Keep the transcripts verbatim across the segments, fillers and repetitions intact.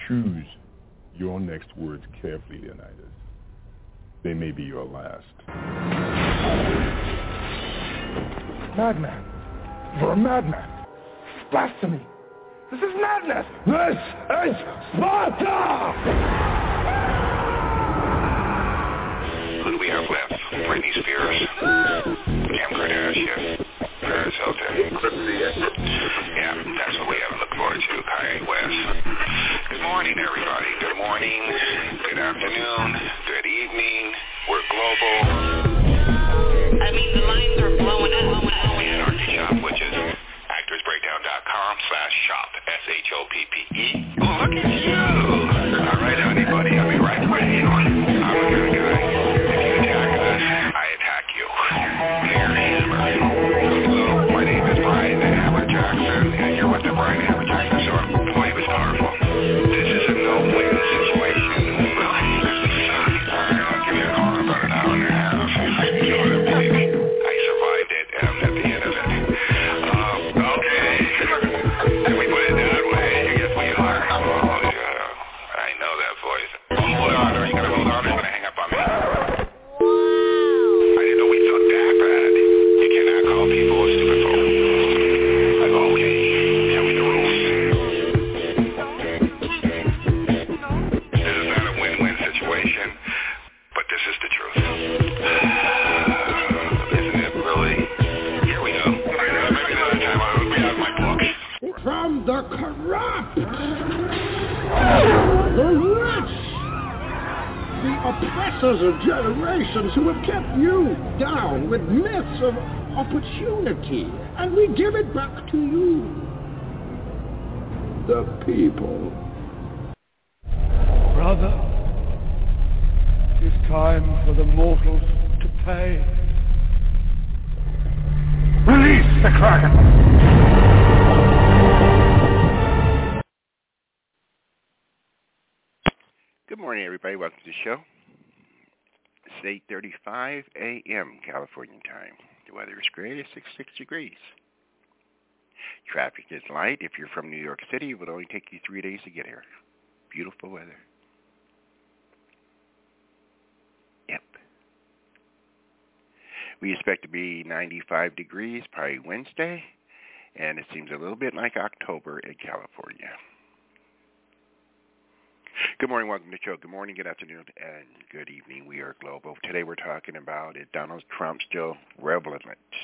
Choose your next words carefully, Leonidas. They may be your last. Madman. You're a madman. Blasphemy. This is madness. This is Sparta! Who do we have left? Britney Spears, Kim Kardashian, Paris Hilton. Yeah, that's what we have to look forward to, Kanye West. Good morning, everybody. Good morning, good afternoon, good evening. We're global. I mean, the lines are blowing up. And our shop, which is actorsbreakdown.com slash shop, S H O P P E. Oh, look at you. All right, anybody, I'll be right with you. I'm the kind of guy, if you attack us, I attack you. Here, Hammer. Hello, my name is Brian Hammer Jackson, and you're with the Brian Hammer Jackson Show. Boy, it was powerful. This is a no-win situation. I'll give you a call in about an hour and a half. You know what I believe. I survived it, and I'm at the end of it. Um, okay. Can we put it that way? I guess we are. Oh, yeah. I know that voice. Hold on. Are you going to hold on or are you going to hang up on me? I didn't know we thought that bad. You cannot call people a stupid phone. Like, okay. Tell me the rules. This is not a win-win situation, but this is the truth. Isn't it really? Here we go. Maybe another time I'll be out of my books. From the corrupt, the rich, the oppressors of generations who have kept you down with myths of opportunity, and we give it back to you, the people. Brother, it is time for the mortals to pay. Release the Kraken! Good morning, everybody. Welcome to the show. It's eight thirty-five a.m. California time. The weather is great. It's sixty-six degrees. Traffic is light. If you're from New York City, it would only take you three days to get here. Beautiful weather. Yep. We expect to be ninety-five degrees probably Wednesday, and it seems a little bit like October in California. Good morning, welcome to the show. Good morning, good afternoon, and good evening. We are global. Today we're talking about is Donald Trump still relevant?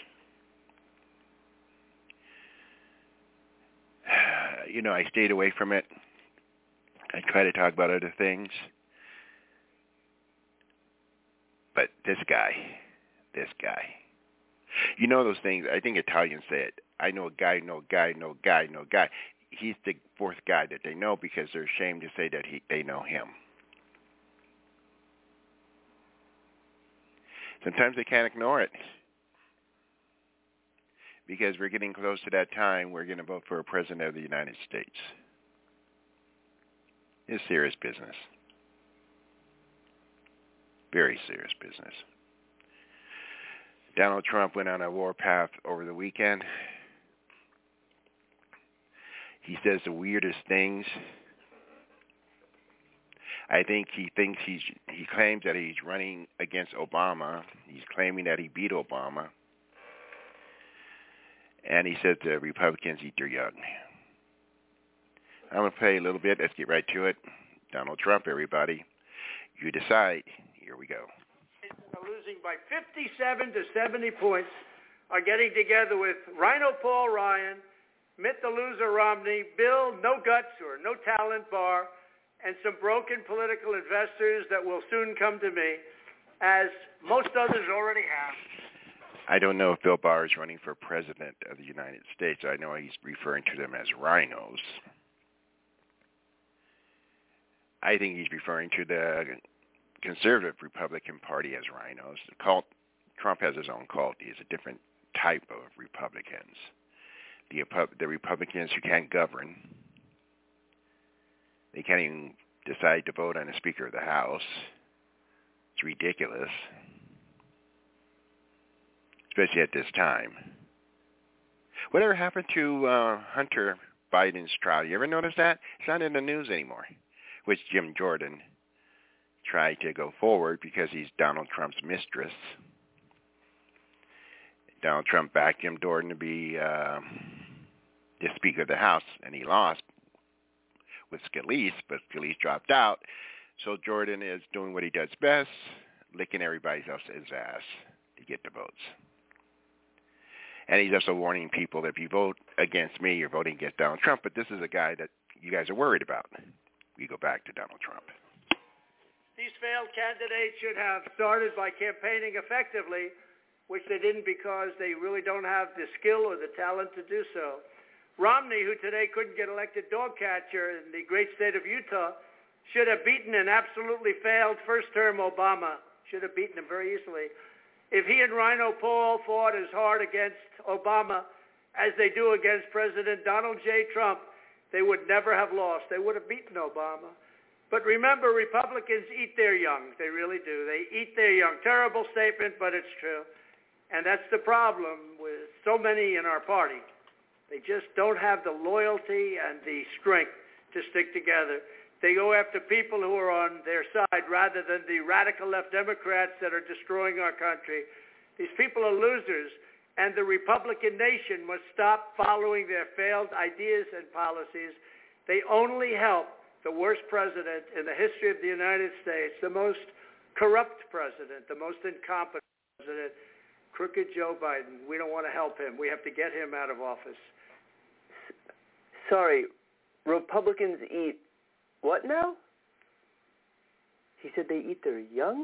You know, I stayed away from it. I try to talk about other things. But this guy, this guy. You know those things, I think Italians say it. I know a guy, no guy, no guy, no guy. He's the fourth guy that they know because they're ashamed to say that he, they know him. Sometimes they can't ignore it because we're getting close to that time we're going to vote for a president of the United States. It's serious business. Very serious business. Donald Trump went on a warpath over the weekend. He says the weirdest things. I think he thinks he's, he claims that he's running against Obama. He's claiming that he beat Obama. And he says the Republicans eat their young. I'm going to play a little bit. Let's get right to it. Donald Trump, everybody. You decide. Here we go. Losing by fifty-seven to seventy points are getting together with Rhino Paul Ryan, Mitt the Loser Romney, Bill No Guts or No Talent Barr, and some broken political investors that will soon come to me, as most others already have. I don't know if Bill Barr is running for president of the United States. I know he's referring to them as rhinos. I think he's referring to the conservative Republican Party as rhinos. The cult, Trump has his own cult. He's a different type of Republicans. The, the Republicans who can't govern. They can't even decide to vote on a Speaker of the House. It's ridiculous. Especially at this time. Whatever happened to uh, Hunter Biden's trial? You ever notice that? It's not in the news anymore. which Jim Jordan tried to go forward because he's Donald Trump's mistress. Donald Trump backed Jim Jordan to be uh, the Speaker of the House, and he lost with Scalise, but Scalise dropped out. So Jordan is doing what he does best, licking everybody else's ass to get the votes. And he's also warning people that if you vote against me, you're voting against Donald Trump, but this is a guy that you guys are worried about. We go back to Donald Trump. These failed candidates should have started by campaigning effectively, which they didn't because they really don't have the skill or the talent to do so. Romney, who today couldn't get elected dog catcher in the great state of Utah, should have beaten an absolutely failed first-term Obama. Should have beaten him very easily. If he and Rhino Paul fought as hard against Obama as they do against President Donald J. Trump, they would never have lost. They would have beaten Obama. But remember, Republicans eat their young. They really do. They eat their young. Terrible statement, but it's true. And that's the problem with so many in our party. They just don't have the loyalty and the strength to stick together. They go after people who are on their side rather than the radical left Democrats that are destroying our country. These people are losers, and the Republican nation must stop following their failed ideas and policies. They only help the worst president in the history of the United States, the most corrupt president, the most incompetent president, crooked Joe Biden. We don't want to help him. We have to get him out of office. Sorry, Republicans eat what now? He said they eat their young?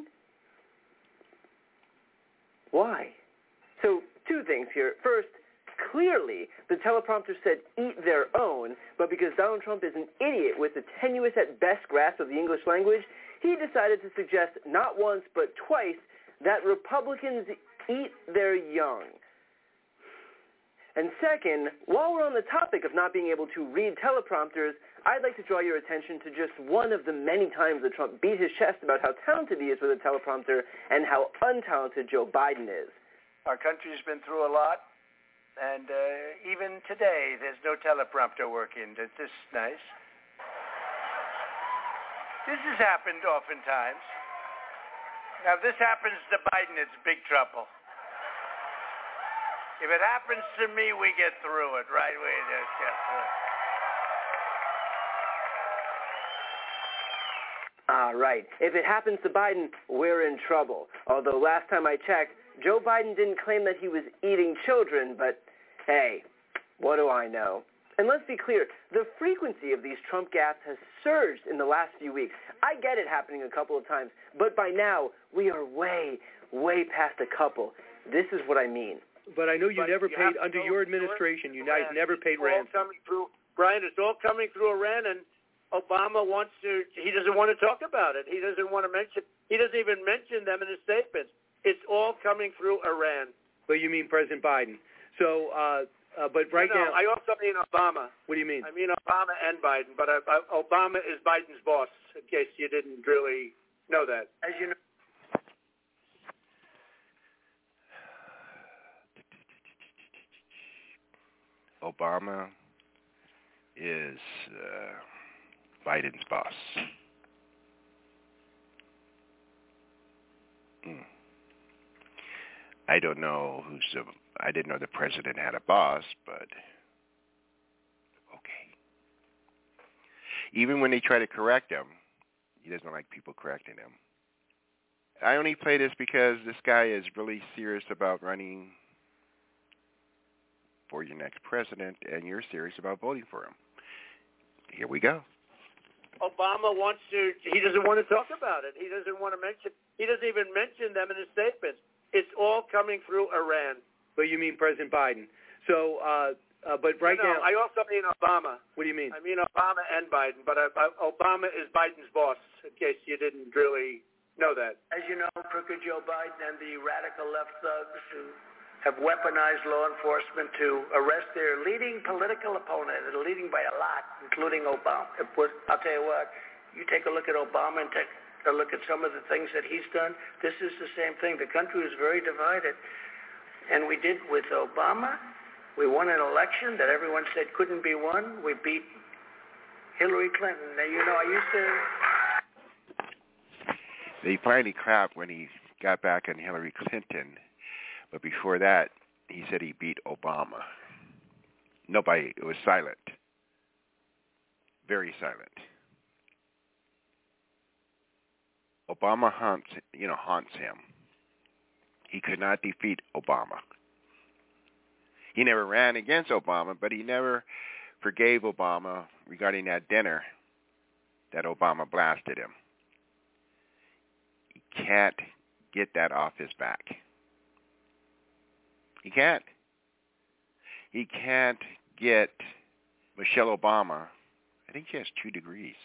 Why? So, two things here. First, clearly the teleprompter said eat their own, but because Donald Trump is an idiot with a tenuous at best grasp of the English language, he decided to suggest not once but twice that Republicans eat their young. And second, while we're on the topic of not being able to read teleprompters, I'd like to draw your attention to just one of the many times that Trump beat his chest about how talented he is with a teleprompter and how untalented Joe Biden is. Our country's been through a lot, and uh, even today there's no teleprompter working. This is nice. This has happened oftentimes. Now, if this happens to Biden, it's big trouble. If it happens to me, we get through it, right? We just get through it. Ah, right. If it happens to Biden, we're in trouble. Although last time I checked, Joe Biden didn't claim that he was eating children, but hey, what do I know? And let's be clear, the frequency of these Trump gaffes has surged in the last few weeks. I get it happening a couple of times, but by now, we are way, way past a couple. This is what I mean. But I know you but never you paid, under your administration, you guys never paid ransom. Coming through, Brian, it's all coming through Iran, and Obama wants to, he doesn't want to talk about it. He doesn't want to mention, he doesn't even mention them in his statements. It's all coming through Iran. But you mean President Biden. So, uh, uh, but right no, now. I also mean Obama. What do you mean? I mean Obama and Biden, but uh, Obama is Biden's boss, in case you didn't really know that. As you know. Obama is uh, Biden's boss. Mm. I don't know who's the, I didn't know the president had a boss, but okay. Even when they try to correct him, he doesn't like people correcting him. I only play this because this guy is really serious about running for your next president, and you're serious about voting for him. Here we go. Obama wants to, he doesn't want to talk about it. He doesn't want to mention, he doesn't even mention them in his statements. It's all coming through Iran. But you mean President Biden. So, uh, uh, but right no, no, now. I also mean Obama. What do you mean? I mean Obama and Biden, but uh, Obama is Biden's boss, in case you didn't really know that. As you know, crooked Joe Biden and the radical left thugs who have weaponized law enforcement to arrest their leading political opponent, and leading by a lot, including Obama. I'll tell you what, you take a look at Obama and take a look at some of the things that he's done. This is the same thing. The country is very divided. And we did with Obama. We won an election that everyone said couldn't be won. We beat Hillary Clinton. Now, you know, I used to... They finally clapped when he got back on Hillary Clinton. But before that, he said he beat Obama. Nobody, it was silent. Very silent. Obama haunts, you know, haunts him. He could not defeat Obama. He never ran against Obama, but he never forgave Obama regarding that dinner that Obama blasted him. He can't get that off his back. He can't. He can't get Michelle Obama. I think she has two degrees.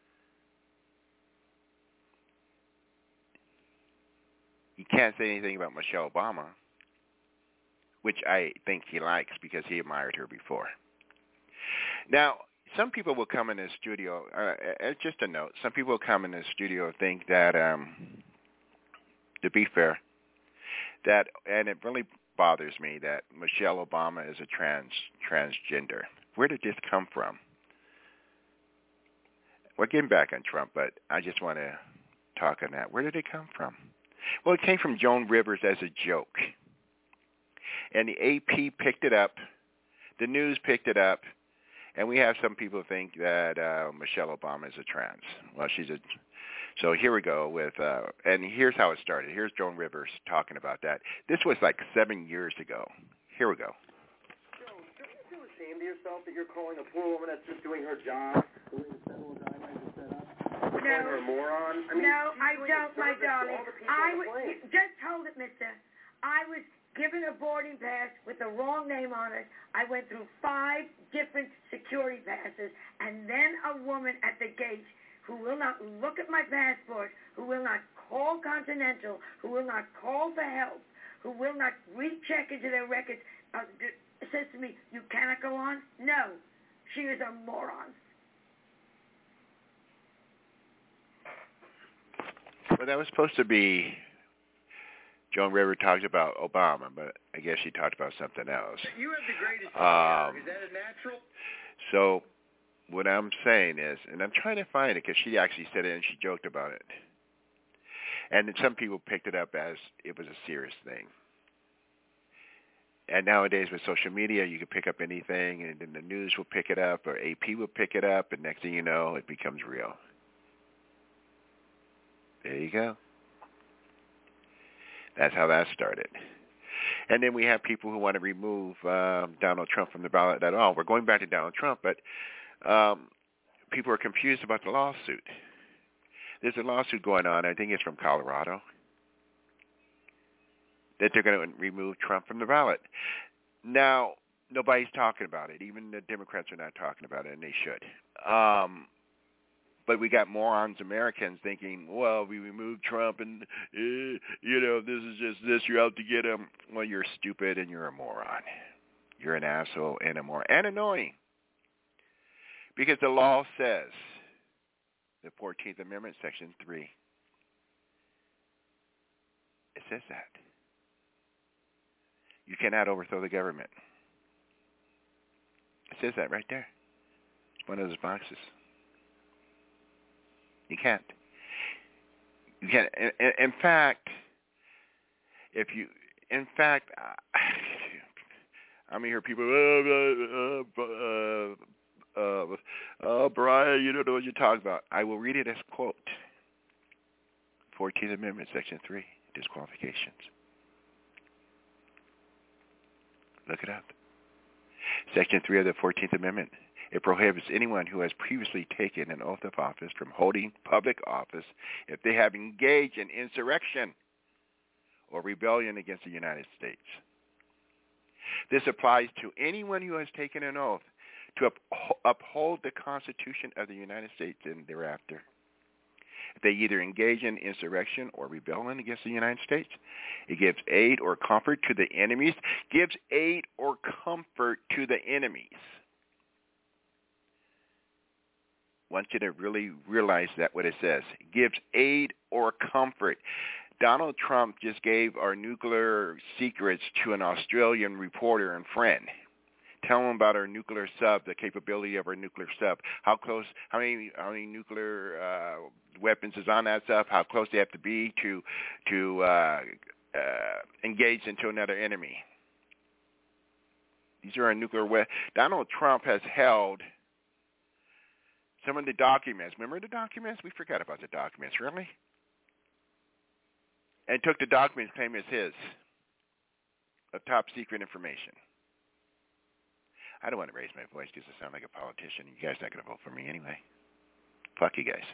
He can't say anything about Michelle Obama, which I think he likes because he admired her before. Now, some people will come in the studio, uh, just a note, some people will come in the studio and think that, um, to be fair, that, and it really bothers me that Michelle Obama is a trans transgender. Where did this come from? We're getting back on Trump, but I just want to talk on that. Where did it come from? Well, it came from Joan Rivers as a joke. And the A P picked it up, the news picked it up, and we have some people think that uh, Michelle Obama is a trans. Well, she's a... So here we go with, uh, and here's how it started. Here's Joan Rivers talking about that. This was like seven years ago. Here we go. Joan, don't you feel ashamed of yourself that you're calling a poor woman that's just doing her job the way the federal guidelines are set up? You're calling her a moron? I mean, no, I don't, my darling. I was, just hold it, mister. I was given a boarding pass with the wrong name on it. I went through five different security passes, and then a woman at the gate who will not look at my passport, who will not call Continental, who will not call for help, who will not recheck into their records, uh, says to me, you cannot go on? No, she is a moron. Well, that was supposed to be, Joan Rivers talked about Obama, but I guess she talked about something else. You have the greatest um, Is that a natural? So what I'm saying is, and I'm trying to find it because she actually said it and she joked about it. And then some people picked it up as it was a serious thing. And nowadays with social media, you can pick up anything, and then the news will pick it up, or A P will pick it up, and next thing you know, it becomes real. There you go. That's how that started. And then we have people who want to remove um, Donald Trump from the ballot at all. We're going back to Donald Trump, but um, people are confused about the lawsuit. There's a lawsuit going on, I think it's from Colorado, that they're going to remove Trump from the ballot. Now, nobody's talking about it. Even the Democrats are not talking about it, and they should. Um, but we got morons, Americans, thinking, well, we removed Trump, and, uh, you know, this is just this. You're out to get him. Well, you're stupid, and you're a moron. You're an asshole and a moron. And annoying. Because the law says, the fourteenth Amendment, Section three, it says that. You cannot overthrow the government. It says that right there. It's one of those boxes. You can't. You can't. In, in fact, if you, in fact, uh, I'm hear people, uh, uh, uh, uh, uh, Brian, you don't know what you're talking about. I will read it as quote. fourteenth Amendment, Section three, disqualifications. Look it up. Section three of the fourteenth Amendment. It prohibits anyone who has previously taken an oath of office from holding public office if they have engaged in insurrection or rebellion against the United States. This applies to anyone who has taken an oath to uphold the Constitution of the United States and thereafter. If they either engage in insurrection or rebellion against the United States, it gives aid or comfort to the enemies, gives aid or comfort to the enemies. I want you to really realize that what it says. It gives aid or comfort. Donald Trump just gave our nuclear secrets to an Australian reporter and friend. Tell them about our nuclear sub, the capability of our nuclear sub. How close, how many, how many nuclear uh, weapons is on that sub? How close they have to be to to uh, uh, engage into another enemy. These are our nuclear weapons. Donald Trump has held some of the documents. Remember the documents? We forgot about the documents, really? And took the documents, claimed as his, of top secret information. I don't want to raise my voice because I sound like a politician. You guys are not going to vote for me anyway. Fuck you guys.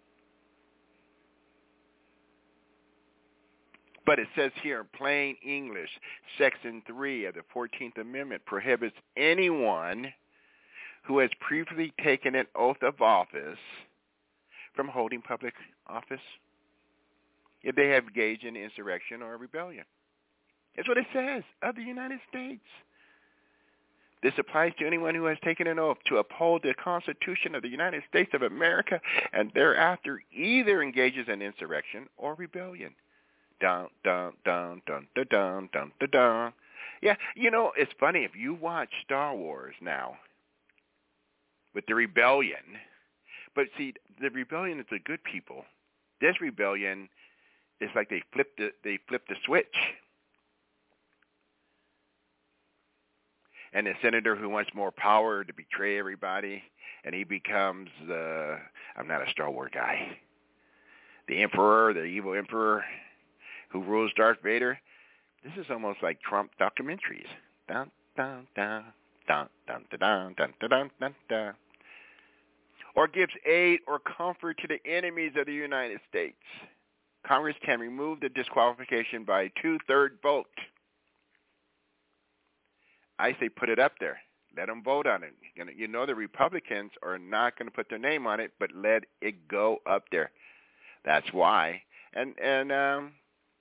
But it says here in plain English, Section three of the fourteenth Amendment prohibits anyone who has previously taken an oath of office from holding public office if they have engaged in insurrection or rebellion. That's what it says, of the United States. This applies to anyone who has taken an oath to uphold the Constitution of the United States of America and thereafter either engages in insurrection or rebellion. Dun, dun, dun, dun, dun, dun, dun, dun, dun. Yeah, you know, it's funny. If you watch Star Wars now with the rebellion, but see, the rebellion is the good people. This rebellion is like they flipped the, they flipped the switch. And the senator who wants more power to betray everybody, and he becomes the, I'm not a Star Wars guy, the emperor, the evil emperor who rules Darth Vader. This is almost like Trump documentaries. Dun, dun, dun, dun, dun, dun, dun, dun, dun, dun, dun. Or gives aid or comfort to the enemies of the United States. Congress can remove the disqualification by two-thirds vote. I say put it up there. Let them vote on it. You know the Republicans are not going to put their name on it, but let it go up there. That's why. And and um,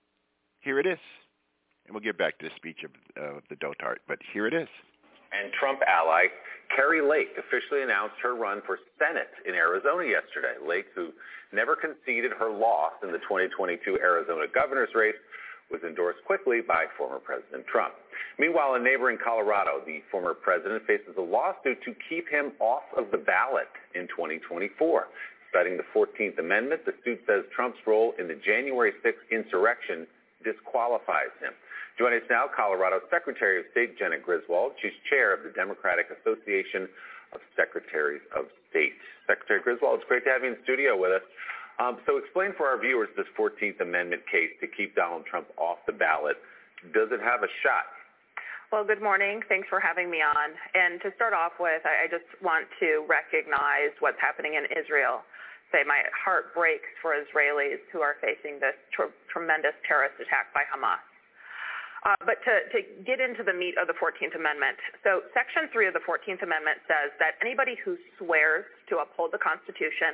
here it is. And we'll get back to the speech of uh, the dotard, but here it is. And Trump ally Kari Lake officially announced her run for Senate in Arizona yesterday. Lake, who never conceded her loss in the twenty twenty-two Arizona governor's race, was endorsed quickly by former President Trump. Meanwhile, in neighboring Colorado, the former president faces a lawsuit to keep him off of the ballot in twenty twenty-four. Citing the fourteenth Amendment, the suit says Trump's role in the January sixth insurrection disqualifies him. Joining us now, Colorado Secretary of State Janet Griswold. She's chair of the Democratic Association of Secretaries of State. Secretary Griswold, it's great to have you in the studio with us. Um, so explain for our viewers this fourteenth Amendment case to keep Donald Trump off the ballot. Does it have a shot? Well, good morning. Thanks for having me on. And to start off with, I, I just want to recognize what's happening in Israel. Say my heart breaks for Israelis who are facing this tr- tremendous terrorist attack by Hamas. Uh, but to, to get into the meat of the fourteenth Amendment, so Section three of the fourteenth Amendment says that anybody who swears to uphold the Constitution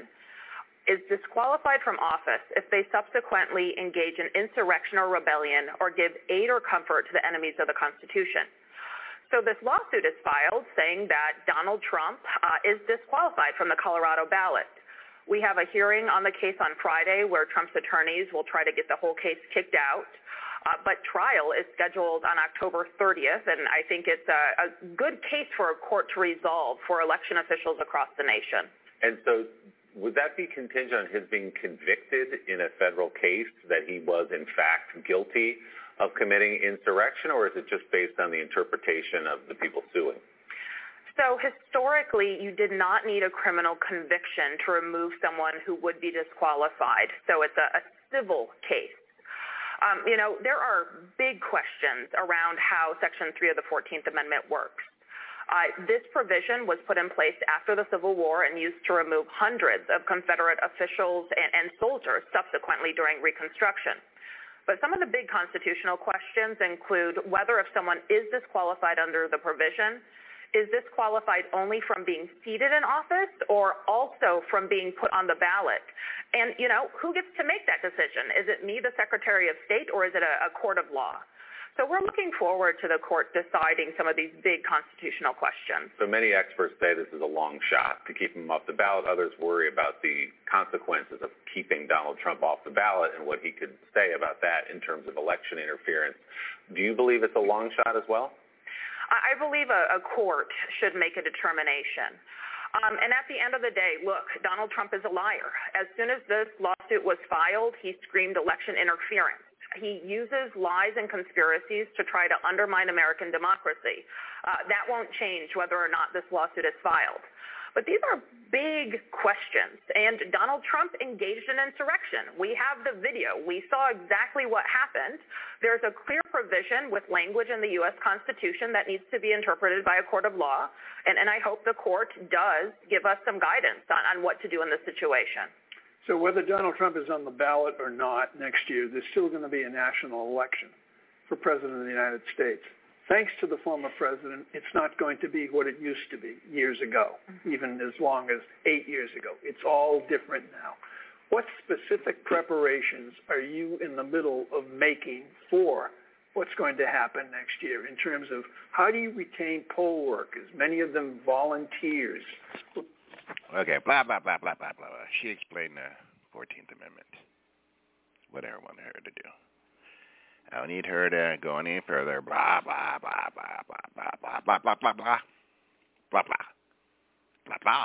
is disqualified from office if they subsequently engage in insurrection or rebellion or give aid or comfort to the enemies of the Constitution. So this lawsuit is filed saying that Donald Trump uh, is disqualified from the Colorado ballot. We have a hearing on the case on Friday where Trump's attorneys will try to get the whole case kicked out. Uh, but trial is scheduled on October thirtieth, and I think it's a, a good case for a court to resolve for election officials across the nation. And so would that be contingent on his being convicted in a federal case that he was, in fact, guilty of committing insurrection, or is it just based on the interpretation of the people suing? So historically, you did not need a criminal conviction to remove someone who would be disqualified. So it's a, a civil case. Um, you know, there are big questions around how Section three of the fourteenth Amendment works. Uh, this provision was put in place after the Civil War and used to remove hundreds of Confederate officials and, and soldiers subsequently during Reconstruction. But some of the big constitutional questions include whether if someone is disqualified under the provision, is disqualified only from being seated in office or also from being put on the ballot? And, you know, who gets to make that decision? Is it me, the Secretary of State, or is it a, a court of law? So we're looking forward to the court deciding some of these big constitutional questions. So many experts say this is a long shot to keep him off the ballot. Others worry about the consequences of keeping Donald Trump off the ballot and what he could say about that in terms of election interference. Do you believe it's a long shot as well? I believe a, a court should make a determination. Um, and at the end of the day, look, Donald Trump is a liar. As soon as this lawsuit was filed, he screamed election interference. He uses lies and conspiracies to try to undermine American democracy. Uh, that won't change whether or not this lawsuit is filed. But these are big questions, and Donald Trump engaged in insurrection. We have the video. We saw exactly what happened. There's a clear provision with language in the U S Constitution that needs to be interpreted by a court of law, and, and I hope the court does give us some guidance on, on what to do in this situation. So whether Donald Trump is on the ballot or not next year, there's still going to be a national election for President of the United States. Thanks to the former president, it's not going to be what it used to be years ago, even as long as eight years ago. It's all different now. What specific preparations are you in the middle of making for what's going to happen next year in terms of how do you retain poll workers, many of them volunteers? Okay, blah, blah, blah, blah, blah, blah. She explained the fourteenth Amendment, whatever I wanted her to do. I don't need her to go any further. Blah, blah, blah, blah, blah, blah, blah, blah, blah, blah, blah, blah, blah, blah, blah.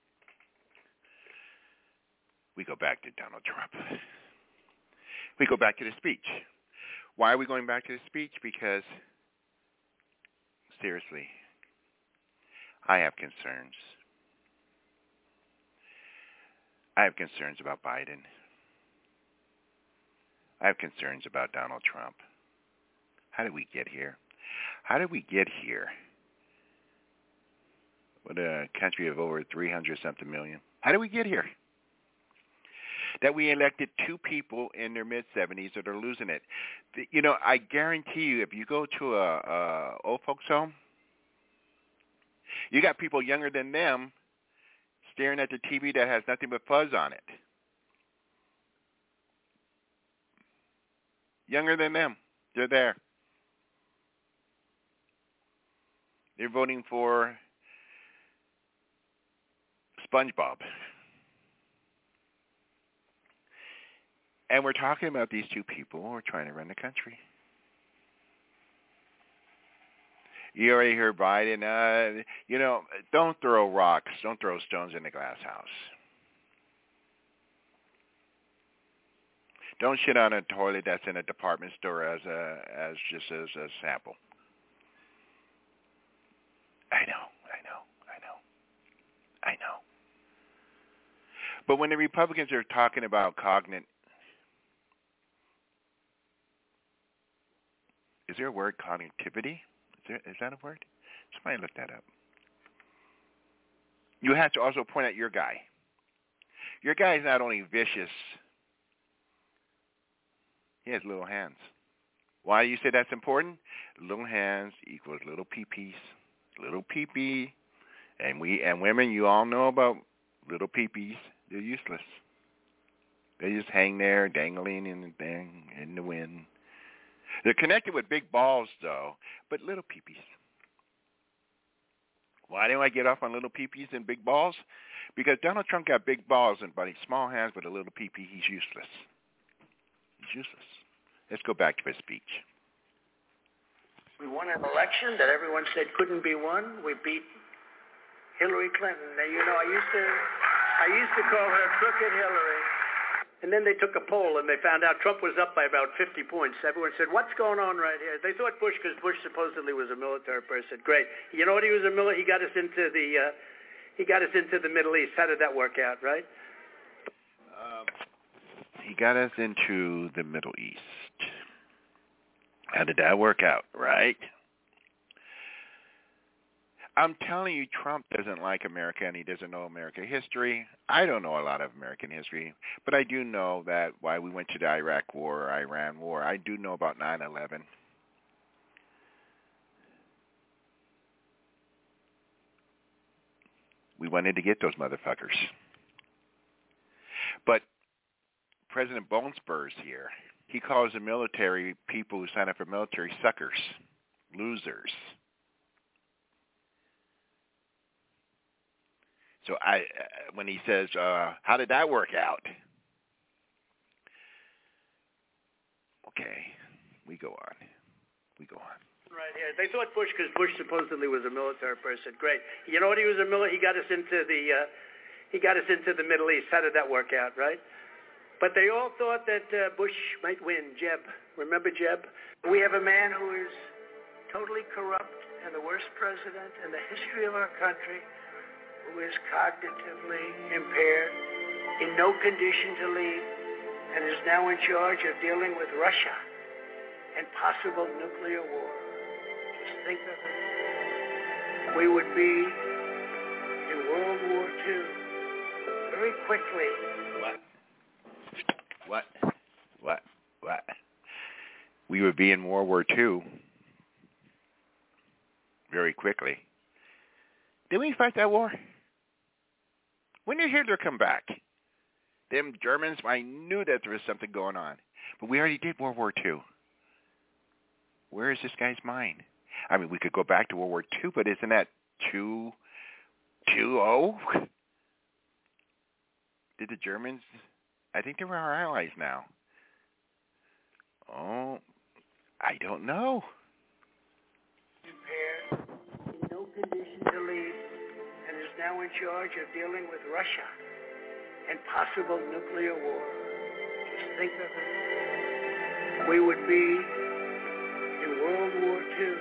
We go back to Donald Trump. We go back to the speech. Why are we going back to the speech? Because, seriously, I have concerns. I have concerns about Biden. I have concerns about Donald Trump. How did we get here? How did we get here? What a country of over three hundred something million. How did we get here? That we elected two people in their mid-seventies that are losing it. You know, I guarantee you, if you go to a, a old folks home, you got people younger than them staring at the T V that has nothing but fuzz on it. Younger than them. They're there. They're voting for SpongeBob. And we're talking about these two people who are trying to run the country. You already heard Biden. Uh, you know, don't throw rocks. Don't throw stones in the glass house. Don't shit on a toilet that's in a department store as a as just as a sample. I know, I know, I know, I know. But when the Republicans are talking about cognate, is there a word, cognitivity? Is there is that a word? Somebody look that up. You have to also point out your guy. Your guy is not only vicious. He has little hands. Why do you say that's important? Little hands equals little pee-pees. Little pee-pee. And we and women, you all know about little pee-pees. They're useless. They just hang there, dangling in the thing in the wind. They're connected with big balls, though, but little pee-pees. Why do I get off on little pee-pees and big balls? Because Donald Trump got big balls and but small hands with a little pee-pee. He's useless. He's useless. Let's go back to his speech. We won an election that everyone said couldn't be won. We beat Hillary Clinton. Now, you know, I used to, I used to call her Crooked Hillary. And then they took a poll and they found out Trump was up by about fifty points. Everyone said, "What's going on right here?" They thought Bush, because Bush supposedly was a military person. Great. You know what? He was a military. He got us into the, uh, he got us into the Middle East. How did that work out? Right. Um, he got us into the Middle East. How did that work out, right? I'm telling you, Trump doesn't like America and he doesn't know American history. I don't know a lot of American history, but I do know that why we went to the Iraq War, or Iran War. I do know about nine eleven. We wanted to get those motherfuckers. But President Bone Spurs here, he calls the military people who sign up for military suckers, losers. So I, uh, when he says, uh, how did that work out? Okay, we go on. We go on. Right here. They thought Bush, because Bush supposedly was a military person. Great. You know what? He was a mili- He got us into the. Uh, he got us into the Middle East. How did that work out? Right. But they all thought that uh, Bush might win. Jeb. Remember Jeb? We have a man who is totally corrupt and the worst president in the history of our country, who is cognitively impaired, in no condition to lead, and is now in charge of dealing with Russia and possible nuclear war. Just think of it. We would be in World War Two very quickly. What? What? What? What? We would be in World War Two very quickly. Did we fight that war? When did Hitler come back? Them Germans, I knew that there was something going on. But we already did World War Two. Where is this guy's mind? I mean, we could go back to World War Two, but isn't that two, two oh? Did the Germans, I think they were our allies now. Oh, I don't know. Impaired, in no condition to lead, and is now in charge of dealing with Russia and possible nuclear war. Just think of it. We would be in World War Two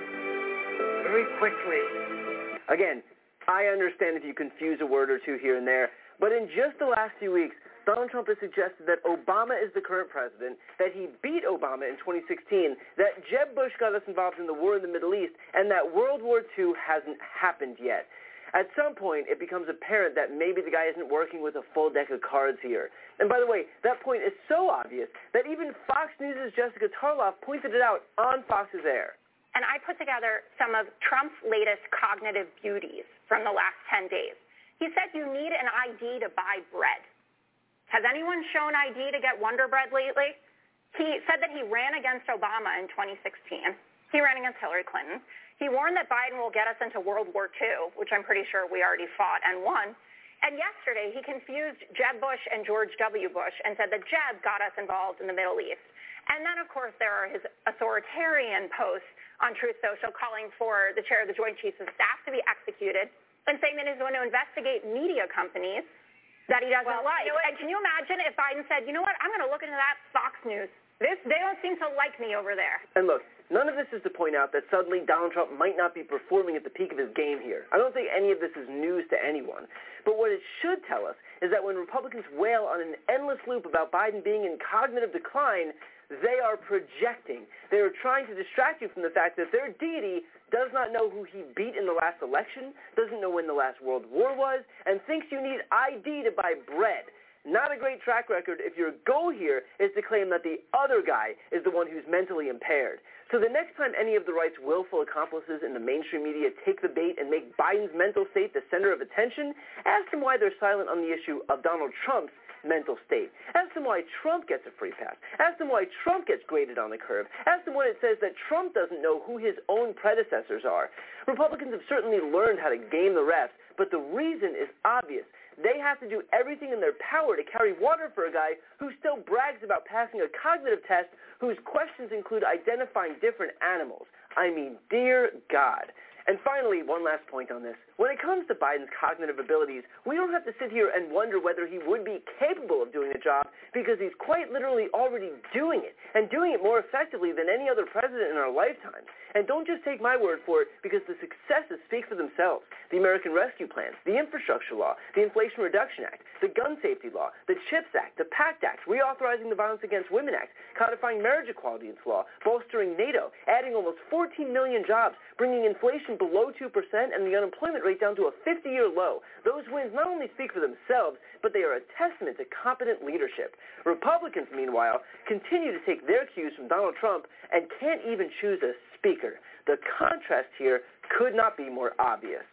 very quickly. Again, I understand if you confuse a word or two here and there, but in just the last few weeks, Donald Trump has suggested that Obama is the current president, that he beat Obama in twenty sixteen, that Jeb Bush got us involved in the war in the Middle East, and that World War Two hasn't happened yet. At some point, it becomes apparent that maybe the guy isn't working with a full deck of cards here. And by the way, that point is so obvious that even Fox News' Jessica Tarloff pointed it out on Fox's air. And I put together some of Trump's latest cognitive beauties from the last ten days. He said you need an I D to buy bread. Has anyone shown I D to get Wonder Bread lately? He said that he ran against Obama in twenty sixteen. He ran against Hillary Clinton. He warned that Biden will get us into World War Two, which I'm pretty sure we already fought and won. And yesterday, he confused Jeb Bush and George W. Bush and said that Jeb got us involved in the Middle East. And then, of course, there are his authoritarian posts on Truth Social calling for the chair of the Joint Chiefs of Staff to be executed and saying that he's going to investigate media companies that he doesn't well, like. You know and can you imagine if Biden said, you know what, I'm going to look into that Fox News. This, they don't seem to like me over there. And look, none of this is to point out that suddenly Donald Trump might not be performing at the peak of his game here. I don't think any of this is news to anyone. But what it should tell us is that when Republicans wail on an endless loop about Biden being in cognitive decline, they are projecting. They are trying to distract you from the fact that their deity does not know who he beat in the last election, doesn't know when the last World War was, and thinks you need I D to buy bread. Not a great track record if your goal here is to claim that the other guy is the one who's mentally impaired. So the next time any of the right's willful accomplices in the mainstream media take the bait and make Biden's mental state the center of attention, ask them why they're silent on the issue of Donald Trump's mental state. Ask them why Trump gets a free pass. Ask them why Trump gets graded on the curve. Ask them when it says that Trump doesn't know who his own predecessors are. Republicans have certainly learned how to game the refs, but the reason is obvious. They have to do everything in their power to carry water for a guy who still brags about passing a cognitive test whose questions include identifying different animals. I mean, dear God. And finally, one last point on this. When it comes to Biden's cognitive abilities, we don't have to sit here and wonder whether he would be capable of doing the job because he's quite literally already doing it, and doing it more effectively than any other president in our lifetime. And don't just take my word for it, because the successes speak for themselves. The American Rescue Plan, the Infrastructure Law, the Inflation Reduction Act, the Gun Safety Law, the CHIPS Act, the PACT Act, reauthorizing the Violence Against Women Act, codifying marriage equality into law, bolstering NATO, adding almost fourteen million jobs, bringing inflation below two percent and the unemployment rate down to a fifty-year low. Those wins not only speak for themselves, but they are a testament to competent leadership. Republicans, meanwhile, continue to take their cues from Donald Trump and can't even choose a speaker. The contrast here could not be more obvious.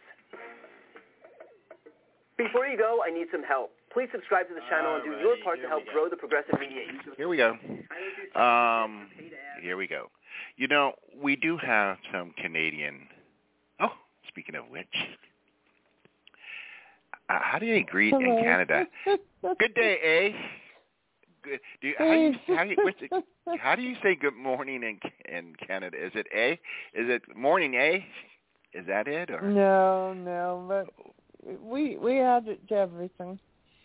Before you go, I need some help. Please subscribe to the channel and do your part to help grow the progressive media ecosystem. Here we go. Um, here we go. You know, we do have some Canadian... Oh, speaking of which... Uh, how do you greet in Canada? Good day, eh? good. Do you, how do you how do you, what's it, how do you say good morning in in Canada? Is it a? Is it morning a? Is that it or no? No, but we we add it to everything.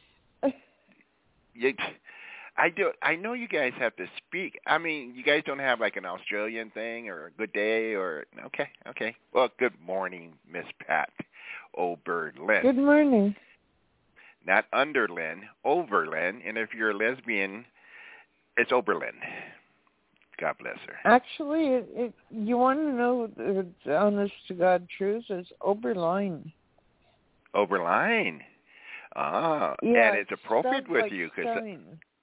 you, I do. I know you guys have to speak. I mean, you guys don't have like an Australian thing or a good day or okay, okay. Well, good morning, Miss Pat Oberlin. Good morning. Not Underlin, Overlin, and if you're a lesbian, it's Oberlin. God bless her. Actually, it, it, you want to know the honest to God truth? It's Oberline. Oberline. Ah, yeah, and it's appropriate with like you because.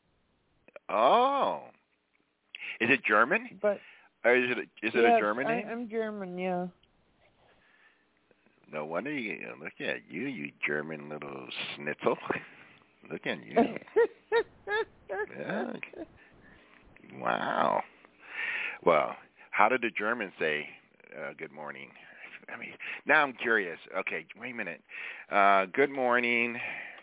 Oh, is it German? But or is it is it yes, a German name? I, I'm German. Yeah. No wonder you look at you, you German little schnitzel. Look at you. Yeah. Wow. Well, how did the Germans say uh, good morning? I mean, now I'm curious. Okay, wait a minute. Uh, good morning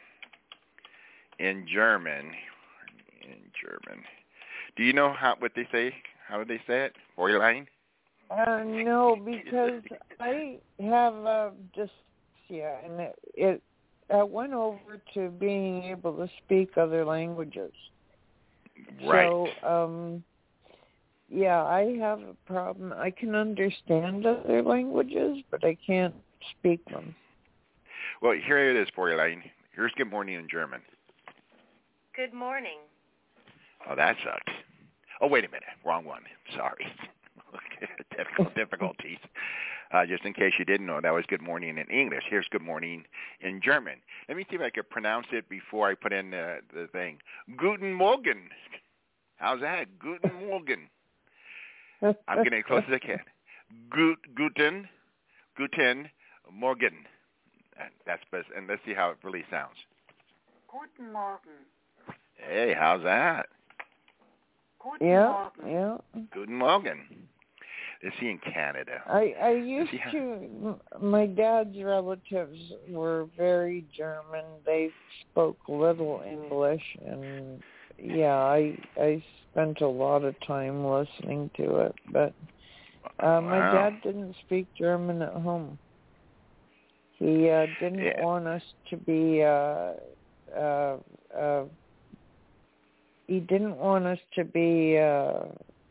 in German. In German. Do you know how what they say? How do they say it? Fräulein? Uh, no, because I have uh, dyslexia, and it, it I went over to being able to speak other languages. Right. So, um, yeah, I have a problem. I can understand other languages, but I can't speak them. Well, here it is, Fräulein. Here's good morning in German. Good morning. Oh, that sucks. Oh, wait a minute. Wrong one. Sorry. Technical difficulties. Uh, just in case you didn't know, that was good morning in English. Here's good morning in German. Let me see if I can pronounce it before I put in the, the thing. Guten Morgen. How's that? Guten Morgen. I'm getting as close as I can. Gut, guten, guten Morgen. And that's best. And let's see how it really sounds. Guten Morgen. Hey, how's that? Guten yeah, Morgen. yeah. Guten Morgen. Let's see in Canada. I, I used to, my dad's relatives were very German. They spoke little English, and yeah, I I spent a lot of time listening to it. But uh, my wow. dad didn't speak German at home. He uh, didn't yeah. want us to be. Uh, uh, uh, he didn't want us to be. Uh,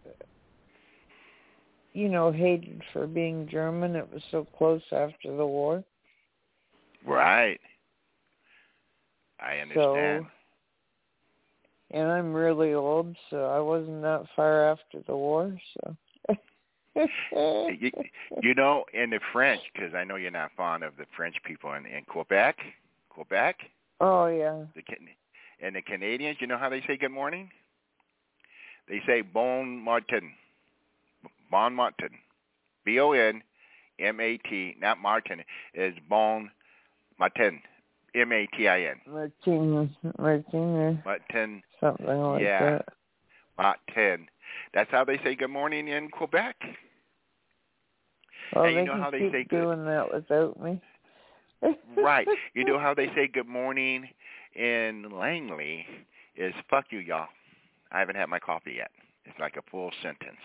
you know, hated for being German. It was so close after the war. Right. I understand. So, and I'm really old, so I wasn't that far after the war, so. you, you know, in the French, because I know you're not fond of the French people in, in Quebec, Quebec. Oh, yeah. The, and the Canadians, you know how they say good morning? They say bon matin. Bon Martin, B O N M A T, not Martin, is Bon Martin, M A T I N. Martin, Martin, Martin, something like yeah, that. Martin. That's how they say good morning in Quebec. Well, and they you know can how they keep say good, doing that without me. Right. You know how they say good morning in Langley is fuck you, y'all. I haven't had my coffee yet. It's like a full sentence.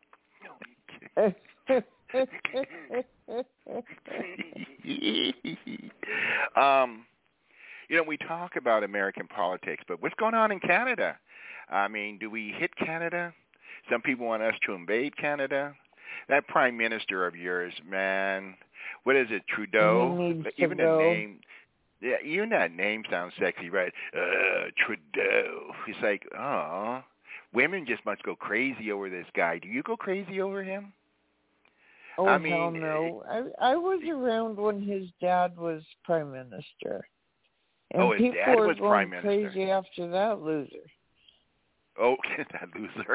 um, you know, we talk about American politics, but what's going on in Canada? I mean, do we hit Canada? Some people want us to invade Canada. That prime minister of yours, man, what is it, Trudeau? Even the name, yeah, even that name sounds sexy, right? Uh, Trudeau. He's like, oh. Women just must go crazy over this guy. Do you go crazy over him? Oh, I mean, hell no. I, I was around when his dad was prime minister. And oh, his people dad were was going prime minister. crazy after that loser. Oh, that loser.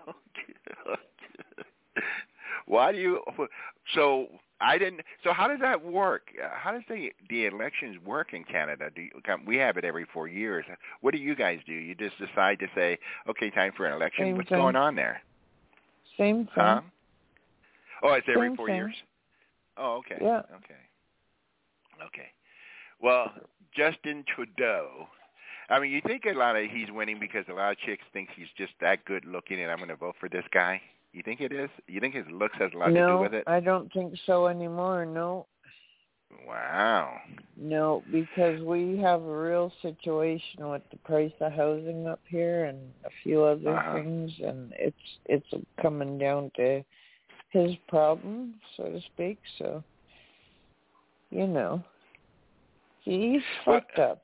Why do you... So... I didn't. So how does that work? How does the the elections work in Canada? Do you, we have it every four years. What do you guys do? You just decide to say, okay, time for an election. Same What's thing. going on there? Same thing. Huh? Oh, it's every Same four thing. years. Oh, okay. Yeah. Okay. Okay. Well, Justin Trudeau I mean, you think a lot of he's winning because a lot of chicks think he's just that good looking, and I'm going to vote for this guy. You think it is? You think his looks has a lot no, to do with it? No, I don't think so anymore. No. Wow. No, because we have a real situation with the price of housing up here and a few other uh-huh. things, and it's it's coming down to his problem, so to speak. So, you know, he's well, fucked up.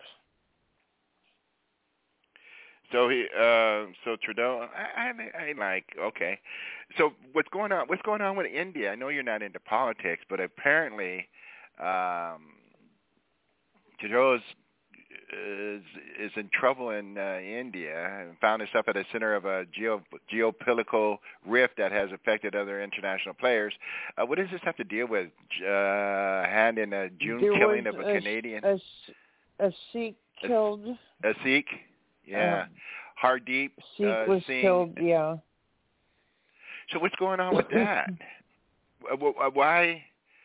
So he, uh, so Trudeau, I, I, I like okay. So what's going on? What's going on with India? I know you're not into politics, but apparently. Um, Trudeau is, is is in trouble in uh, India and found himself at the center of a geo, geopolitical rift that has affected other international players. Uh, what does this have to deal with? Uh, hand in a June there killing of a, a Canadian? A, a Sikh killed. A, a Sikh, yeah. Um, Hardeep Sikh uh, was Singh. killed, yeah. So what's going on with that? Why?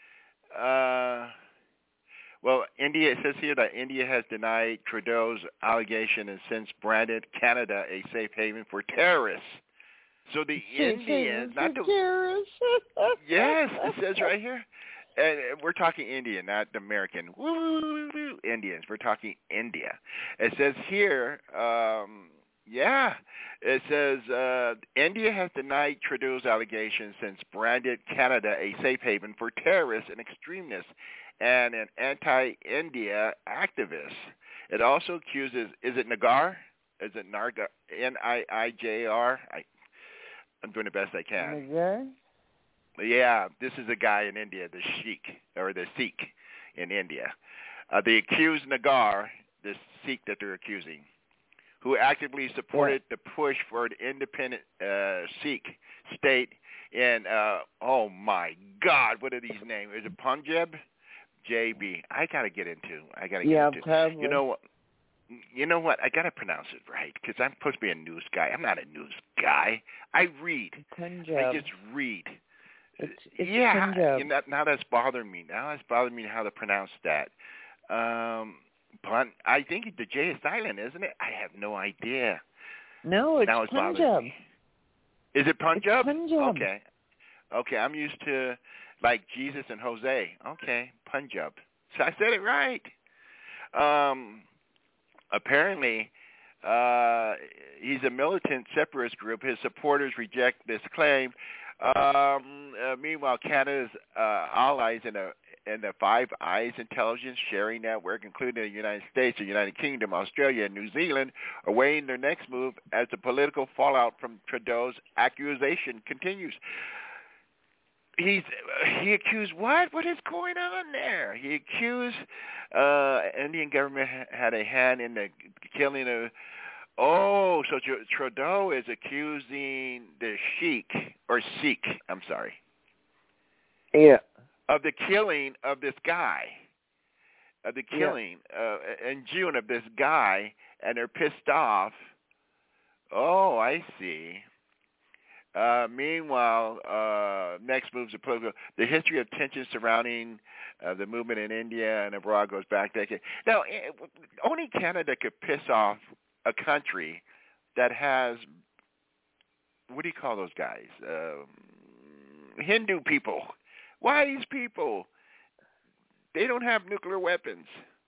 Uh, well, India, it says here that India has denied Trudeau's allegation and since branded Canada a safe haven for terrorists. So the safe Indians, not the terrorists. Yes, it says right here. And we're talking Indian, not the American woo, woo, woo, Indians. We're talking India. It says here, um, yeah, it says uh, India has denied Trudeau's allegations since branded Canada a safe haven for terrorists and extremists and an anti-India activist. It also accuses, is it Nagar? Is it Narga? N I I J R? I, I'm doing the best I can. Nagar? Yeah, this is a guy in India, the Sikh, or the Sikh in India. Uh, they accuse Nagar, the Sikh that they're accusing, who actively supported yeah. the push for an independent uh, Sikh state in, uh, oh my God, what are these names? Is it Punjab? J B. I got to get into, I got to get yeah, into. probably. You know what? You know what? I got to pronounce it right because I'm supposed to be a news guy. I'm not a news guy. I read. Punjab. I just read. It's, it's yeah, Punjab. You know, now that's bothering me. Now that's bothering me how to pronounce that. Um, but I think the J is silent, isn't it? I have no idea. No, it's, now it's Punjab. Me. Is it Punjab? It's Punjab. Okay. Okay, I'm used to like Jesus and Jose. Okay, Punjab. So I said it right. Um, apparently, uh, he's a militant separatist group. His supporters reject this claim. Um, uh, meanwhile, Canada's uh, allies in the in the Five Eyes intelligence sharing network, including the United States, the United Kingdom, Australia, and New Zealand, are weighing their next move as the political fallout from Trudeau's accusation continues. He's he accused what? What is going on there? He accused uh, Indian government had a hand in the killing of. Oh, so Trudeau is accusing the Sikh or Sikh. I'm sorry. Yeah. Of the killing of this guy, of the killing yeah. uh, in June of this guy, and they're pissed off. Oh, I see. Uh, meanwhile, uh, next moves are political. The history of tensions surrounding uh, the movement in India and abroad goes back decades. Now, only Canada could piss off a country that has, what do you call those guys? Um, Hindu people. Wise people. They don't have nuclear weapons.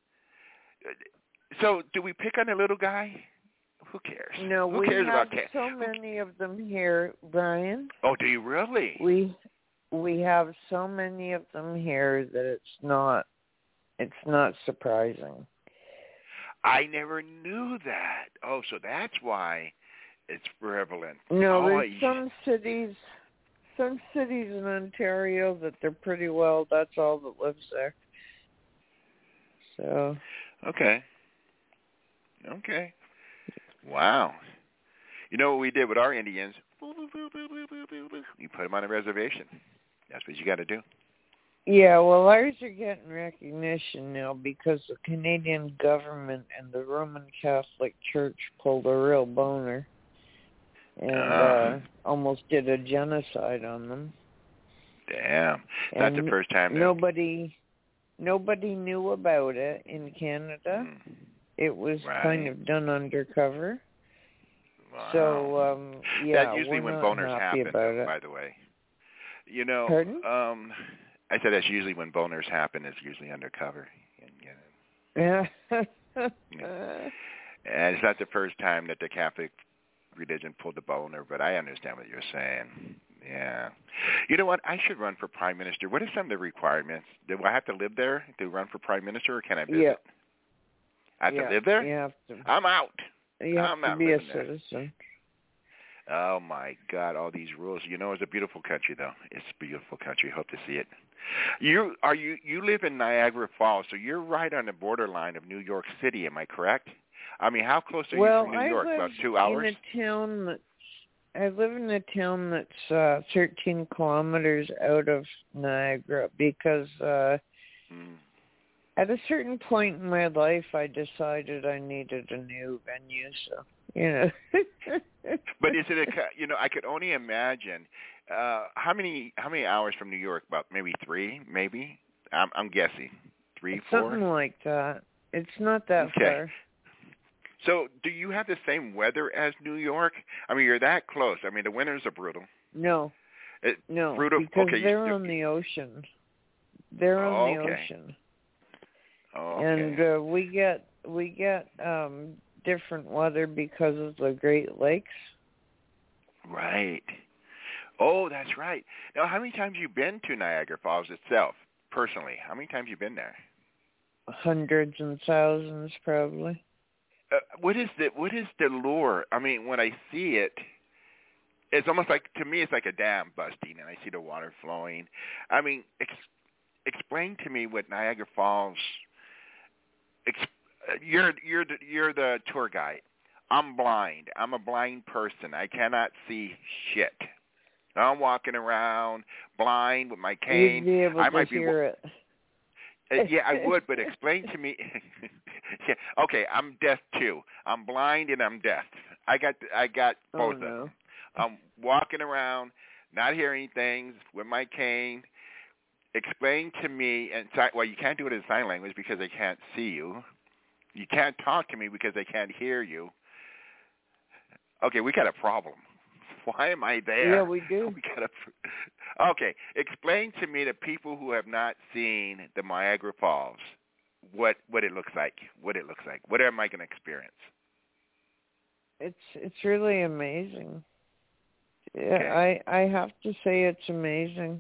So do we pick on a little guy? Who cares? No, Who we cares have about so many of them here, Brian. Oh, do you really? We we have so many of them here that it's not it's not surprising. I never knew that. Oh, so that's why it's prevalent. No, oh, there's some cities, some cities in Ontario that they're pretty well. That's all that lives there. So. Okay. Okay. Wow. You know what we did with our Indians? We put them on a reservation. That's what you got to do. Yeah, well, ours are getting recognition now because the Canadian government and the Roman Catholic Church pulled a real boner and uh, uh, almost did a genocide on them. Damn. That's the first time. Nobody, nobody knew about it in Canada. Mm. it was right. kind of done undercover. Wow. So, um, yeah, that's usually we're when not boners happy happen, about though, it. by the way. You know, Pardon? um, I said that's usually when boners happen. It's usually undercover. Yeah. And it's not the first time that the Catholic religion pulled the boner, but I understand what you're saying. Yeah. You know what? I should run for prime minister. What are some of the requirements? Do I have to live there to run for prime minister, or can I visit? Yeah. I have yeah. to live there? You have to. I'm out. You have I'm to not be a living there. citizen. Oh, my God, all these rules. You know, it's a beautiful country, though. It's a beautiful country. Hope to see it. You are you you live in Niagara Falls, so you're right on the borderline of New York City, am I correct? I mean, how close are well, you from New I York? live About two hours? in a town that's, I live in a town that's uh, thirteen kilometers out of Niagara because uh, mm. at a certain point in my life, I decided I needed a new venue, so, you know. But is it a, you know, I could only imagine, uh, how many how many hours from New York? About maybe three, maybe? I'm, I'm guessing. Three, it's four? Something like that. It's not that okay. far. So do you have the same weather as New York? I mean, you're that close. I mean, the winters are brutal. No. It, no, brutal, because okay, they're you, on the ocean. They're on oh, the okay. ocean. Oh, okay. And uh, we get we get um, different weather because of the Great Lakes. Right. Oh, that's right. Now, how many times have you been to Niagara Falls itself, personally? How many times have you been there? Hundreds and thousands, probably. Uh, what is the what is the lure? I mean, when I see it, it's almost like, to me, it's like a dam busting, and I see the water flowing. I mean, ex- explain to me what Niagara Falls. Ex- you're you're the, you're the tour guide. I'm blind. I'm a blind person. I cannot see shit. I'm walking around blind with my cane. You'd be able I to might hear be, it. uh, yeah, I would, but explain to me. yeah, okay, I'm deaf too. I'm blind and I'm deaf. I got I got both oh, no. of them. I'm walking around, not hearing things with my cane. Explain to me, and well, you can't do it in sign language because I can't see you. You can't talk to me because I can't hear you. Okay, we got a problem. Why am I there? Yeah, we do. We got a, okay, explain to me, the people who have not seen the Niagara Falls, what what it looks like. What it looks like. What am I going to experience? It's it's really amazing. Yeah, okay. I I have to say it's amazing.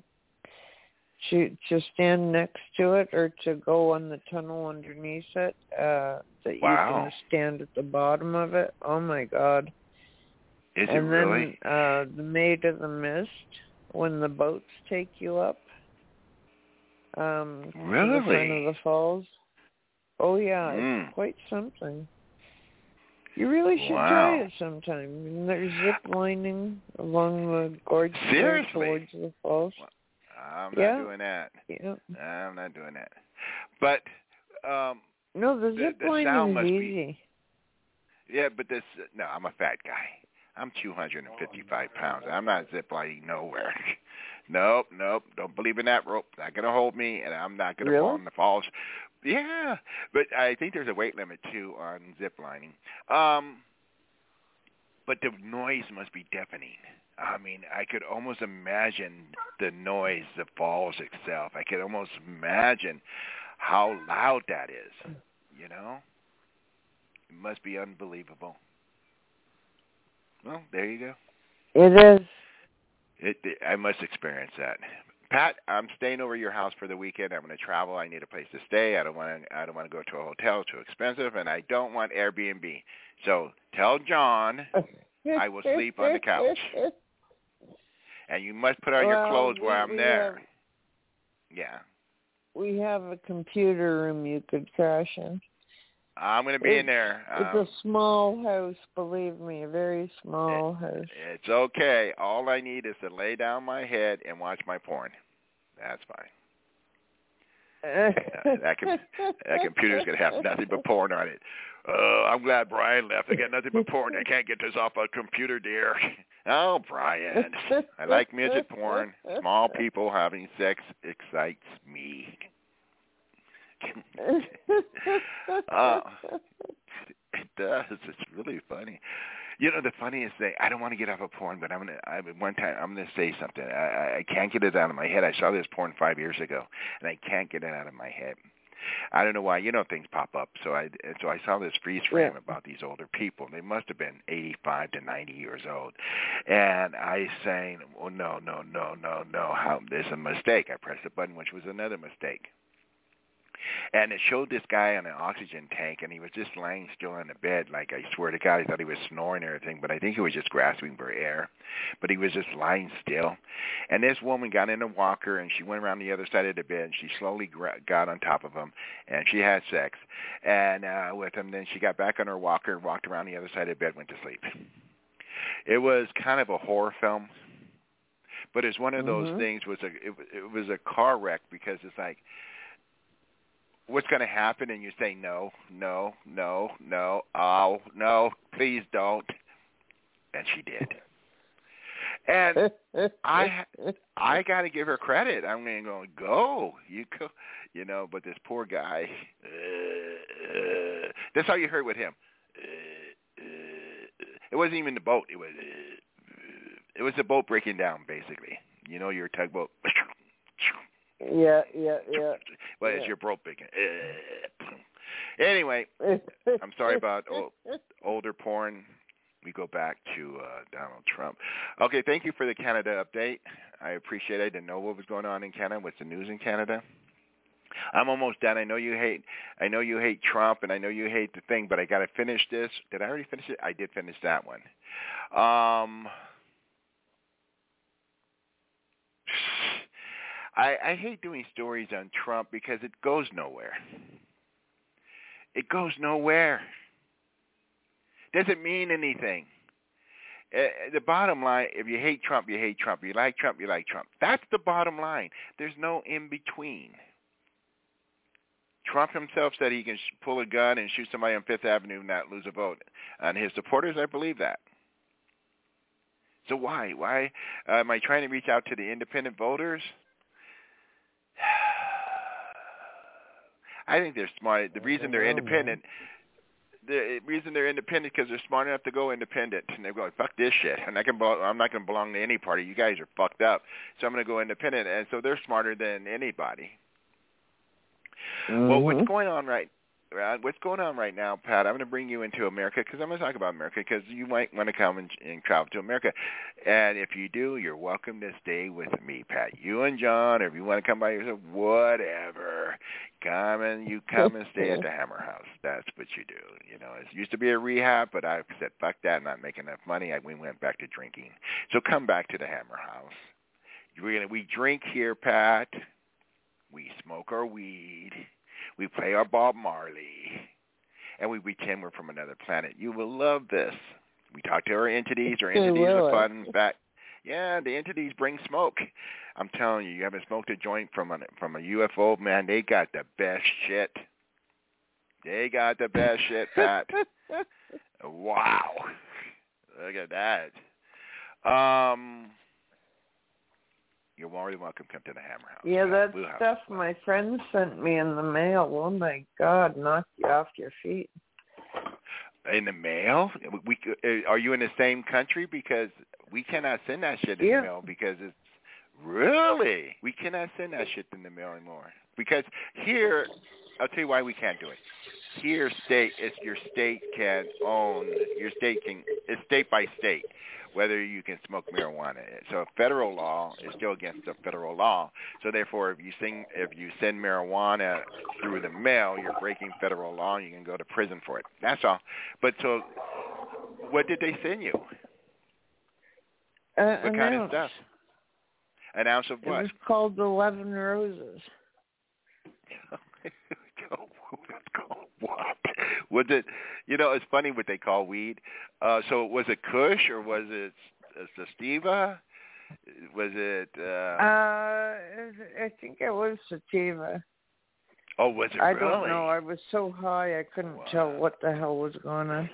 To to stand next to it or to go on the tunnel underneath it, uh, that wow. you can stand at the bottom of it. Oh my God! Is and it really? then uh, the Maid of the Mist, when the boats take you up. Um, really? To the front of the falls. Oh yeah, mm. it's quite something. You really should wow. try it sometime. And there's zip lining along the gorge towards the falls. I'm yeah. not doing that. Yeah. I'm not doing that. But um, no, the zip the, the lining sound is must easy. Be, yeah, but this no, I'm a fat guy. I'm two hundred fifty-five pounds. I'm not zip lining nowhere. nope, nope. Don't believe in that rope. Not gonna hold me, and I'm not gonna really? fall in the falls. Yeah, but I think there's a weight limit too on zip lining. Um, but the noise must be deafening. I mean, I could almost imagine the noise, the falls itself. I could almost imagine how loud that is, you know? It must be unbelievable. Well, there you go. It is. It, it, I must experience that. Pat, I'm staying over your house for the weekend. I'm going to travel. I need a place to stay. I don't want to. I don't want to go to a hotel. Too expensive, and I don't want Airbnb. So tell John I will sleep on the couch. And you must put on well, your clothes we, while I'm we there. Have, yeah. We have a computer room you could crash in. I'm going to be it's, in there. It's um, a small house, believe me, a very small it, house. It's okay. All I need is to lay down my head and watch my porn. That's fine. uh, that, com- that computer's going to have nothing but porn on it. Oh, I'm glad Brian left. I got nothing but porn. I can't get this off a computer, dear. Oh, Brian. I like midget porn. Small people having sex excites me. uh, it does. It's really funny. You know, the funniest thing, I don't want to get off of porn, but I'm gonna. I, one time, I'm gonna say something. I, I can't get it out of my head. I saw this porn five years ago, and I can't get it out of my head. I don't know why. You know, things pop up. So I, so I saw this freeze frame yeah. about these older people. They must have been eighty-five to ninety years old, and I saying, "Oh no, no, no, no, no! How there's a mistake." I pressed the button, which was another mistake. And it showed this guy on an oxygen tank, and he was just lying still in the bed. Like, I swear to God, I thought he was snoring or everything, but I think he was just grasping for air. But he was just lying still. And this woman got in a walker, and she went around the other side of the bed, and she slowly gra- got on top of him, and she had sex and uh, with him. Then she got back on her walker, walked around the other side of the bed, went to sleep. It was kind of a horror film, but it's one of those mm-hmm. things. Was a it, it was a car wreck because it's like, what's going to happen? And you say, no, no, no, no, oh, no, please don't. And she did. And I I got to give her credit. I'm going to go, go, you go, you know, but this poor guy, uh, uh, that's all you heard with him. Uh, uh, it wasn't even the boat. It was, uh, it was the boat breaking down, basically. You know, your tugboat. Yeah, yeah, yeah. Well, yeah. it's your broke bacon. Anyway, I'm sorry about old, older porn. We go back to uh, Donald Trump. Okay, thank you for the Canada update. I appreciate it. I didn't know what was going on in Canada. What's the news in Canada? I'm almost done. I know you hate. I know you hate Trump, and I know you hate the thing. But I got to finish this. Did I already finish it? I did finish that one. Um. I, I hate doing stories on Trump because it goes nowhere. It goes nowhere. Doesn't mean anything. Uh, the bottom line, if you hate Trump, you hate Trump. You like Trump, you like Trump. That's the bottom line. There's no in-between. Trump himself said he can sh- pull a gun and shoot somebody on Fifth Avenue and not lose a vote. And his supporters, I believe that. So why? Why uh, am I trying to reach out to the independent voters? I think they're smart. The reason they're independent, the reason they're independent because they're smart enough to go independent, and they're going, fuck this shit. I'm not gonna, I'm not gonna belong to any party. You guys are fucked up, so I'm gonna go independent. And so they're smarter than anybody. Mm-hmm. Well, what's going on right? What's going on right now, Pat? I'm going to bring you into America because I'm going to talk about America because you might want to come and, and travel to America. And if you do, you're welcome to stay with me, Pat. You and John, or if you want to come by yourself, whatever. Come and you come and stay at the Hammer House. That's what you do. You know, it used to be a rehab, but I said, fuck that, I'm not making enough money. I, we went back to drinking. So come back to the Hammer House. We're gonna, we drink here, Pat. We smoke our weed. We play our Bob Marley, and we pretend we're from another planet. You will love this. We talk to our entities. Our entities are fun. In fact, yeah, the entities bring smoke. I'm telling you, you haven't smoked a joint from a, from a U F O, man, they got the best shit. They got the best shit, Pat. Wow. Look at that. Um... You're more than welcome to come to the Hammer House. Yeah, that we'll stuff my friend sent me in the mail. Oh, my God, knocked you off your feet. In the mail? We, are you in the same country? Because we cannot send that shit in yeah. the mail because it's... Really? We cannot send that shit in the mail anymore. Because here, I'll tell you why we can't do it. Here, state, it's your state can own, your state can, it's state by state, whether you can smoke marijuana. So federal law is still against the federal law. So therefore, if you sing, if you send marijuana through the mail, you're breaking federal law and you can go to prison for it. That's all. But so, what did they send you? Uh, what kind ounce. of stuff? An ounce of what? It was called eleven Roses. What? Was it, you know, it's funny what they call weed. Uh, so was it Kush or was it uh, Sativa? Was it? Uh, uh, I think it was Sativa. Oh, was it I really? I don't know. I was so high I couldn't wow. tell what the hell was going on.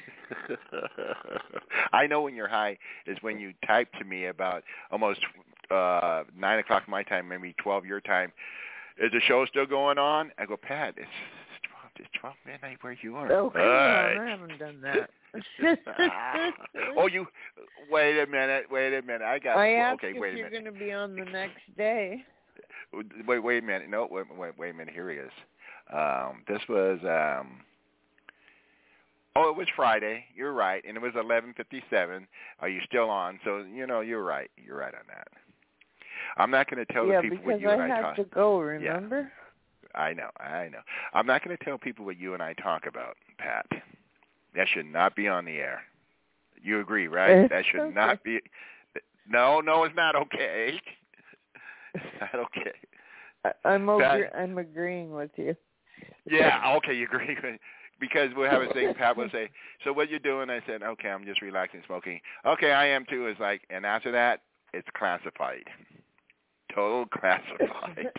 I know when you're high is when you type to me about almost uh, nine o'clock my time, maybe twelve your time. is the show still going on? I go, Pat, it's twelve, it's twelve midnight where you are. Oh, come right. on, I haven't done that. oh, you, wait a minute, wait a minute. I got, I asked okay, if wait a you're minute. going to be on the next day. Wait, wait a minute. No, wait, wait, wait a minute. Here he is. Um, this was, um, oh, it was Friday. You're right. And it was eleven fifty-seven. Are you still on? So, you know, you're right. You're right on that. I'm not going to tell yeah, the people because what you I and I have talk. to go, remember? Yeah, I know, I know. I'm not going to tell people what you and I talk about, Pat. That should not be on the air. You agree, right? That should okay. not be. No, no, it's not okay. It's not okay. I, I'm agree, Pat, I'm agreeing with you. Yeah, okay, you agree. Because we'll have a thing, Pat will say, so what you doing? I said, okay, I'm just relaxing, smoking. Okay, I am too. It's like, and after that, it's classified. Total classified.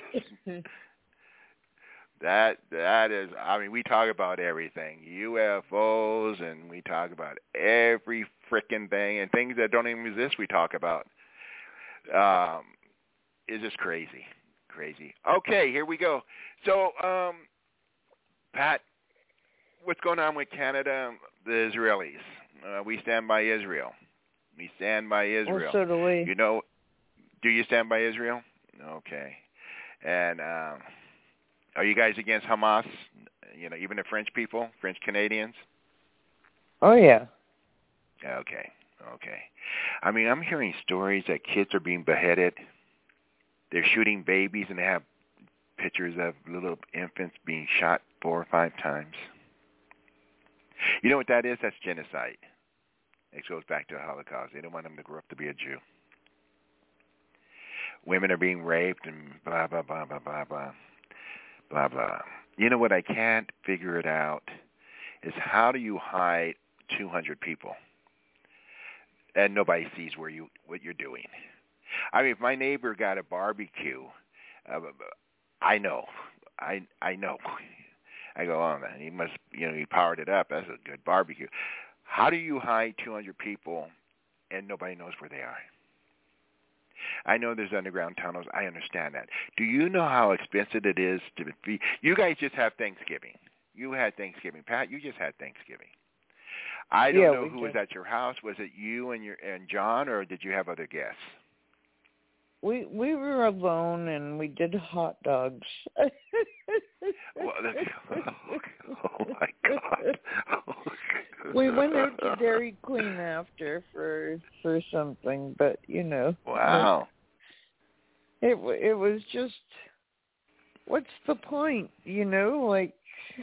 that that is, I mean, we talk about everything, U F Os, and we talk about every frickin' thing, and things that don't even exist. We talk about. Um, it's just crazy, crazy. Okay, here we go. So, um, Pat, what's going on with Canada? The Israelis. Uh, we stand by Israel. We stand by Israel. Well, so do we. You know. Do you stand by Israel? Okay. And um, are you guys against Hamas? You know, even the French people, French Canadians? Oh, yeah. Okay. Okay. I mean, I'm hearing stories that kids are being beheaded. They're shooting babies, and they have pictures of little infants being shot four or five times. You know what that is? That's genocide. It goes back to the Holocaust. They don't want them to grow up to be a Jew. Women are being raped and blah, blah, blah, blah, blah, blah, blah, blah. You know what I can't figure it out is how do you hide two hundred people and nobody sees where you what you're doing? I mean, if my neighbor got a barbecue, uh, I know. I I know. I go, oh, man, he must, you know, he powered it up. That's a good barbecue. How do you hide two hundred people and nobody knows where they are? I know there's underground tunnels. I understand that. Do you know how expensive it is to be? You guys just have Thanksgiving. You had Thanksgiving. Pat, you just had Thanksgiving. I don't yeah, know who did. was at your house. Was it you and your and John, or did you have other guests? We we were alone, and we did hot dogs. well, oh, my God. We went out to Dairy Queen after for for something, but you know. Wow. It it was just, what's the point? You know, like.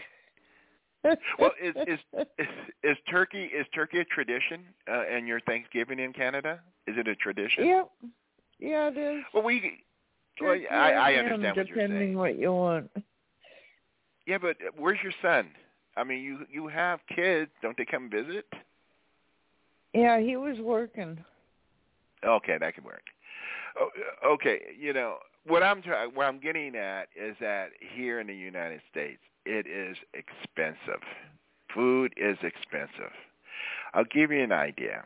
well, is, is is is turkey is turkey a tradition uh, in your Thanksgiving in Canada? Is it a tradition? Yeah, yeah, it is. Well, we. Well, I, I understand what you're saying. Depending what you want. Yeah, but where's your son? I mean, you you have kids. Don't they come visit? Yeah, he was working. Okay, that can work. Okay, you know what I'm trying, what I'm getting at is that here in the United States, it is expensive. Food is expensive. I'll give you an idea.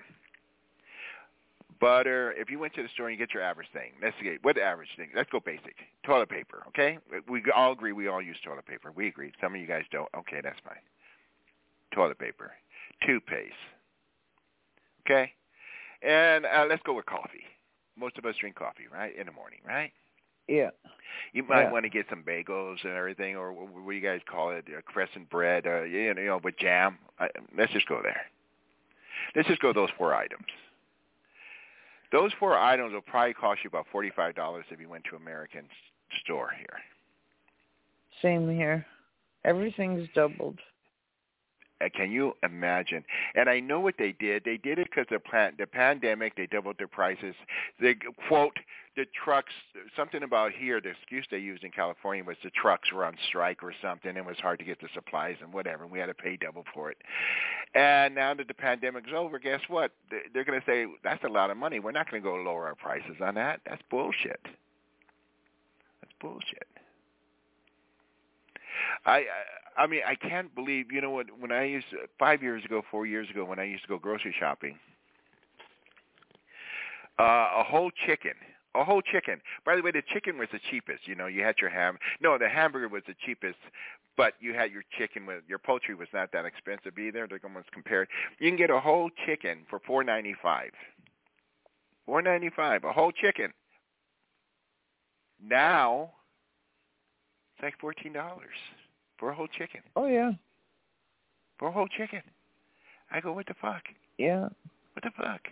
Butter, if you went to the store and you get your average thing, let's see, what average thing? Let's go basic. Toilet paper, okay? We all agree we all use toilet paper. We agree. Some of you guys don't. Okay, that's fine. Toilet paper. Toothpaste. Okay? And uh, let's go with coffee. Most of us drink coffee, right, in the morning, right? Yeah. You might yeah. want to get some bagels and everything, or what do you guys call it, uh, crescent bread, uh, you know, with jam. I, let's just go there. Let's just go those four items. Those four items will probably cost you about forty-five dollars if you went to American store here. Same here. Everything's doubled. Can you imagine? And I know what they did. They did it because of plan- the pandemic. They doubled their prices. They, quote, the trucks, something about here, the excuse they used in California was the trucks were on strike or something. It was hard to get the supplies and whatever, and we had to pay double for it. And now that the pandemic's over, guess what? They're going to say, that's a lot of money. We're not going to go lower our prices on that. That's bullshit. That's bullshit. I... I I mean, I can't believe, you know what, when I used to, five years ago, four years ago, when I used to go grocery shopping, uh, a whole chicken, A whole chicken. By the way, the chicken was the cheapest. You know, you had your ham. No, the hamburger was the cheapest, but you had your chicken with your poultry was not that expensive either. They're almost compared. You can get a whole chicken for four ninety-five. Four ninety-five, a whole chicken. Now it's like fourteen dollars for a whole chicken. Oh yeah. For a whole chicken. I go, what the fuck? Yeah. What the fuck?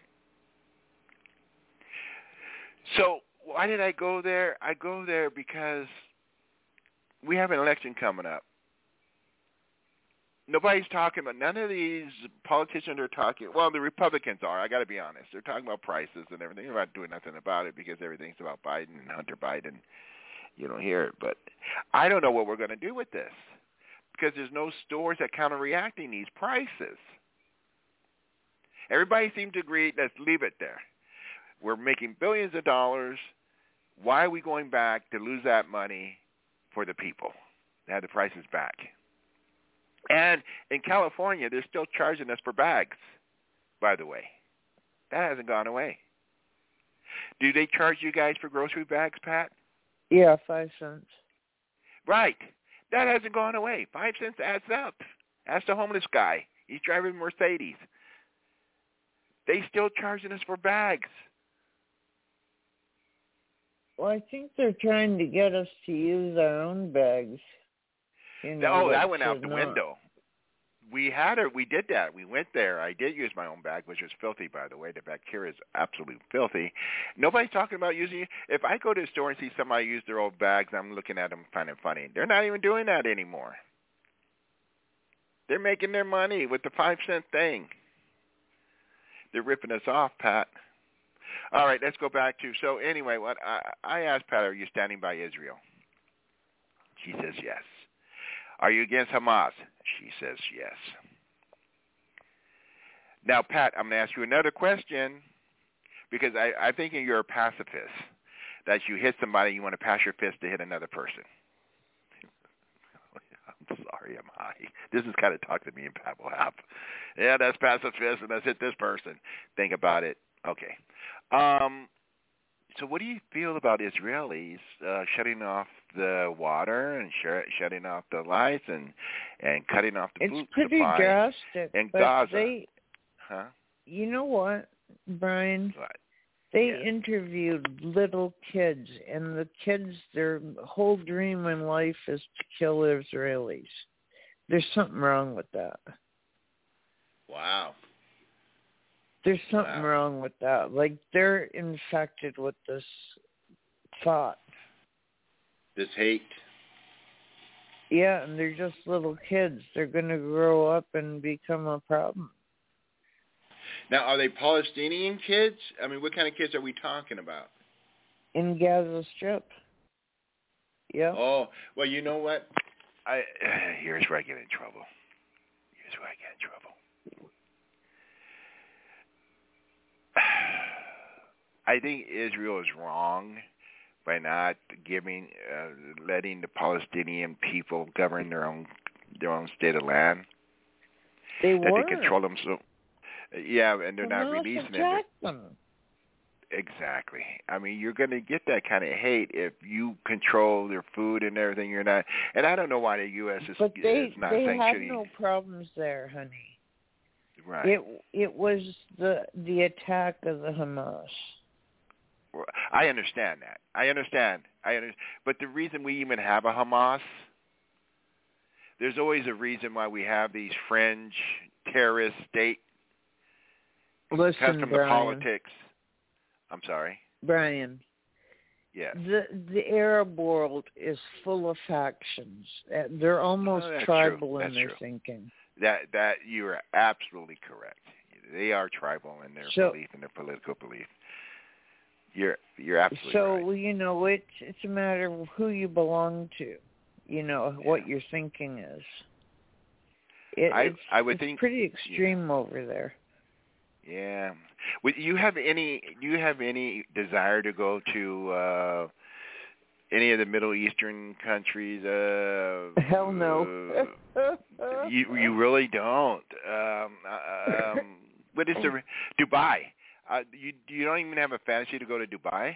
So why did I go there? I go there because we have an election coming up. Nobody's talking about, none of these politicians are talking, well, the Republicans are, I got to be honest. They're talking about prices and everything. They're not doing nothing about it because everything's about Biden and Hunter Biden. You don't hear it. But I don't know what we're going to do with this because there's no stores that counter-reacting these prices. Everybody seems to agree, let's leave it there. We're making billions of dollars. Why are we going back to lose that money for the people? They have the prices back. And in California, they're still charging us for bags, by the way. That hasn't gone away. Do they charge you guys for grocery bags, Pat? Yeah, five cents. Right. That hasn't gone away. Five cents adds up. Ask the homeless guy. He's driving a Mercedes. They still charging us for bags. Well, I think they're trying to get us to use our own bags. You know, oh, that went out the not. window. We had her. We did that. We went there. I did use my own bag, which was filthy, by the way. The bacteria is absolutely filthy. Nobody's talking about using it. If I go to the store and see somebody use their old bags, I'm looking at them kind of funny. They're not even doing that anymore. They're making their money with the five cent thing. They're ripping us off, Pat. All right, let's go back to, so anyway, what I, I asked Pat, are you standing by Israel? She says yes. Are you against Hamas? She says yes. Now, Pat, I'm going to ask you another question because I, I think you're a pacifist, that you hit somebody, you want to pass your fist to hit another person. I'm sorry, I'm high. This is kind of talk to me and Pat will have. Yeah, that's pacifist, and let's hit this person. Think about it. Okay. Um, so what do you feel about Israelis uh, shutting off the water and sh- shutting off the lights and, and cutting off the it's food pretty supply drastic, in but Gaza? They, huh? You know what, Brian? What? They yeah. interviewed little kids, and the kids, their whole dream in life is to kill Israelis. There's something wrong with that. Wow. There's something wow. wrong with that. Like, they're infected with this thought. This hate. Yeah, and they're just little kids. They're going to grow up and become a problem. Now, are they Palestinian kids? I mean, what kind of kids are we talking about? In Gaza Strip. Yeah. Oh, well, you know what? I uh, here's where I get in trouble. Here's where I get in trouble. I think Israel is wrong by not giving, uh, letting the Palestinian people govern their own their own state of land. They that were. They control them so. Yeah, and they're well, not releasing them. them. Exactly. I mean, you're going to get that kind of hate if you control their food and everything. You're not, and I don't know why the U S is, but they, is not they sanctioning. have no problems there, honey. Right. It it was the the attack of the Hamas. I understand that. I understand. I understand. But the reason we even have a Hamas, there's always a reason why we have these fringe terrorist state Listen, custom Brian, to politics. I'm sorry. Brian. Yes. The the Arab world is full of factions. They're almost oh, tribal true. in that's their true. thinking. That that you are absolutely correct. They are tribal in their so, belief and their political belief. You're you're absolutely so, right. So you know, it's it's a matter of who you belong to. You know yeah. what your thinking is. It, I it's, I would it's think pretty extreme yeah. over there. Yeah. Would you have any? Do you have any desire to go to uh, any of the Middle Eastern countries? Uh, Hell no. uh, you you really don't. Um, um, what is the Dubai? Uh, you you don't even have a fantasy to go to Dubai?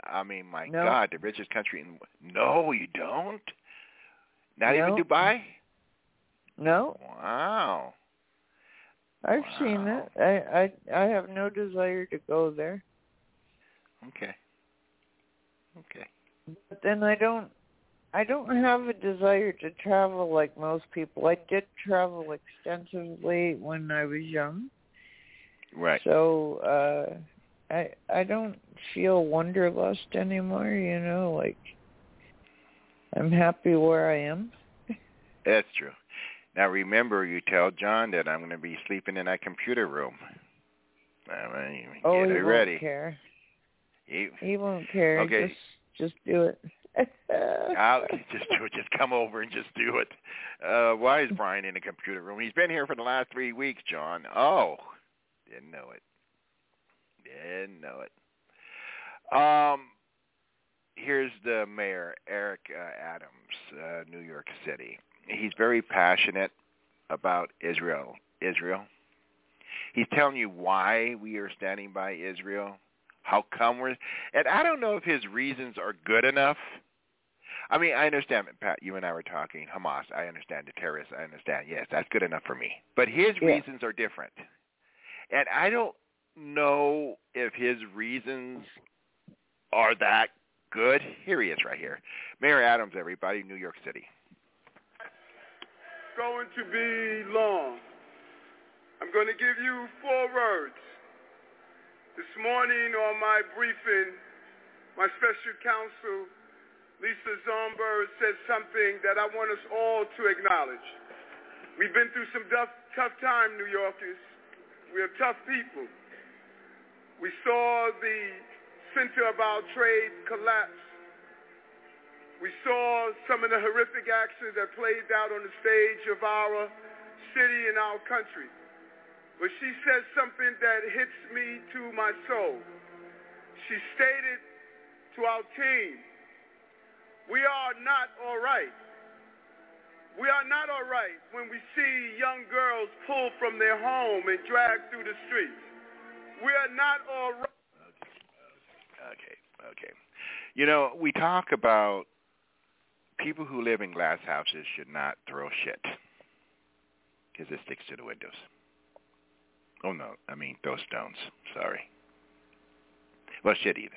I mean, my no. God, the richest country in... No, you don't? Not no. even Dubai? No. Wow. I've wow. seen it. I, I I have no desire to go there. Okay. Okay. But then I don't I don't have a desire to travel like most people. I did travel extensively when I was young. Right. So uh I I don't feel wanderlust anymore, you know, like I'm happy where I am. That's true. Now remember, you tell John that I'm going to be sleeping in that computer room. I mean, oh, get he it won't ready. care. He, he won't care. Okay. Just just do it. I'll just do it. Just come over and just do it. Uh, why is Brian in the computer room? He's been here for the last three weeks, John. Oh, didn't know it. Didn't know it. Um, here's the mayor, Eric uh, Adams, uh, New York City. He's very passionate about Israel. Israel. He's telling you why we are standing by Israel. How come we're... And I don't know if his reasons are good enough. I mean, I understand, Pat, you and I were talking, Hamas. I understand the terrorists. I understand. Yes, that's good enough for me. But his yeah. reasons are different. And I don't know if his reasons are that good. Here he is right here. Mayor Adams, everybody, New York City. Going to be long. I'm going to give you four words. This morning on my briefing, my special counsel, Lisa Zomberg, said something that I want us all to acknowledge. We've been through some tough, tough time, New Yorkers. We are tough people. We saw the center of our trade collapse. We saw some of the horrific actions that played out on the stage of our city and our country. But she said something that hits me to my soul. She stated to our team, we are not all right. We are not all right when we see young girls pulled from their home and dragged through the streets. We are not all right. Okay, okay. You know, we talk about people who live in glass houses should not throw shit because it sticks to the windows. Oh, no, I mean throw stones. Sorry. Well, shit either.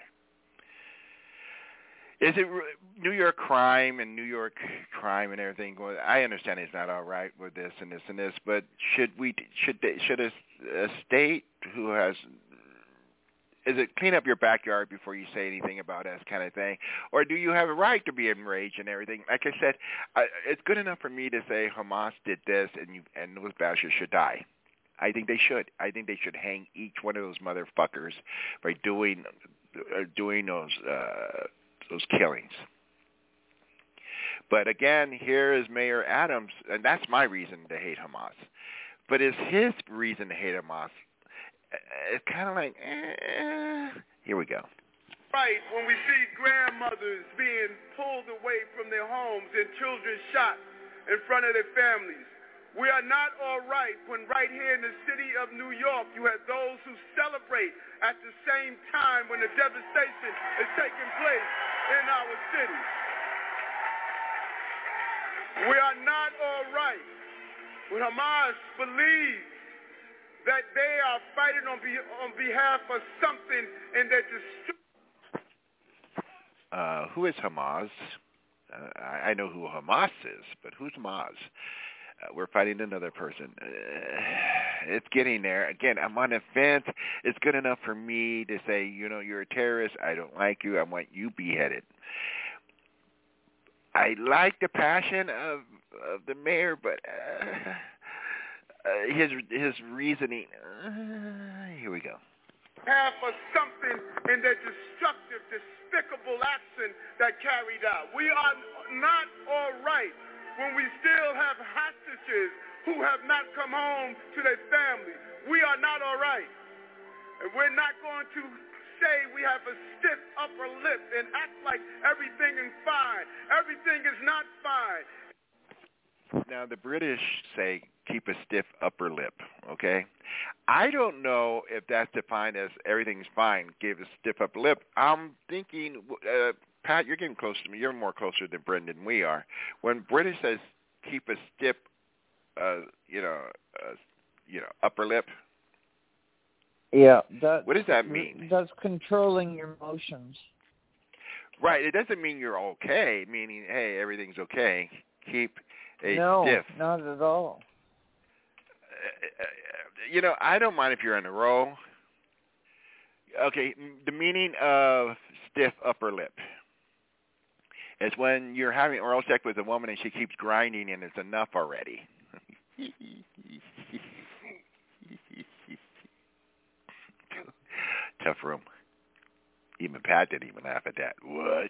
Is it New York crime and New York crime and everything going? I understand it's not all right with this and this and this, but should we should they, should a, a state who has is it clean up your backyard before you say anything about us kind of thing, or do you have a right to be enraged and everything? Like I said, I, it's good enough for me to say Hamas did this and you and those bastards should die. I think they should. I think they should hang each one of those motherfuckers by doing uh, doing those. Uh, those killings. But again, here is Mayor Adams, and that's my reason to hate Hamas. But is his reason to hate Hamas, it's kind of like, eh, here we go. Right, when we see grandmothers being pulled away from their homes and children shot in front of their families. We are not all right when right here in the city of New York you have those who celebrate at the same time when the devastation is taking place in our city. We are not all right when Hamas believes that they are fighting on, be, on behalf of something and they're destroying. Uh, who is Hamas? Uh, I, I know who Hamas is, but who's Hamas? Uh, we're fighting another person. Uh, it's getting there. Again, I'm on the fence. It's good enough for me to say, you know, you're a terrorist. I don't like you. I want you beheaded. I like the passion of, of the mayor, but uh, uh, his his reasoning. Uh, here we go. Half of something in their destructive, despicable action that carried out. We are not all right when we still have hostages who have not come home to their families. We are not all right. And we're not going to say we have a stiff upper lip and act like everything is fine. Everything is not fine. now the British say keep a stiff upper lip, okay? I don't know if that's defined as everything's fine, give a stiff upper lip. I'm thinking, uh, Pat, you're getting close to me. You're more closer to Brendan than we are. When British says keep a stiff, uh, you know, uh, you know, upper lip. Yeah. That, what does that mean? That's controlling your emotions. Right. It doesn't mean you're okay, meaning, hey, everything's okay. Keep a no, stiff. No, not at all. Uh, you know, I don't mind if you're in a row. Okay, the meaning of stiff upper lip is when you're having oral sex with a woman and she keeps grinding and it's enough already. Tough room. Even Pat didn't even laugh at that. What?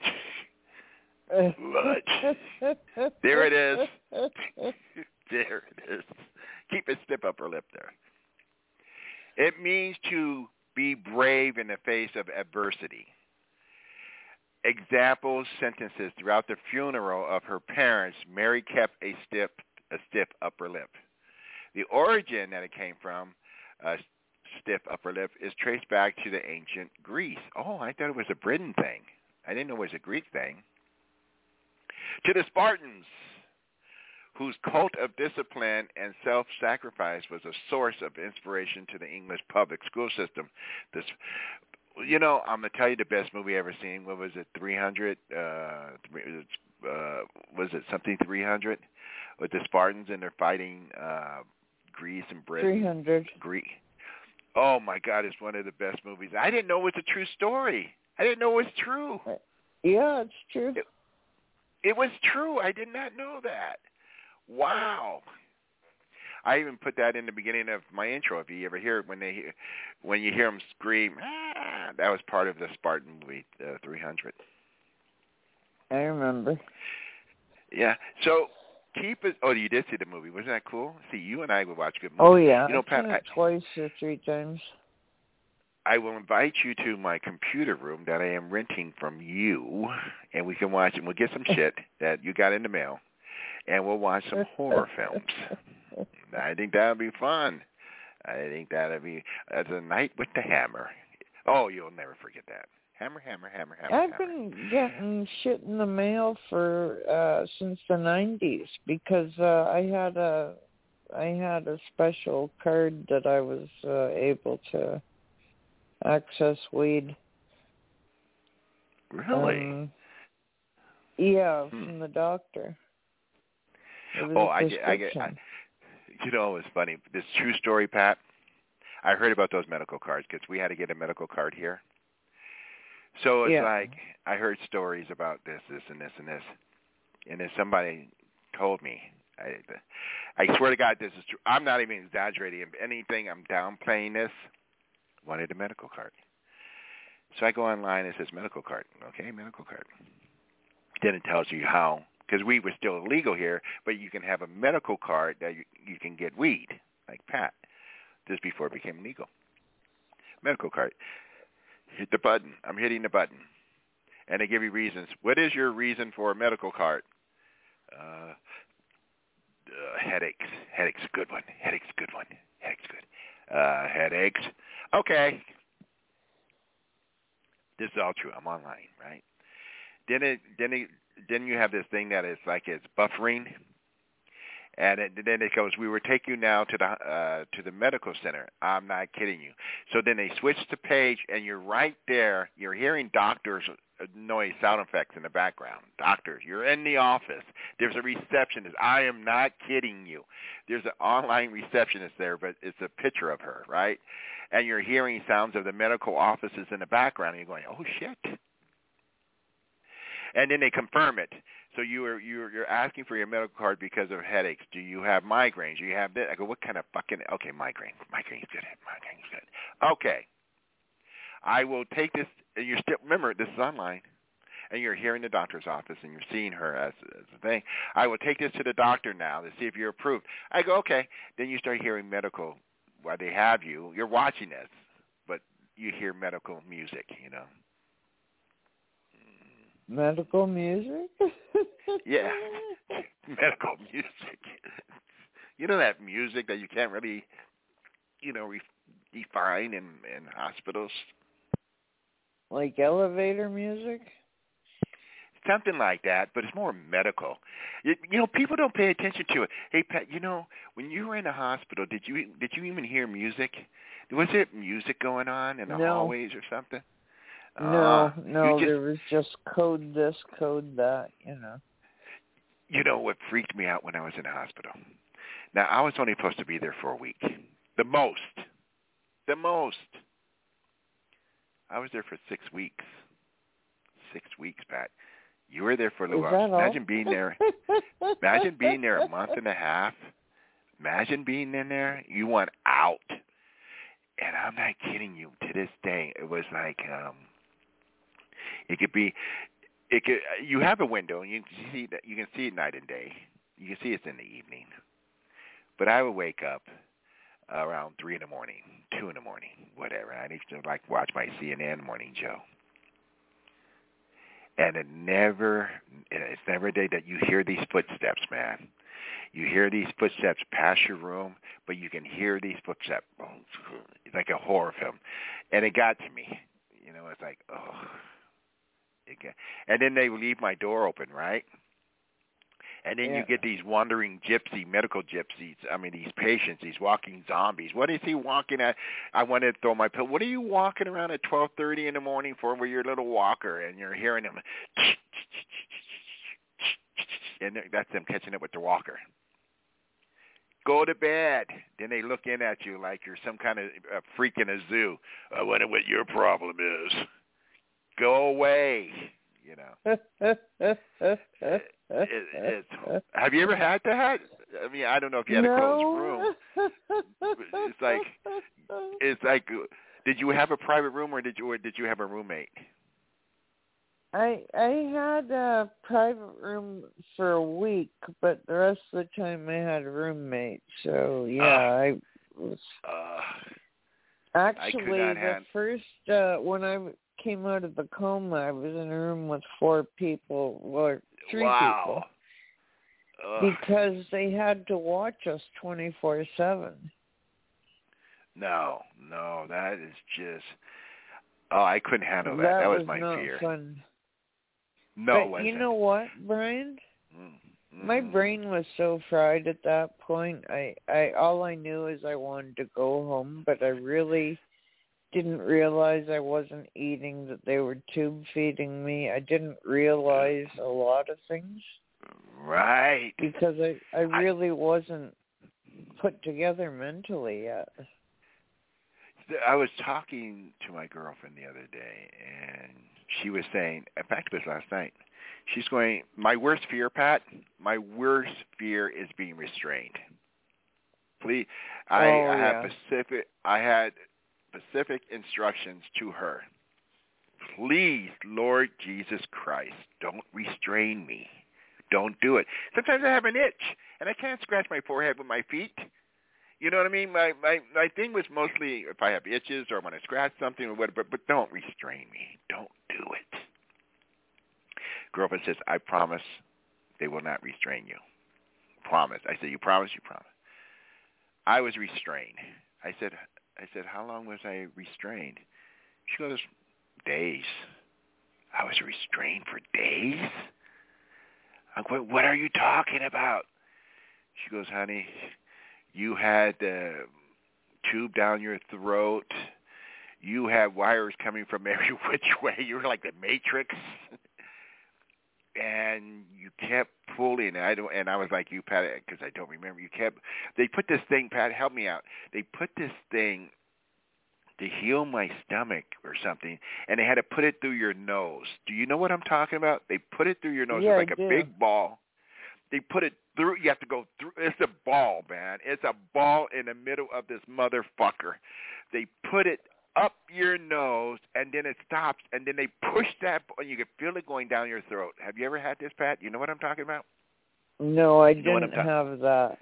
What? There it is. There it is. Keep a stiff upper lip there. It means to be brave in the face of adversity. Examples, sentences. Throughout the funeral of her parents, Mary kept a stiff, a stiff upper lip. The origin that it came from, uh, stiff upper lip, is traced back to the ancient Greece. Oh, I thought it was a Britain thing. I didn't know it was a Greek thing. To the Spartans, whose cult of discipline and self-sacrifice was a source of inspiration to the English public school system. This, you know, I'm going to tell you the best movie I've ever seen. What was it, three hundred? Uh, uh, was it something three hundred? With the Spartans and they're fighting uh, Greece and Britain. three hundred. Greece. Oh, my God, it's one of the best movies. I didn't know it was a true story. I didn't know it was true. Yeah, it's true. It, it was true. I did not know that. Wow. I even put that in the beginning of my intro. If you ever hear it, when they hear, when you hear them scream, ah, that was part of the Spartan movie, uh, three hundred. I remember. Yeah. So keep it. Oh, you did see the movie. Wasn't that cool? See, you and I would watch good movies. Oh yeah. You know, Pat, I've seen it I, twice or three times. I will invite you to my computer room that I am renting from you, and we can watch it. We'll get some shit that you got in the mail. And we'll watch some horror films. I think that'll be fun. I think that'll be uh, The Night with the Hammer. Oh, you'll never forget that. Hammer, hammer, hammer, hammer. I've hammer. been getting shit in the mail for uh since the nineties because uh, I had a I had a special card that I was uh, able to access weed. Really? Um, yeah, hmm. from the doctor. Oh, I get, I get, I, you know, it's funny. This true story, Pat. I heard about those medical cards because we had to get a medical card here. So it's yeah. like I heard stories about this, this, and this, and this, and then somebody told me. I, I swear to God, this is true. I'm not even exaggerating. If anything, I'm downplaying this. Wanted a medical card. So I go online. It says medical card. Okay, medical card. Then it tells you how. Because weed was still illegal here, but you can have a medical card that you, you can get weed, like Pat, just before it became legal. Medical card. Hit the button. I'm hitting the button. And they give you reasons. What is your reason for a medical card? Uh, uh, headaches. Headaches, good one. Headaches, good one. Headaches, good. Uh, headaches. Okay. This is all true. I'm online, right? Then it, then it, Then you have this thing that is like it's buffering, and it, then it goes, we will take you now to the uh, to the medical center. I'm not kidding you. So then they switch the page, and you're right there. You're hearing doctors' noise sound effects in the background. Doctors, you're in the office. There's a receptionist. I am not kidding you. There's an online receptionist there, but it's a picture of her, right? And you're hearing sounds of the medical offices in the background, and you're going, oh, shit. And then they confirm it. So you are you're you're asking for your medical card because of headaches. Do you have migraines? Do you have this? I go, what kind of fucking okay, migraine. Migraine's good. Migraine's good. Okay. I will take this and you're still remember this is online. And you're here in the doctor's office and you're seeing her as, as a thing. I will take this to the doctor now to see if you're approved. I go, okay. Then you start hearing medical while they have you. You're watching this, but you hear medical music, you know. Medical music? Yeah, medical music. You know that music that you can't really, you know, re- define in, in hospitals? Like elevator music? Something like that, but it's more medical. You, you know, people don't pay attention to it. Hey, Pat, you know, when you were in the hospital, did you did you even hear music? Was there music going on in the no. hallways or something? No, uh, no, just, there was just code this, code that, you know. You know what freaked me out when I was in the hospital? Now, I was only supposed to be there for a week. The most. The most. I was there for six weeks. Six weeks, Pat. You were there for a little while. Imagine all? being there. Imagine being there a month and a half. Imagine being in there. You want out. And I'm not kidding you. To this day, it was like um, it could be. It could. You have a window. And you can see that. You can see it night and day. You can see it's in the evening. But I would wake up around three in the morning, two in the morning, whatever. I need to like watch my C N N morning Joe. And it never, it's never a day that you hear these footsteps, man. You hear these footsteps pass your room, but you can hear these footsteps. It's like a horror film. And it got to me. You know, it's like, oh. It got, and then they leave my door open, right? And then yeah. you get these wandering gypsy, medical gypsies. I mean, these patients, these walking zombies. What is he walking at? I wanted to throw my pill. What are you walking around at twelve thirty in the morning for with your little walker? And you're hearing them. And that's them catching up with their walker. Go to bed. Then they look in at you like you're some kind of uh, freak in a zoo. I wonder what your problem is. Go away. You know. it, it, it's, have you ever had that? I mean, I don't know if you had no. a closed room. It's like, it's like, did you have a private room or did you or did you have a roommate? I I had a private room for a week, but the rest of the time I had a roommate. So yeah, uh, I was uh, actually I the have... first uh, when I came out of the coma, I was in a room with four people, or three wow. people, Ugh. because they had to watch us twenty-four seven. No, no, that is just. Oh, I couldn't handle that. That, that was, was my not fear. Fun. No, but it wasn't. You know what, Brian? Mm-hmm. My brain was so fried at that point. I, I all I knew is I wanted to go home, but I really didn't realize I wasn't eating, that they were tube feeding me. I didn't realize a lot of things. Right. Because I, I really I, wasn't put together mentally yet. I was talking to my girlfriend the other day, and she was saying, in fact, it was last night, she's going, my worst fear, Pat, my worst fear is being restrained. Please, I, oh, I yeah. have specific, I had specific instructions to her. Please, Lord Jesus Christ, don't restrain me. Don't do it. Sometimes I have an itch, and I can't scratch my forehead with my feet. You know what I mean? My, my my thing was mostly if I have itches or when I scratch something or whatever, but, but don't restrain me. Don't do it. Girlfriend says, I promise they will not restrain you. Promise. I said, you promise? You promise. I was restrained. I said, I said, how long was I restrained? She goes, days. I was restrained for days? I'm going, what are you talking about? She goes, honey, you had the tube down your throat. You had wires coming from every which way. You were like the Matrix. And you kept pulling. I don't, and I was like you, Pat, because I don't remember. You kept. They put this thing, Pat, help me out. They put this thing to heal my stomach or something, and they had to put it through your nose. Do you know what I'm talking about? They put it through your nose. Yeah, It's like I a do. big ball. They put it through. You have to go through. It's a ball, man. It's a ball in the middle of this motherfucker. They put it up your nose, and then it stops, and then they push that, and you can feel it going down your throat. Have you ever had this, Pat? You know what I'm talking about? No, I you know didn't have that.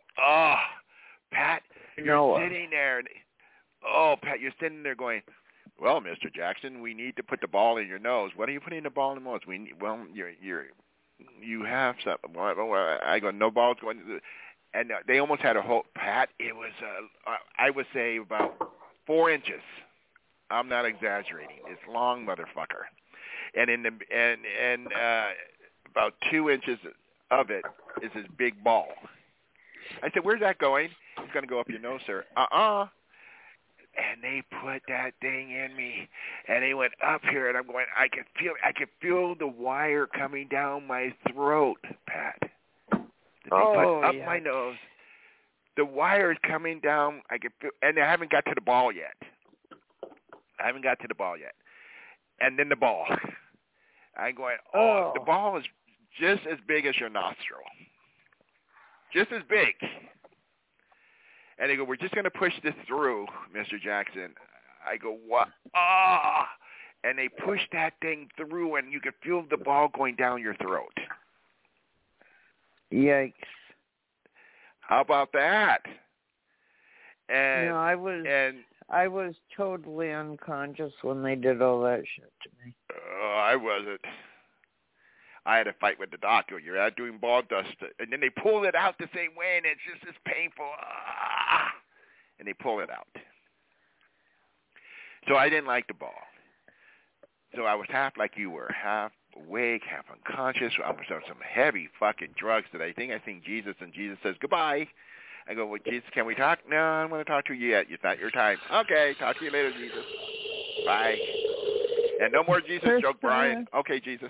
Oh, Pat, you're no. sitting there. And, oh, Pat, you're sitting there going, well, Mister Jackson, we need to put the ball in your nose. What are you putting the ball in the nose? We need, well, you're you're you have something. Well, I go, no ball's going to the, and they almost had a whole Pat. It was uh, I would say about four inches. I'm not exaggerating. It's long, motherfucker. And in the and and uh, about two inches of it is this big ball. I said, "Where's that going?" It's going to go up your nose, sir. Uh-uh. And they put that thing in me, and they went up here, and I'm going. I could feel. I could feel the wire coming down my throat, Pat. They oh, put up yeah. my nose. The wire is coming down. I could feel, and I haven't got to the ball yet. I haven't got to the ball yet. And then the ball. I'm going. Oh, oh. The ball is just as big as your nostril. Just as big. And they go, we're just going to push this through, Mister Jackson. I go, what? Ah! And they push that thing through, and you could feel the ball going down your throat. Yikes. How about that? And, no, I was and, I was totally unconscious when they did all that shit to me. Uh, I wasn't. I had a fight with the doctor. You're out doing ball dust. And then they pull it out the same way, and it's just as painful. Ah! And they pull it out. So I didn't like the ball. So I was half like you were, half awake, half unconscious. I was on some heavy fucking drugs that I think I seen Jesus, and Jesus says, goodbye. I go, well, Jesus, can we talk? No, I don't want to talk to you yet. It's not your time. Okay, talk to you later, Jesus. Bye. And no more Jesus joke, Brian. Okay, Jesus.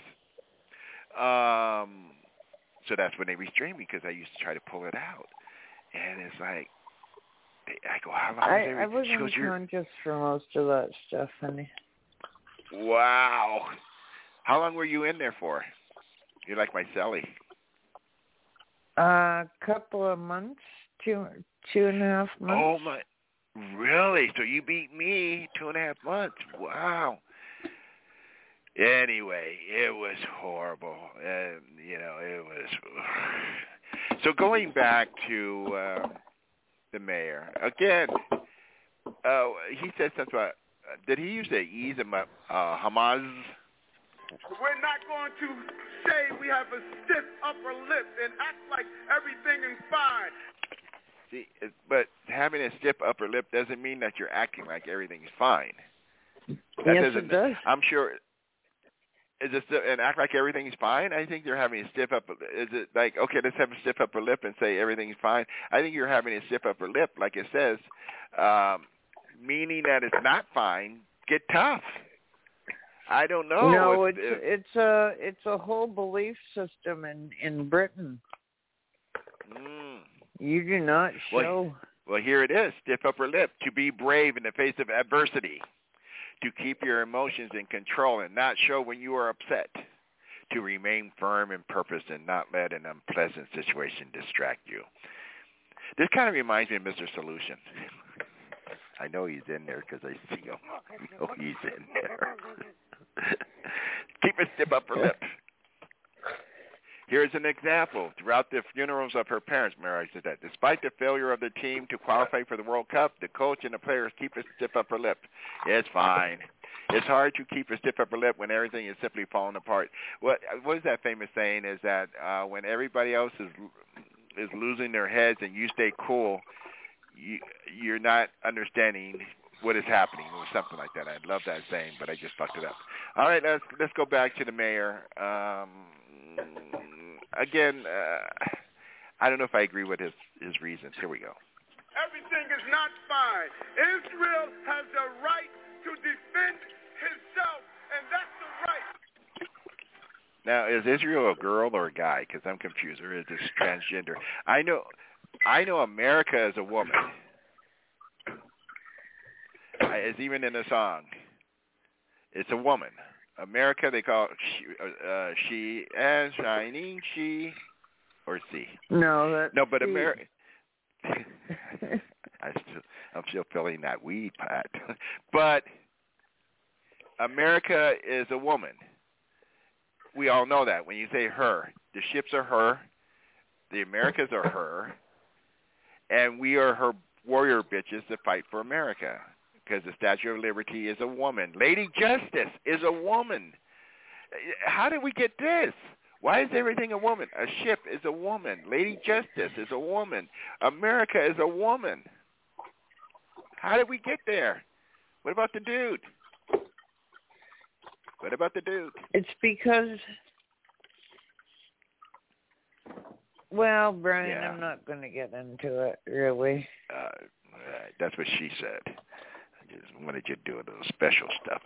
Um, so that's when they restrained me because I used to try to pull it out, and it's like, they, I go, how long? I, was I was goes, unconscious for most of that stuff, honey. Wow. How long were you in there for? You're like my celly. A uh, couple of months, two two and a half months. Oh my, really? So you beat me two and a half months? Wow. Anyway, it was horrible, and you know it was. So going back to uh, the mayor again, uh, he said something about. Uh, did he use the ease of uh, Hamas? We're not going to say we have a stiff upper lip and act like everything is fine. See, but having a stiff upper lip doesn't mean that you're acting like everything is fine. That yes, doesn't, it does. I'm sure. Is it still, and act like everything's fine? I think you're having a stiff upper. Is it like, okay, let's have a stiff upper lip and say everything's fine? I think you're having a stiff upper lip, like it says, um, meaning that it's not fine. Get tough. I don't know. No, if, it's if, it's a it's a whole belief system in in Britain. Mm. You do not show. Well, well, here it is: stiff upper lip, to be brave in the face of adversity, to keep your emotions in control and not show when you are upset, to remain firm in purpose and not let an unpleasant situation distract you. This kind of reminds me of Mister Solution. I know he's in there because I see him. I know he's in there. Keep a stiff upper lip. Here's an example. Throughout the funerals of her parents, Mary said that despite the failure of the team to qualify for the World Cup, the coach and the players keep a stiff upper lip. It's fine. It's hard to keep a stiff upper lip when everything is simply falling apart. What what is that famous saying? Is that uh, when everybody else is is losing their heads and you stay cool, you, you're not understanding what is happening, or something like that. I love that saying, but I just fucked it up. All right, let's let's go back to the mayor. Um, again, uh, I don't know if I agree with his his reasons. Here we go. Everything is not fine. Israel has the right to defend himself, and that's the right. Now, is Israel a girl or a guy? Because I'm confused. Or is this transgender? I know, I know America is a woman. It's even in the song. It's a woman. America, they call it she, uh, she and shining she or she. No, that's no, but she. America. I still, I'm still feeling that weed, Pat. But America is a woman. We all know that. When you say her, the ships are her, the Americas are her, and we are her warrior bitches that fight for America. because the Statue of Liberty is a woman. Lady Justice is a woman. How did we get this? Why is everything a woman? A ship is a woman. Lady Justice is a woman. America is a woman. How did we get there? What about the dude? What about the dude? It's because, well, Brian, yeah. I'm not going to get into it, really. Uh, right. That's what she said. I just wanted you to do a little special stuff.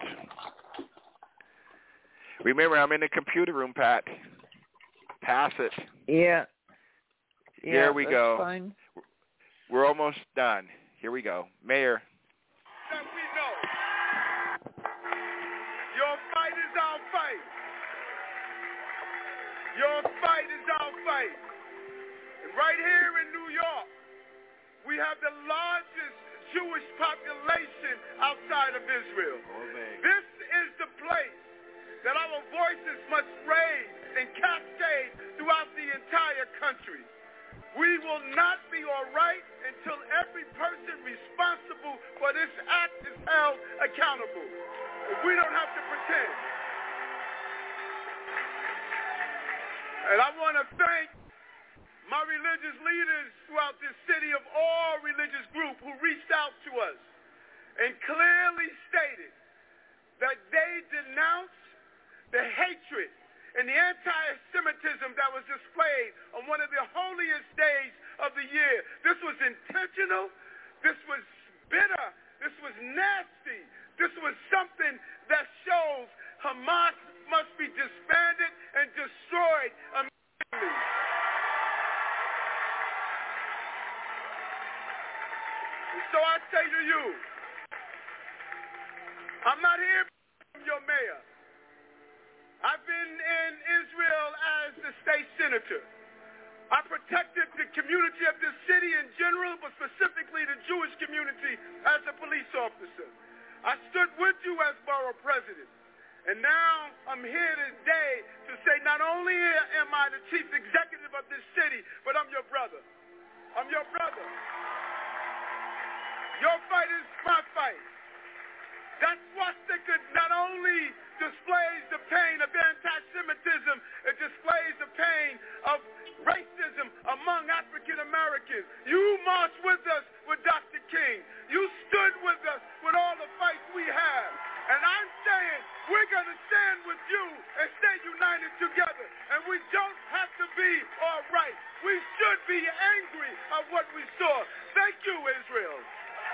Remember, I'm in the computer room, Pat. Pass it. Yeah. Here yeah, we that's go. Fine. We're almost done. Here we go. Mayor. That we know. Your fight is our fight. Your fight is our fight. And right here in New York, we have the largest Jewish population outside of Israel. This is the place that our voices must raise and cascade throughout the entire country. We will not be all right until every person responsible for this act is held accountable. We don't have to pretend. And I want to thank my religious leaders throughout this city of all religious groups who reached out to us and clearly stated that they denounced the hatred and the anti-Semitism that was displayed on one of the holiest days of the year. This was intentional. This was bitter. This was nasty. This was something that shows Hamas must be disbanded and destroyed immediately. And so I say to you, I'm not here from your mayor. I've been in Israel as the state senator. I protected the community of this city in general, but specifically the Jewish community as a police officer. I stood with you as borough president. And now I'm here today to say not only am I the chief executive of this city, but I'm your brother. I'm your brother. Your fight is my fight. That swastika not only displays the pain of anti-Semitism, it displays the pain of racism among African Americans. You marched with us with Doctor King. You stood with us with all the fights we have. And I'm saying we're going to stand with you and stay united together. And we don't have to be all right. We should be angry at what we saw. Thank you, Israel.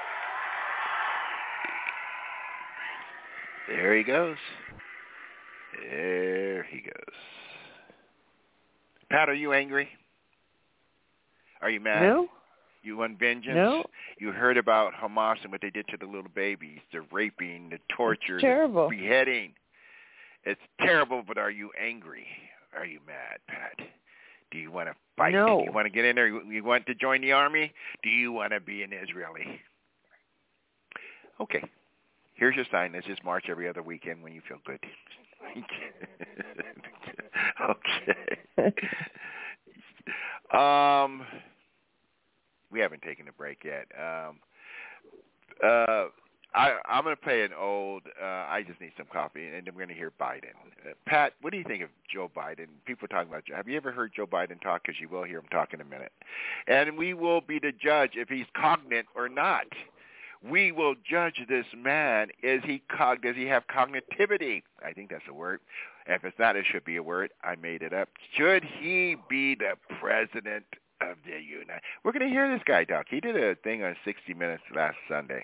There he goes. There he goes. Pat, are you angry? Are you mad? No. You want vengeance? No. You heard about Hamas and what they did to the little babies, the raping, the torture, it's terrible. the beheading. It's terrible, but are you angry? Are you mad, Pat? Do you want to fight? No. Do you want to get in there? You want to join the army? Do you want to be an Israeli? Okay. Here's your sign. Let's just march every other weekend when you feel good. Okay. um, we haven't taken a break yet. Um, uh, I, I'm going to play an old, uh, I just need some coffee, and then we're going to hear Biden. Uh, Pat, what do you think of Joe Biden? People are talking about Joe. Have you ever heard Joe Biden talk? Because you will hear him talk in a minute. And we will be the judge if he's cognate or not. We will judge this man. Is he cog? Does he have cognitivity? I think that's a word. If it's not, it should be a word. I made it up. Should he be the president of the United? We're going to hear this guy talk. He did a thing on sixty minutes last Sunday.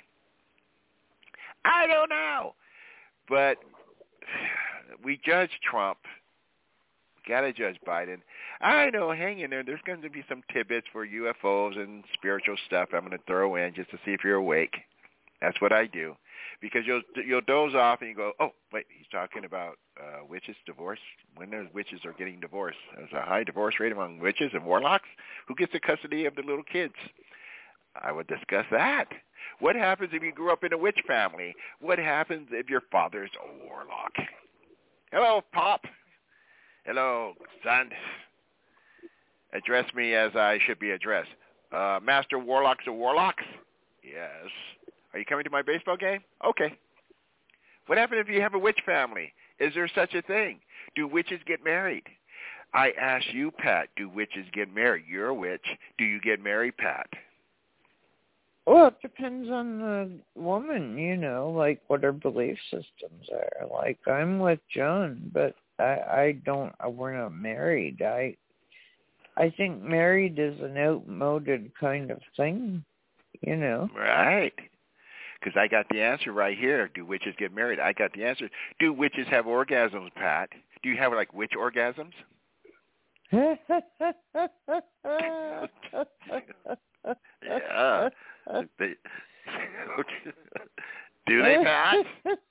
I don't know, but we judge Trump. Got to judge Biden. I know, hang in there. There's going to be some tidbits for U F Os and spiritual stuff I'm going to throw in just to see if you're awake. That's what I do. Because you'll you'll doze off and you go, oh, wait, he's talking about uh, witches, divorce. When those witches are getting divorced. There's a high divorce rate among witches and warlocks. Who gets the custody of the little kids? I would discuss that. What happens if you grew up in a witch family? What happens if your father's a warlock? Hello, Pop. Hello, son. Address me as I should be addressed. Uh, Master Warlocks of Warlocks? Yes. Are you coming to my baseball game? Okay. What happened if you have a witch family? Is there such a thing? Do witches get married? I ask you, Pat, do witches get married? You're a witch. Do you get married, Pat? Well, it depends on the woman, you know, like what her belief systems are. Like, I'm with John, but I, I don't, we're not married. I I think married is an outmoded kind of thing, you know. Right. Because I got the answer right here. Do witches get married? I got the answer. Do witches have orgasms, Pat? Do you have, like, witch orgasms? Yeah. They, do they, Pat?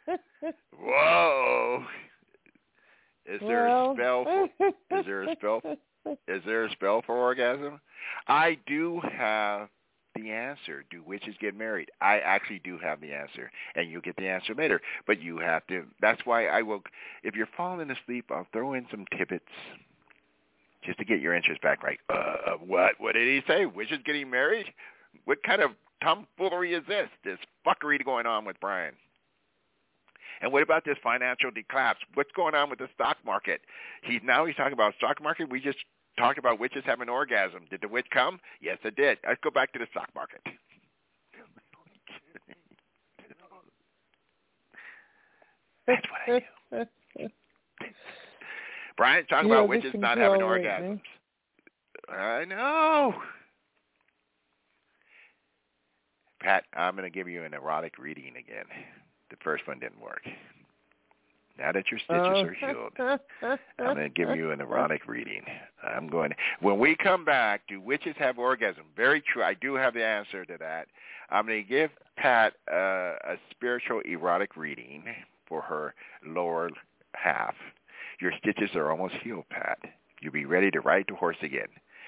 Whoa. Is there well. a spell? For, is there a spell? Is there a spell for orgasm? I do have the answer. Do witches get married? I actually do have the answer, and you'll get the answer later. But you have to. That's why I will. If you're falling asleep, I'll throw in some tidbits just to get your interest back. Right? Uh, what? What did he say? Witches getting married? What kind of tomfoolery is this? This fuckery going on with Brian? And what about this financial collapse? What's going on with the stock market? He's now he's talking about stock market. We just talked about witches having an orgasm. Did the witch come? Yes, it did. Let's go back to the stock market. That's what I do. Brian's talking yeah, about witches not having orgasms. Me. I know. Pat, I'm going to give you an erotic reading again. The first one didn't work. Now that your stitches oh. are healed, I'm going to give you an erotic reading. I'm going to, when we come back, do witches have orgasm? Very true. I do have the answer to that. I'm going to give Pat uh, a spiritual erotic reading for her lower half. Your stitches are almost healed, Pat. You'll be ready to ride the horse again.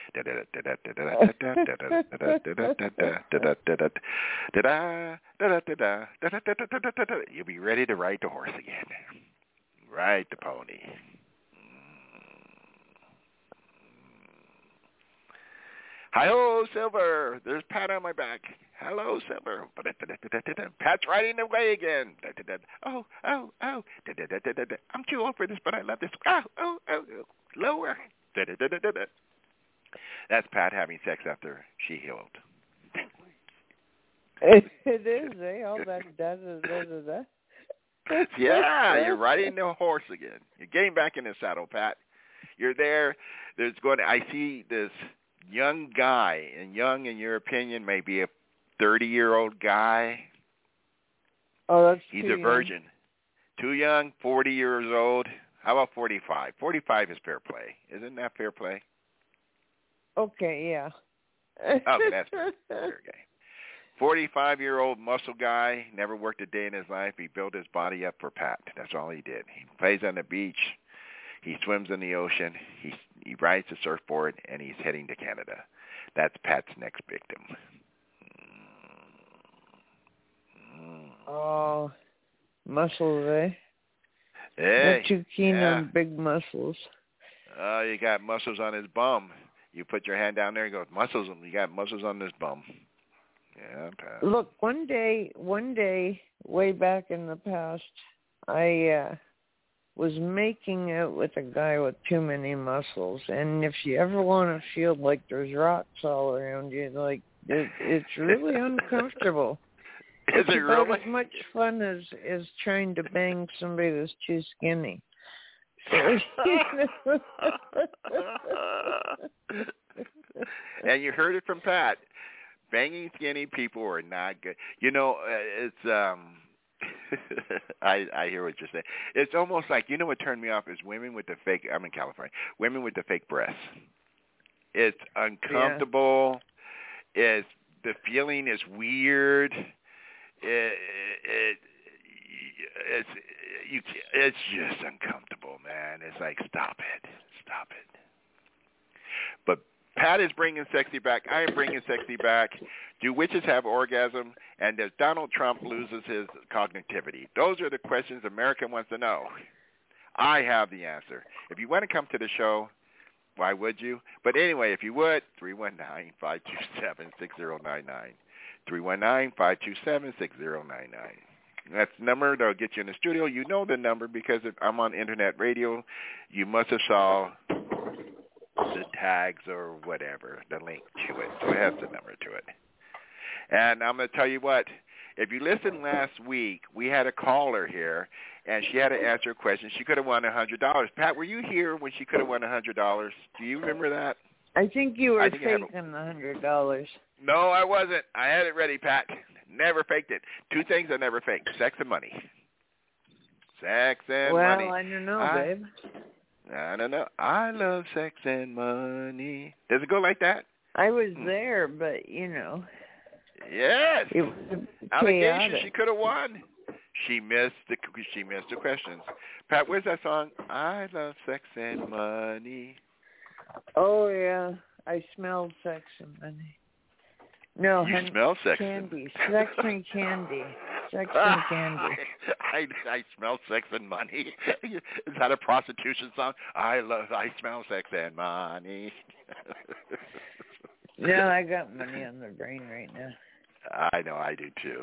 You'll be ready to ride the horse again. Ride the pony. Hi-ho, Silver. There's Pat on my back. Hello, Silver. Pat's riding away again. Oh, oh, oh. I'm too old for this, but I love this. Oh, oh, oh. Lower. That's Pat having sex after she healed. It, it is, eh? All that does is that. Yeah, you're riding the horse again. You're getting back in the saddle, Pat. You're there. There's going to, I see this young guy, and young in your opinion may be a thirty-year-old guy. Oh, that's He's too a virgin. Young. Too young, forty years old. How about forty-five? forty-five is fair play. Isn't that fair play? Okay, yeah. Okay, that's fair, fair game. forty-five-year-old muscle guy, never worked a day in his life. He built his body up for Pat. That's all he did. He plays on the beach. He swims in the ocean. He he rides a surfboard, and he's heading to Canada. That's Pat's next victim. Oh, muscles, eh? Hey, not too keen yeah. on big muscles. Oh, uh, you got muscles on his bum. You put your hand down there and go, muscles. You got muscles on this bum. Yeah, Pat. Look, one day, one day, way back in the past, I uh, was making out with a guy with too many muscles. And if you ever want to feel like there's rocks all around you, like it, it's really uncomfortable. Is it's it about really? as much fun as, as trying to bang somebody that's too skinny. And you heard it from Pat. Banging skinny people are not good. You know, it's um I I hear what you're saying. It's almost like, you know what turned me off is women with the fake, I'm in California, women with the fake breasts. It's uncomfortable. Yeah. It's, the feeling is weird. It, it it's you it's just uncomfortable, man. It's like, stop it. Stop it. But Pat is bringing sexy back. I am bringing sexy back. Do witches have orgasm? And does Donald Trump loses his cognitivity? Those are the questions America wants to know. I have the answer. If you want to come to the show, why would you? But anyway, if you would, three one nine, five two seven, six zero nine nine. three one nine, five two seven, six zero nine nine. That's the number that'll get you in the studio. You know the number because if I'm on internet radio. You must have saw the tags or whatever, the link to it. So it has the number to it. And I'm going to tell you what, if you listened last week, we had a caller here, and she had to answer a question. She could have won one hundred dollars. Pat, were you here when she could have won one hundred dollars? Do you remember that? I think you were think faking the one hundred dollars. No, I wasn't. I had it ready, Pat. Never faked it. Two things I never faked, sex and money. Sex and well, money. Well, I don't know, I, babe. I don't know. I love sex and money. Does it go like that? I was there, but, you know. Yes. It was Allegation chaotic. she could have won. She missed the she missed the questions. Pat, where's that song? I love sex and money. Oh, yeah. I smell sex and money. No, you honey, smell sex candy. And... Sex and candy. Sex and candy. I, I smell sex and money. Is that a prostitution song? I love. I smell sex and money. No, I got money on the brain right now. I know, I do too.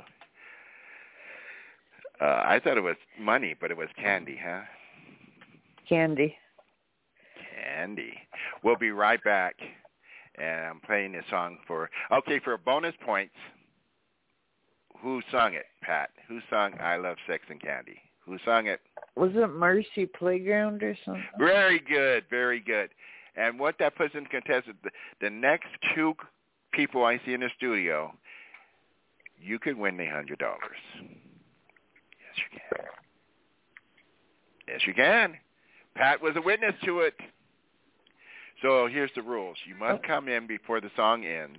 Uh, I thought it was money, but it was candy, huh? Candy. Candy. We'll be right back. And I'm playing this song for, okay, for bonus points, who sung it, Pat? Who sung I Love Sex and Candy? Who sung it? Was it Marcy Playground or something? Very good, very good. And what that puts in contest is the, the next two people I see in the studio, you could win the one hundred dollars. Yes, you can. Yes, you can. Pat was a witness to it. So here's the rules. You must come in before the song ends.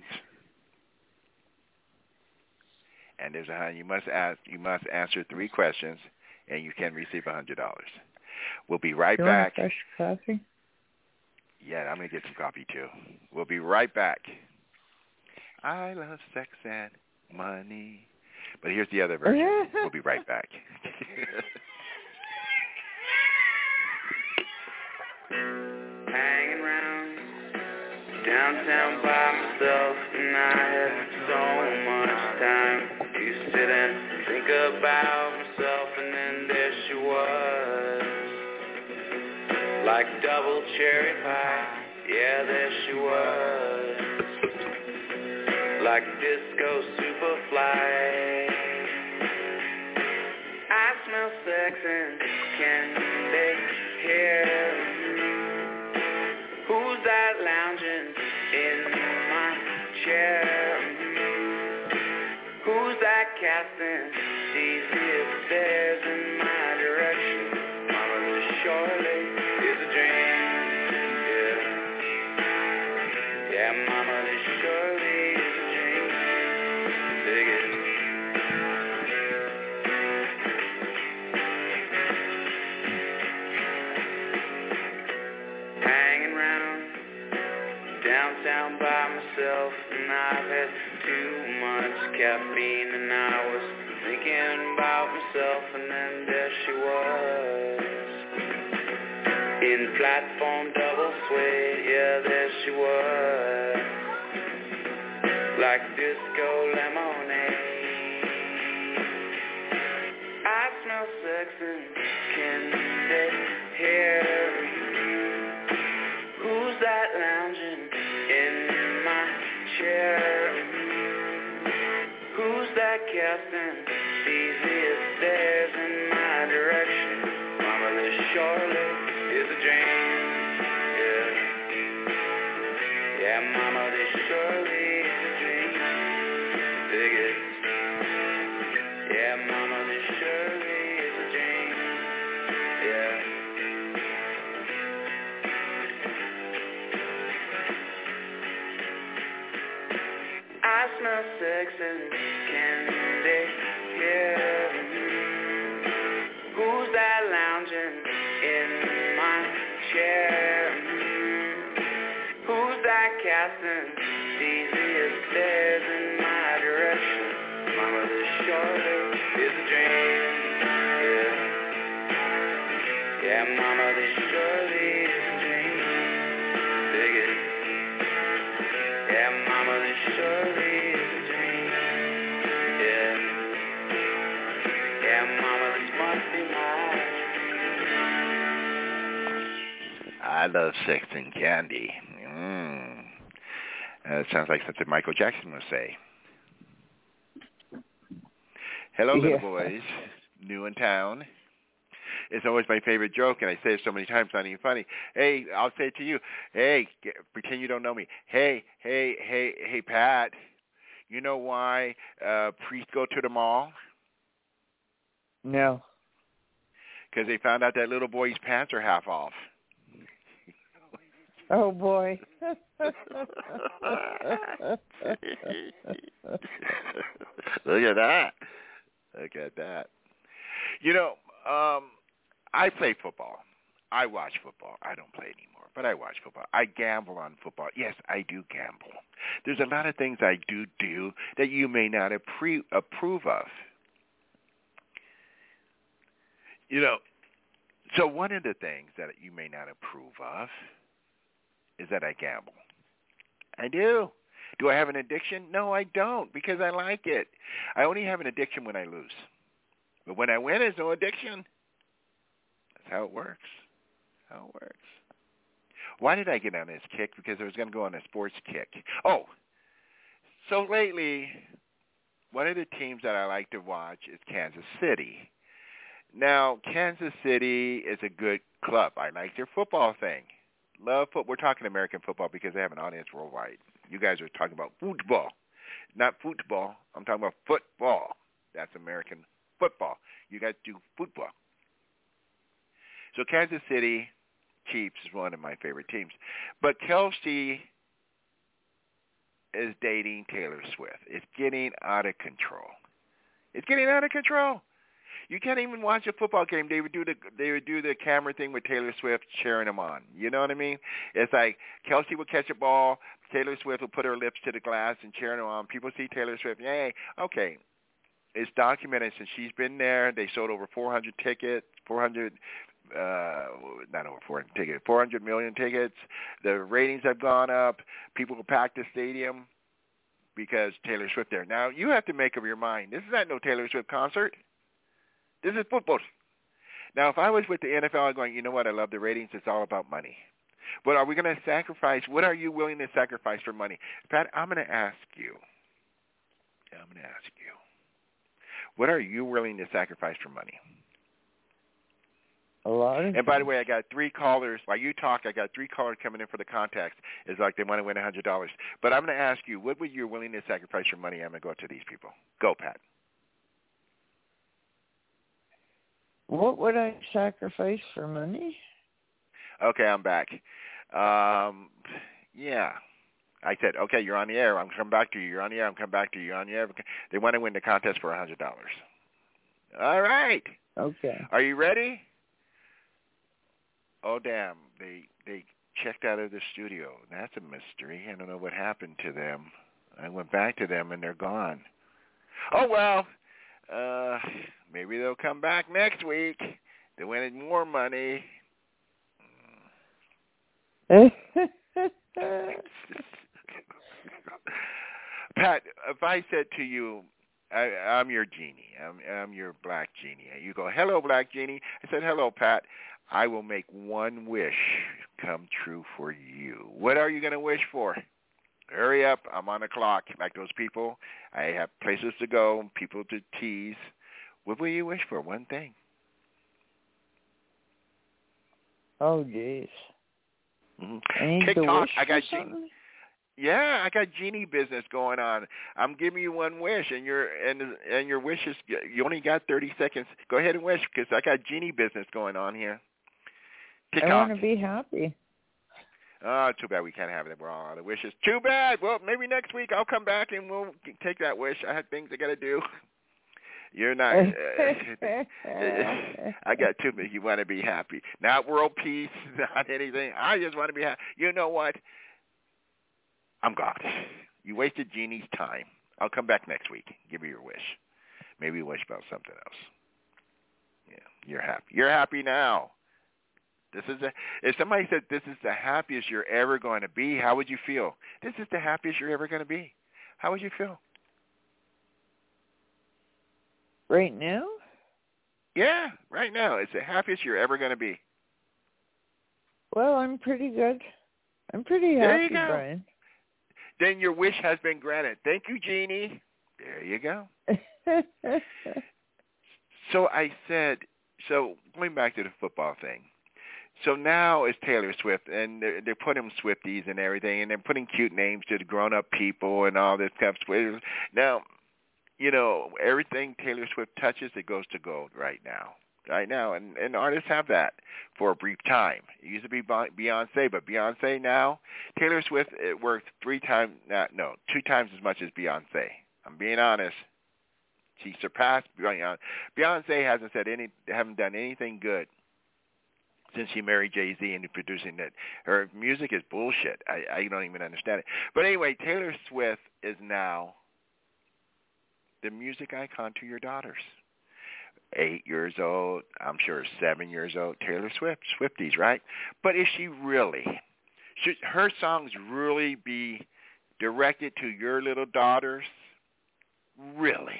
And there's a you must ask you must answer three questions and you can receive one hundred dollars. We'll be right you back. Want fresh coffee? Yeah, I'm going to get some coffee too. We'll be right back. I love sex and money. But here's the other version. We'll be right back. Hanging around downtown by myself, and I had so much time to sit and think about myself, and then there she was, like double cherry pie. Yeah, there she was, like disco superfly. I smell sex and candy here. Who's that lounging in my chair? Who's that casting these here stares in my direction? Mama, this surely is a dream. Yeah, yeah, Mama, this surely is a dream. Dig it. Hanging around downtown by myself, and I've had too much caffeine, and I was thinking about myself, and then there she was, in platform double suede. Yeah, there she was, like disco lemonade. I smell sex and candy here. Who's that lounging in my chair? Who's that casting these here stares in my direction? Mama, this surely is a dream. Yeah, yeah, Mama, this surely is a dream. Dig it. Yeah, Mama, this surely is a dream. Yeah. I smell sex and candy here. Who's that lounging in my chair? Who's that casting these here stares in my direction? Mama, this surely is a dream. Yeah, yeah, Mama, this surely is a dream. Dig it. Yeah, Mama, this surely is a dream. I love sex and candy. Mm. Uh, it sounds like something Michael Jackson would say. Hello, little Yeah. boys. New in town. It's always my favorite joke, and I say it so many times, not even funny. Hey, I'll say it to you. Hey, get, pretend you don't know me. Hey, hey, hey, hey, Pat. You know why uh, priests go to the mall? No. Because they found out that little boy's pants are half off. Oh, boy. Look at that. Look at that. You know, um, I play football. I watch football. I don't play anymore, but I watch football. I gamble on football. Yes, I do gamble. There's a lot of things I do do that you may not appre- approve of. You know, so one of the things that you may not approve of is that I gamble. I do. Do I have an addiction? No, I don't, because I like it. I only have an addiction when I lose. But when I win, there's no addiction. That's how it works. How it works. Why did I get on this kick? Because I was going to go on a sports kick. Oh, so lately, one of the teams that I like to watch is Kansas City. Now, Kansas City is a good club. I like their football thing. Love football. We're talking American football because they have an audience worldwide. You guys are talking about football. Not football. I'm talking about football. That's American football. You guys do football. So Kansas City Chiefs is one of my favorite teams. But Kelsey is dating Taylor Swift. It's getting out of control. It's getting out of control. You can't even watch a football game. They would do the they would do the camera thing with Taylor Swift cheering them on. You know what I mean? It's like Kelsey would catch a ball, Taylor Swift would put her lips to the glass and cheering them on. People see Taylor Swift, yay. Okay. It's documented since she's been there. They sold over four hundred tickets, four hundred, uh, not over four hundred tickets, four hundred million tickets. The ratings have gone up. People will pack the stadium because Taylor Swift there. Now, you have to make up your mind. This is not no Taylor Swift concert. This is football. Now, if I was with the N F L, I'm going, you know what, I love the ratings. It's all about money. But are we going to sacrifice? What are you willing to sacrifice for money? Pat, I'm going to ask you. I'm going to ask you. What are you willing to sacrifice for money? A lot of And by the way, I got three callers. While you talk, I got three callers coming in for the contest. It's like they want to win one hundred dollars. But I'm going to ask you, what would you willing to sacrifice for money? I'm going to go to these people. Go, Pat. What would I sacrifice for money? Okay, I'm back. Um, yeah. I said, okay, you're on the air. I'm coming back to you. You're on the air. I'm coming back to you. You're on the air. They want to win the contest for one hundred dollars. All right. Okay. Are you ready? Oh, damn. They they checked out of the studio. That's a mystery. I don't know what happened to them. I went back to them, and they're gone. Oh, well. Uh, maybe they'll come back next week. They win more money. Pat, if I said to you, I, I'm your genie. I'm, I'm your black genie. You go, hello, black genie. I said, hello, Pat. I will make one wish come true for you. What are you going to wish for? Hurry up. I'm on the clock. Like those people, I have places to go, people to tease. What will you wish for? One thing. Oh, jeez. Mm-hmm. I need TikTok, to wish I got for genie. something? Yeah, I got genie business going on. I'm giving you one wish, and your and and your wish is you only got thirty seconds. Go ahead and wish because I got genie business going on here. TikTok. I want to be happy. Oh, too bad we can't have it. We're all out of wishes. Too bad. Well, maybe next week I'll come back and we'll take that wish. I had things I got to do. You're not. Uh, I got too many. You want to be happy. Not world peace, not anything. I just want to be happy. You know what? I'm gone. You wasted Jeannie's time. I'll come back next week. Give her your wish. Maybe wish about something else. Yeah, you're happy. You're happy now. This is a, if somebody said this is the happiest you're ever going to be, how would you feel? This is the happiest you're ever going to be. How would you feel? Right now? Yeah, right now. It's the happiest you're ever going to be. Well, I'm pretty good. I'm pretty happy, there you go. Brian. Then your wish has been granted. Thank you, Jeannie. There you go. So I said, so going back to the football thing. So now it's Taylor Swift, and they're, they're putting Swifties and everything, and they're putting cute names to the grown-up people and all this stuff. Now, you know, everything Taylor Swift touches, it goes to gold right now. Right now, and, and artists have that for a brief time. It used to be Beyonce, but Beyonce now, Taylor Swift, it worked three times, not, no, two times as much as Beyonce. I'm being honest. She surpassed Beyonce. Beyonce hasn't said any, haven't done anything good since she married Jay-Z and producing it. Her music is bullshit. I, I don't even understand it. But anyway, Taylor Swift is now the music icon to your daughters. Eight years old, I'm sure seven years old, Taylor Swift, Swifties, right? But is she really? Should her songs really be directed to your little daughters? Really?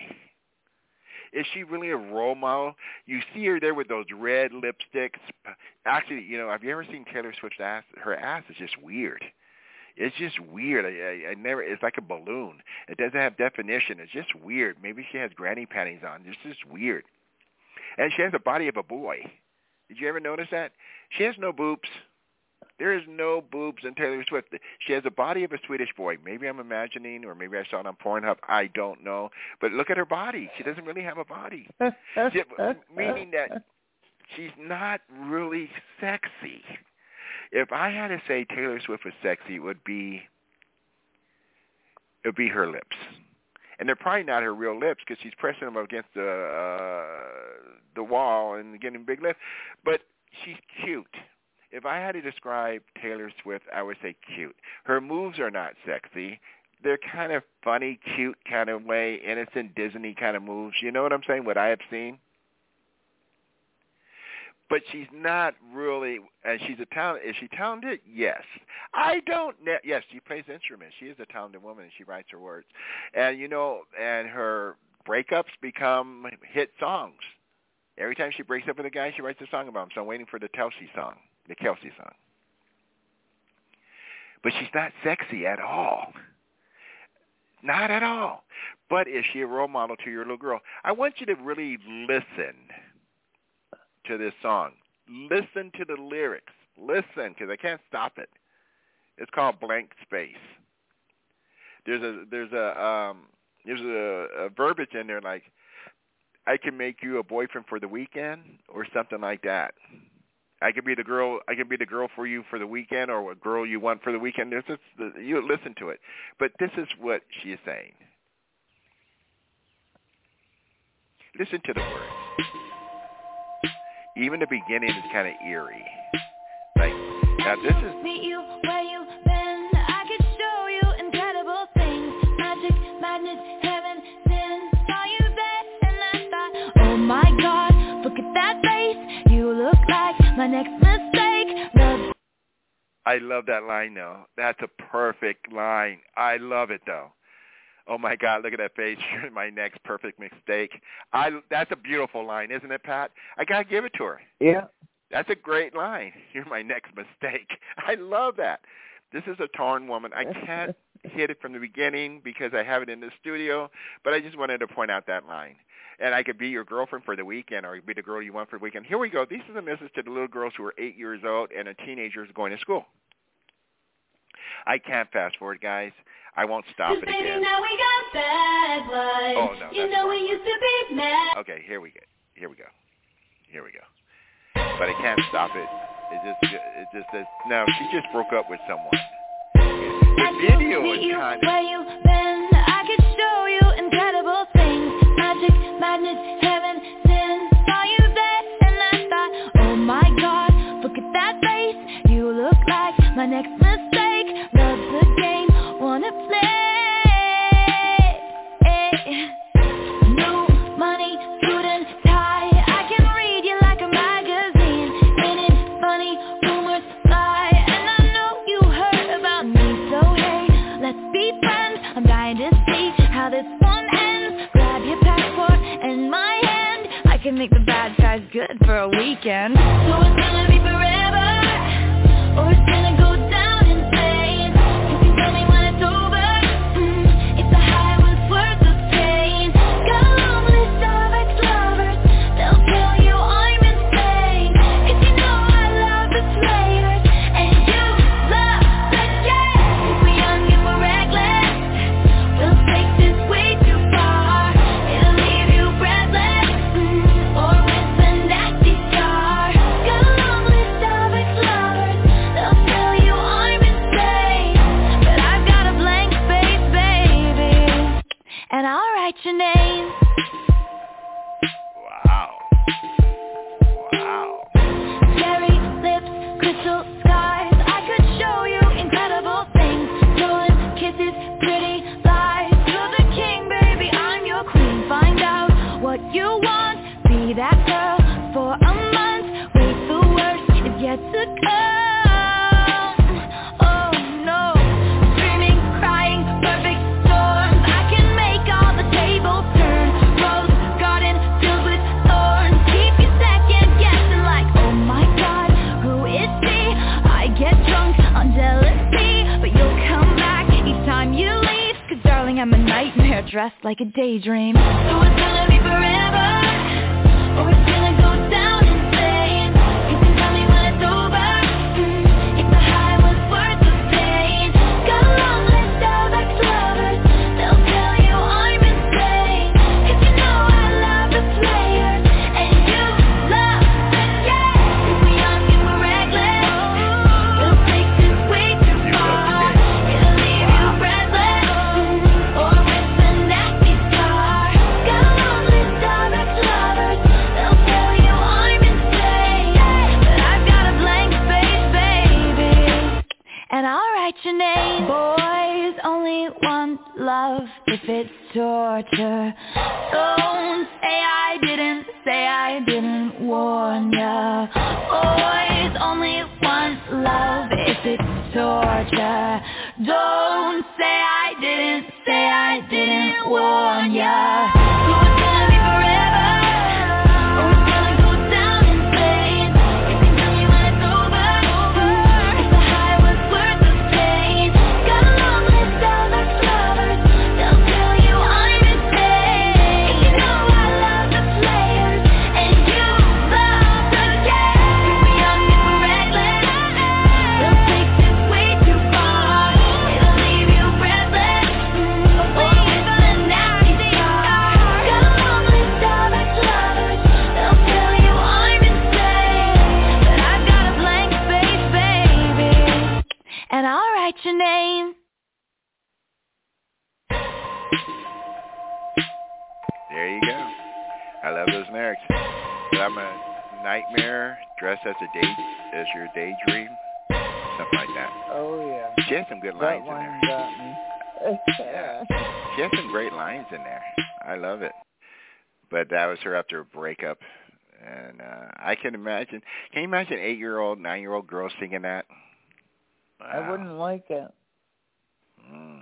Is she really a role model? You see her there with those red lipsticks. Actually, you know, have you ever seen Taylor Swift's ass? Her ass is just weird. It's just weird. I, I, I never. It's like a balloon. It doesn't have definition. It's just weird. Maybe she has granny panties on. It's just weird. And she has the body of a boy. Did you ever notice that? She has no boobs. There is no boobs in Taylor Swift. She has the body of a Swedish boy. Maybe I'm imagining, or maybe I saw it on Pornhub. I don't know. But look at her body. She doesn't really have a body. she, meaning that she's not really sexy. If I had to say Taylor Swift was sexy, it would be, it would be her lips. And they're probably not her real lips because she's pressing them against the uh, the wall and getting big lips. But she's cute. If I had to describe Taylor Swift, I would say cute. Her moves are not sexy. They're kind of funny, cute kind of way, innocent Disney kind of moves. You know what I'm saying, what I have seen? But she's not really, and she's a talent. Is she talented? Yes. I don't know. Yes, she plays instruments. She is a talented woman, and she writes her words. And, you know, and her breakups become hit songs. Every time she breaks up with a guy, she writes a song about him. So I'm waiting for the Kelsey song, the Kelsey song. But she's not sexy at all. Not at all. But is she a role model to your little girl? I want you to really listen to this song. Listen to the lyrics. Listen, because I can't stop it. It's called Blank Space. There's a there's a um, there's a, a verbiage in there like, I can make you a boyfriend for the weekend, or something like that. I could be the girl. I could be the girl for you for the weekend, or a girl you want for the weekend. This is the, you listen to it, but this is what she is saying. Listen to the words. Even the beginning is kind of eerie. Like, now this is... Meet you where you've been. I could show you incredible things. Magic, madness, heaven, sin. Saw you there and I thought, oh my God, look at that face. You look like my next mistake. Love. I love that line, though. That's a perfect line. I love it, though. Oh, my God, look at that face. You're my next perfect mistake. I, that's a beautiful line, isn't it, Pat? I got to give it to her. Yeah. That's a great line. You're my next mistake. I love that. This is a torn woman. I can't hit it from the beginning because I have it in the studio, but I just wanted to point out that line. And I could be your girlfriend for the weekend, or be the girl you want for the weekend. Here we go. This is a message to the little girls who are eight years old and a teenager going to school. I can't fast forward, guys. I won't stop it baby, again. now we got bad blood. Oh, no, you know we used to be mad. Okay, here we go. Here we go. Here we go. But I can't stop it. It just, it just says, no, she just broke up with someone. The video is kind of... Where you been? I could show you incredible things. Magic, madness, heaven, sin. Saw you there and I thought, oh my God, look at that face. You look like my next mistake. Love the game, wanna play. New money, suit and tie. I can read you like a magazine. Ain't it funny? Rumors fly, and I know you heard about me. So hey, let's be friends. I'm dying to see how this one ends. Grab your passport and my hand. I can make the bad guys good for a weekend. So it's gonna be forever. or it's gonna go down insane. You can tell me when it's over, mm, if the high was worth the pain. Got a long list of ex-lovers, they'll tell you I'm insane. Cause you know I love the players, and you love the game. If we're young and we're reckless, we'll take this way too far. It'll leave you breathless, mm, or with a nasty scar. Got a long list of ex-lovers, they'll tell you I'm insane. But I've got a blank space, baby, and I'll write your name. Wow. Wow. Cherry lips, crystal skies, I could show you incredible things. Stolen kisses, pretty lies. You're the king, baby, I'm your queen. Find out what you want, be that girl for a month. Wait, the worst is yet to come. Oh no, screaming, crying, perfect storms. I can make all the tables turn. Rose garden filled with thorns. Keep you second guessing like, oh my god, who is she? I get drunk on jealousy, but you'll come back each time you leave. Cause darling, I'm a nightmare dressed like a daydream. So it's gonna be forever, or it's gonna go down insane. You can tell me when it's over, mm, if the high was worth the pain. Got a long list of ex-lovers, they'll tell you I'm insane. Cause you know I love the players, and you love the game. If we're young and we're reckless, we'll take this way too far. It'll leave you breathless, mm, or with a nasty scar. Got a long list of ex-lovers, they'll tell you I'm insane. But I've got a blank space, baby, and I'll write your name. Boys only want love if it's torture. Don't say I didn't, say I didn't warn ya. Boys only want love if it's torture. Don't say I didn't, say I didn't warn ya. So it's gonna be forever, or it's gonna go down insane. You can tell me when it's over, if the high was worth the pain. Got a long list of ex-lovers, they'll tell you I'm insane. You know I love the players, and you love the game. If we're young and we're reckless, we'll take this way too far. It'll leave you breathless, mm, or with a nasty scar. Got a long list of ex-lovers, they'll tell you I'm insane. But I've got a blank space, baby, and I'll write your name. There you go. I love those lyrics. But I'm a nightmare dressed as a day as your daydream, something like that. Oh yeah. She has some good That lines in one there. got me. Yeah. She has some great lines in there. I love it. But that was her after a breakup. And uh, I can imagine, can you imagine an eight-year-old, nine-year-old girl singing that? Wow. I wouldn't like it. Mm.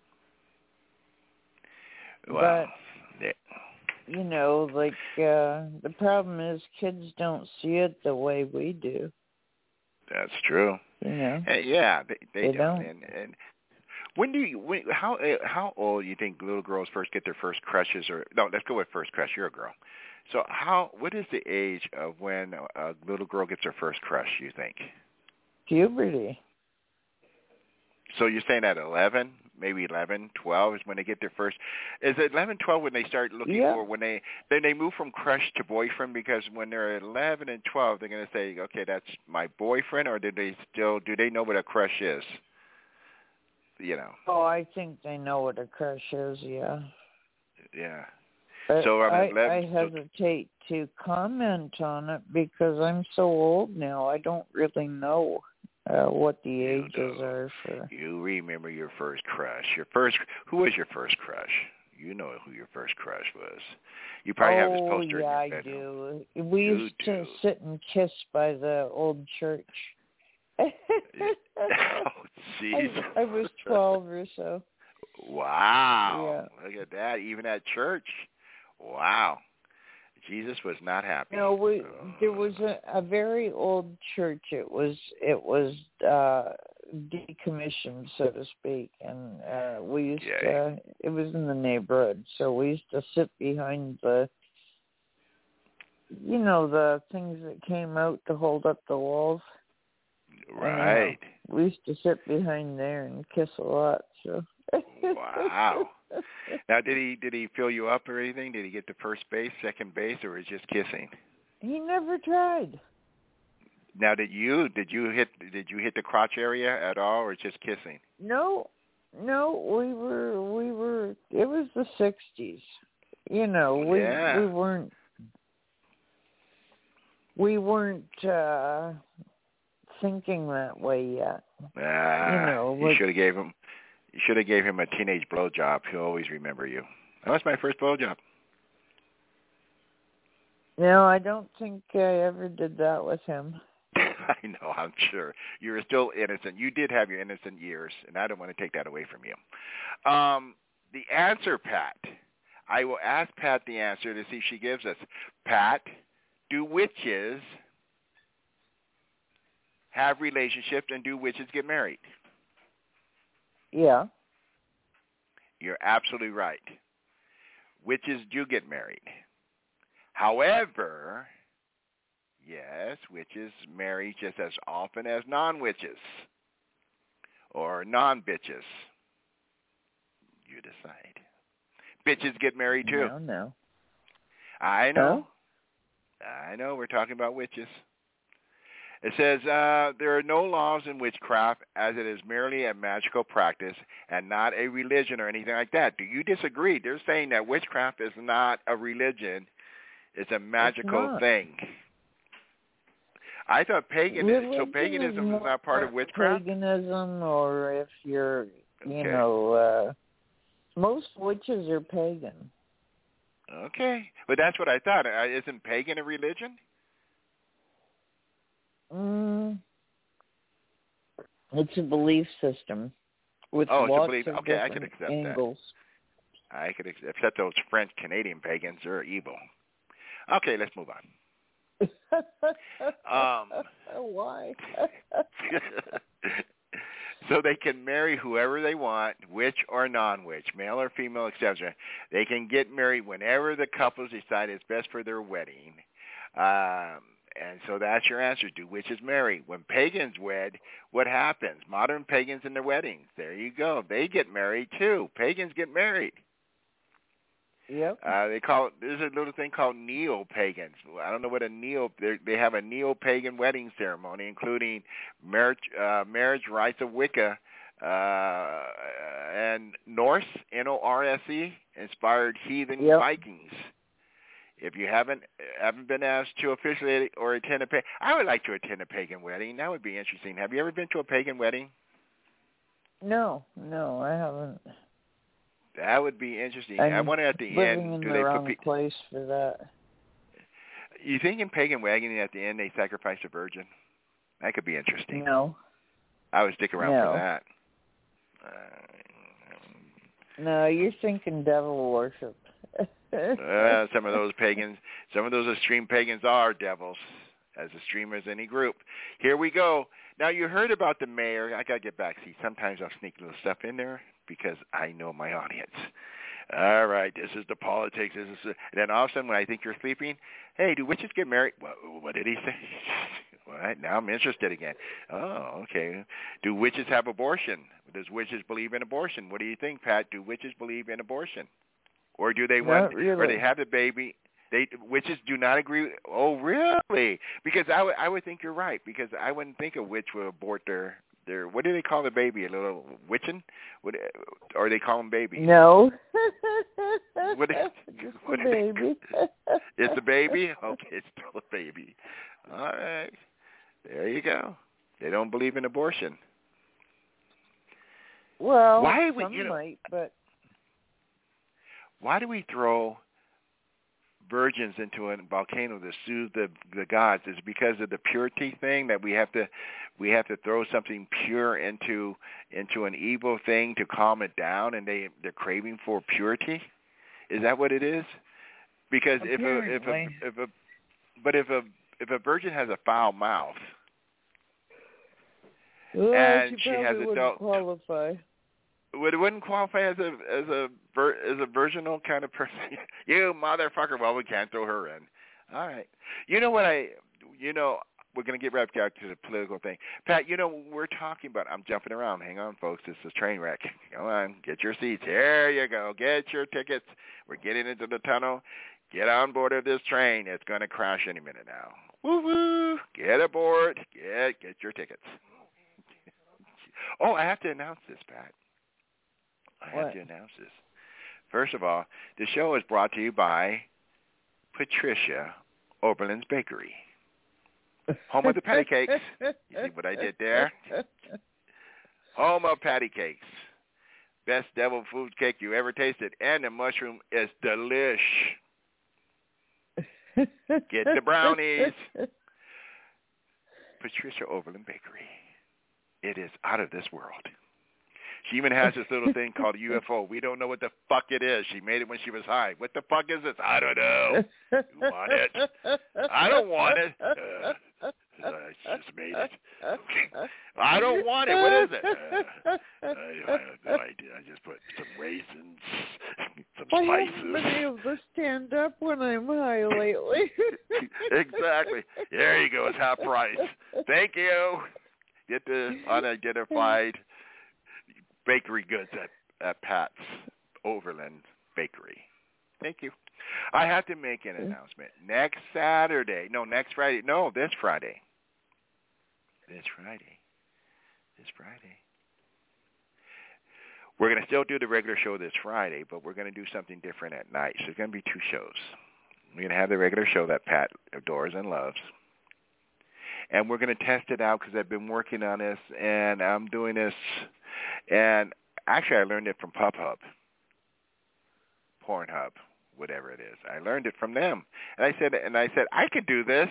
Wow. But, you know, like, uh, the problem is kids don't see it the way we do. That's true. You know? Uh, yeah, they, they, They don't. don't. And, and when do you, when, how uh, how old do you think little girls first get their first crushes? Or no, let's go with first crush. You're a girl. So how, what is the age of when a little girl gets her first crush, you think? Puberty. So you're saying at eleven, maybe eleven, twelve is when they get their first. Is it eleven, twelve when they start looking Yeah. for, when they, then they move from crush to boyfriend? Because when they're eleven and twelve, they're going to say, okay, that's my boyfriend, or do they still, do they know what a crush is? You know. Oh, I think they know what a crush is, yeah. Yeah. But So I'm I, eleven. I hesitate to comment on it because I'm so old now. I don't really know uh, what the ages know. are for. You remember your first crush. Your first, who was your first crush? You know who your first crush was. You probably oh, have his poster yeah, in your bedroom. I do. We You used do. to sit and kiss by the old church. Oh, jeez. I, I was twelve or so. Wow. Yeah. Look at that. Even at church. Wow. Jesus was not happy. No, we there was a, a very old church. It was it was uh, decommissioned, so to speak, and uh, we used Yay. to. It was in the neighborhood, so we used to sit behind the, you know, the things that came out to hold up the walls. Right. And, uh, we used to sit behind there and kiss a lot. So. Wow. Now, did he did he fill you up or anything? Did he get to first base, second base, or was he just kissing? He never tried. Now, did you did you hit did you hit the crotch area at all, or just kissing? No, no, we were we were. It was the sixties. You know, we yeah. we weren't we weren't uh, thinking that way yet. Ah, you know, you like, should have gave him. You should have gave him a teenage blowjob. He'll always remember you. That was my first blowjob. No, I don't think I ever did that with him. I know, I'm sure. You were still innocent. You did have your innocent years, and I don't want to take that away from you. Um, the answer, Pat. I will ask Pat the answer to see if she gives us. Pat, do witches have relationships and do witches get married? Yeah. You're absolutely right. Witches do get married. However, yes, witches marry just as often as non-witches or non-bitches. You decide. Bitches get married too. No, no. I know. No? I know. We're talking about witches. It says, uh, there are no laws in witchcraft as it is merely a magical practice and not a religion or anything like that. Do you disagree? They're saying that witchcraft is not a religion. It's a magical it's thing. I thought paganism, religion so paganism is not part of witchcraft? Paganism, or if you're, you Okay. know, uh, most witches are pagan. Okay. But that's what I thought. Uh, isn't pagan a religion? Mm, it's a belief system with Oh, it's a lots belief. of Okay, I different could accept angles. that. I could accept, except those French Canadian pagans are evil. Okay, let's move on. Um, Why? So they can marry whoever they want, witch or non-witch, male or female, et cetera. They can get married whenever the couples decide it's best for their wedding. Um, and so that's your answer. Do witches marry? When pagans wed, what happens? Modern pagans in their weddings. There you go. They get married too. Pagans get married. Yep. Uh, they call it, there's a little thing called neo-pagans. I don't know what a neo, they have a neo-pagan wedding ceremony, including marriage, uh, marriage rites of Wicca, uh, and Norse, N O R S E, inspired heathen yep. Vikings. If you haven't haven't been asked to officiate or attend a pagan, I would like to attend a pagan wedding. That would be interesting. Have you ever been to a pagan wedding? No, no, I haven't. That would be interesting. I'm I wonder at the living end, in do the they wrong put pe- place for that? You think in pagan wedding at the end they sacrifice a virgin? That could be interesting. No. I would stick around no. for that. Uh, no, you're thinking devil worship. uh, some of those pagans, some of those extreme pagans are devils, as extreme as any group. Here we go. Now, you heard about the mayor. I got to get back. See, sometimes I'll sneak little stuff in there because I know my audience. All right, this is the politics. This is the, and then all of a sudden when I think you're sleeping, hey, do witches get married? What, what did he say? All right, now I'm interested again. Oh, okay. Do witches have abortion? Does witches believe in abortion? What do you think, Pat? Do witches believe in abortion? Or do they want, Not really. or they have the baby? They witches do not agree. With, oh, really? Because I would I would think you're right. Because I wouldn't think a witch would abort their their. What do they call the baby? A little witchin? What? Or they call them babies? No. What? Just what a baby. It's a baby. Okay, it's still a baby. All right. There you go. They don't believe in abortion. Well, why we, some you know, might, but why do we throw virgins into a volcano to soothe the the gods? Is it because of the purity thing that we have to we have to throw something pure into into an evil thing to calm it down, and they they're craving for purity? Is that what it is? Because if a if a if a but if a if a virgin has a foul mouth, well, and she, she has wouldn't adult qualify. Would it wouldn't qualify as a as a vir, as a virginal kind of person? You motherfucker! Well, we can't throw her in. All right. You know what I? You know we're gonna get wrapped out to the political thing, Pat. You know we're talking about. I'm jumping around. Hang on, folks. This is a train wreck. Come on, get your seats. There you go. Get your tickets. We're getting into the tunnel. Get on board of this train. It's gonna crash any minute now. Woo woo! Get aboard. Get get your tickets. Oh, I have to announce this, Pat. I have what? to announce this. First of all, the show is brought to you by Patricia Oberlin's Bakery. Home of the patty cakes. You see what I did there? Home of patty cakes. Best devil food cake you ever tasted. And the mushroom is delish. Get the brownies. Patricia Oberlin Bakery. It is out of this world. She even has this little thing called a U F O. We don't know what the fuck it is. She made it when she was high. What the fuck is this? I don't know. You want it? I don't want it. Uh, I just made it. I don't want it. What is it? Uh, I, I have no idea. I just put some raisins, some I spices. haven't been able to stand up when I'm high lately. Exactly. There you go. It's half price. Thank you. Get the unidentified bakery goods at, at Pat's Overland Bakery. Thank you. I have to make an announcement. Next Saturday, no, next Friday, no, this Friday. This Friday. This Friday. We're going to still do the regular show this Friday, but we're going to do something different at night. So there's going to be two shows. We're going to have the regular show that Pat adores and loves. And we're going to test it out because I've been working on this, and I'm doing this. And actually, I learned it from PubHub, Pornhub, whatever it is. I learned it from them, and I said, and I said, I could do this.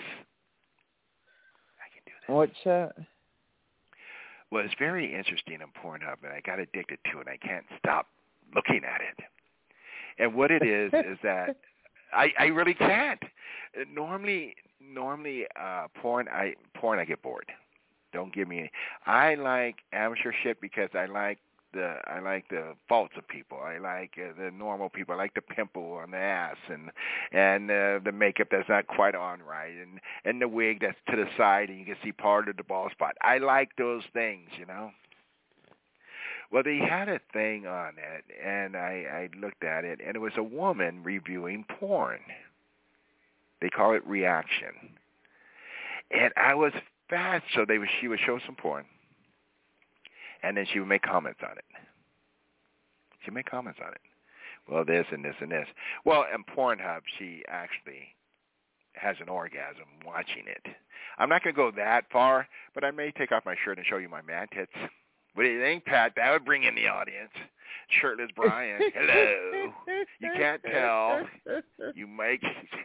I can do this. What's that? Well, it's very interesting on Pornhub, and I got addicted to it. And I can't stop looking at it. And what it is is that I, I really can't. Normally, normally, uh, porn, I porn, I get bored. Don't give me any. I like amateur shit because I like the I like the faults of people. I like uh, the normal people. I like the pimple on the ass and and uh, the makeup that's not quite on right and and the wig that's to the side and you can see part of the bald spot. I like those things, you know. Well, they had a thing on it, and I, I looked at it, and it was a woman reviewing porn. They call it reaction. And I was fast, so they would, she would show some porn, and then she would make comments on it. She would make comments on it. Well, this and this and this. Well, in Pornhub, she actually has an orgasm watching it. I'm not going to go that far, but I may take off my shirt and show you my man tits. What do you think, Pat? That would bring in the audience. Shirtless Brian. Hello. You can't tell. You make...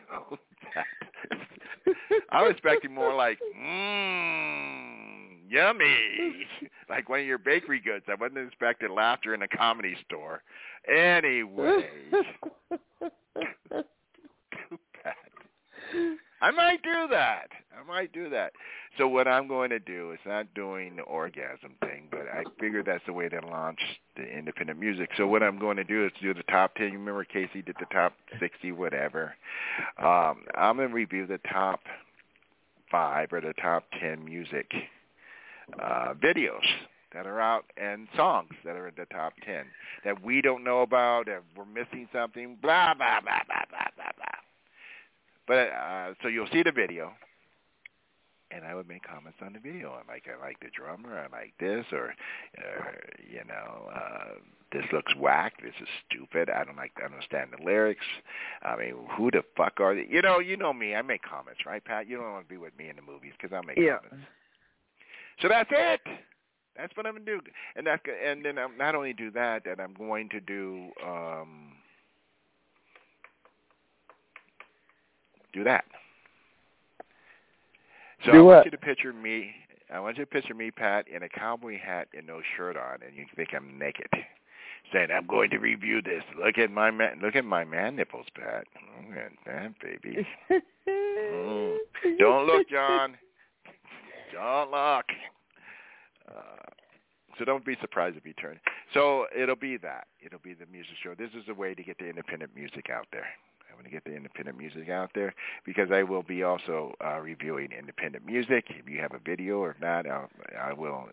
I was expecting more like, mmm, yummy. Like one of your bakery goods. I wasn't expecting laughter in a comedy store. Anyway. I might do that. I might do that. So what I'm going to do is not doing the orgasm thing, but I figured that's the way to launch the independent music. So what I'm going to do is do the top ten. You remember Casey did the top sixty, whatever. Um, I'm going to review the top five or the top ten music uh, videos that are out and songs that are in the top ten that we don't know about, that we're missing something, blah, blah, blah, blah, blah, blah, blah. But uh, so you'll see the video, and I would make comments on the video. I like, I like the drummer. I like this, or uh, you know, uh, this looks whack. This is stupid. I don't like. I don't understand the lyrics. I mean, who the fuck are they? You know, you know me. I make comments, right, Pat? You don't want to be with me in the movies because I'll make yeah. comments. So that's it. That's what I'm gonna do, and that's and then I'm not only do that, that I'm going to do. Um, Do that. So Do I want what? you to picture me. I want you to picture me, Pat, in a cowboy hat and no shirt on, and you think I'm naked. saying, I'm going to review this. Look at my man, look at my man nipples, Pat. Look at that, baby. mm. Don't look, John. Don't look. Uh, so don't be surprised if you turn. So it'll be that. It'll be the music show. This is a way to get the independent music out there. I want to get the independent music out there because I will be also uh, reviewing independent music. If you have a video or not, I'll, I will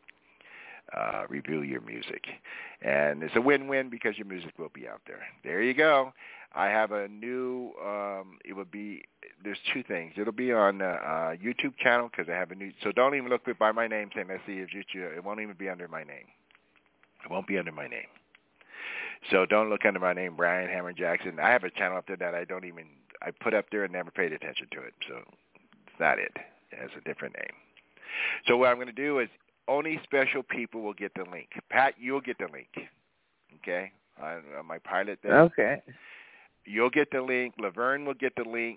uh, review your music. And it's a win-win because your music will be out there. There you go. I have a new, um, it will be, there's two things. It'll be on the uh, YouTube channel because I have a new, so don't even look by my name saying, let's see if YouTube, it won't even be under my name. It won't be under my name. So don't look under my name, Brian Hammer Jackson. I have a channel up there that I don't even, I put up there and never paid attention to it. So it's not it. It has a different name. So what I'm going to do is only special people will get the link. Pat, you'll get the link. Okay? On, on my pilot there. Okay. You'll get the link. Laverne will get the link.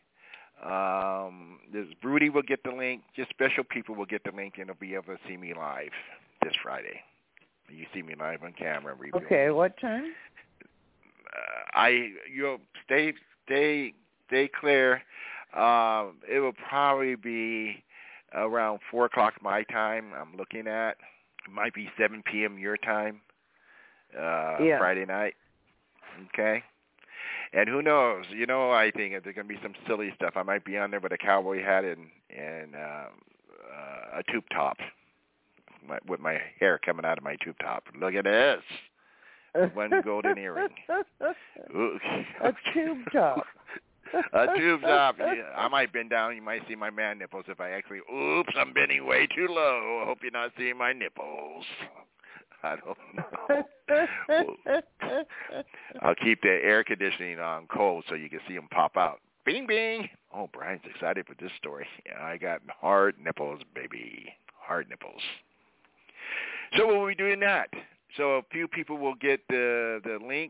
Um, this Broody will get the link. Just special people will get the link and they'll be able to see me live this Friday. You see me live on camera. Okay, what time? Uh, I you'll stay stay stay clear. Um, it will probably be around four o'clock my time. I'm looking at. It might be seven p.m. your time. Uh, yeah. Friday night. Okay. And who knows? You know, I think there's going to be some silly stuff. I might be on there with a cowboy hat and and um, uh, a tube top. My, with my hair coming out of my tube top. Look at this. One golden earring. Ooh. A tube top. A tube top. Yeah, I might bend down. You might see my man nipples if I actually, oops, I'm bending way too low. I hope you're not seeing my nipples. I don't know. I'll keep the air conditioning on cold so you can see them pop out. Bing, bing. Oh, Brian's excited for this story. Yeah, I got hard nipples, baby. Hard nipples. So we'll be doing that. So a few people will get the the link,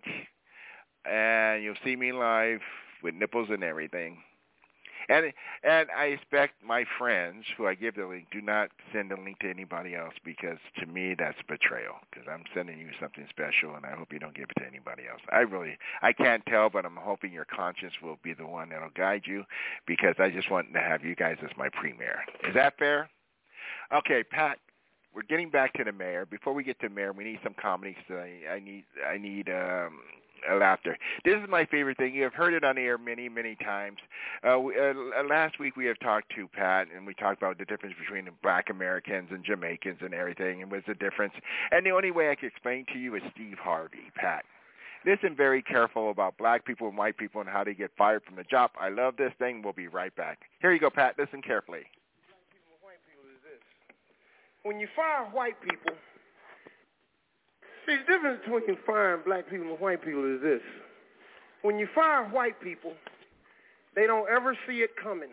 and you'll see me live with nipples and everything. And and I expect my friends who I give the link do not send the link to anybody else because to me that's betrayal because I'm sending you something special and I hope you don't give it to anybody else. I really, I can't tell, but I'm hoping your conscience will be the one that will guide you because I just want to have you guys as my premier. Is that fair? Okay, Pat. We're getting back to the mayor. Before we get to the mayor, we need some comedy because I, I need I need um, a laughter. This is my favorite thing. You have heard it on the air many, many times. Uh, we, uh, last week we have talked to Pat, and we talked about the difference between black Americans and Jamaicans and everything, and what's the difference. And the only way I can explain to you is Steve Harvey, Pat. Listen very careful about black people and white people and how they get fired from the job. I love this thing. We'll be right back. Here you go, Pat. Listen carefully. When you fire white people, see, the difference between firing black people and white people is this. When you fire white people, they don't ever see it coming.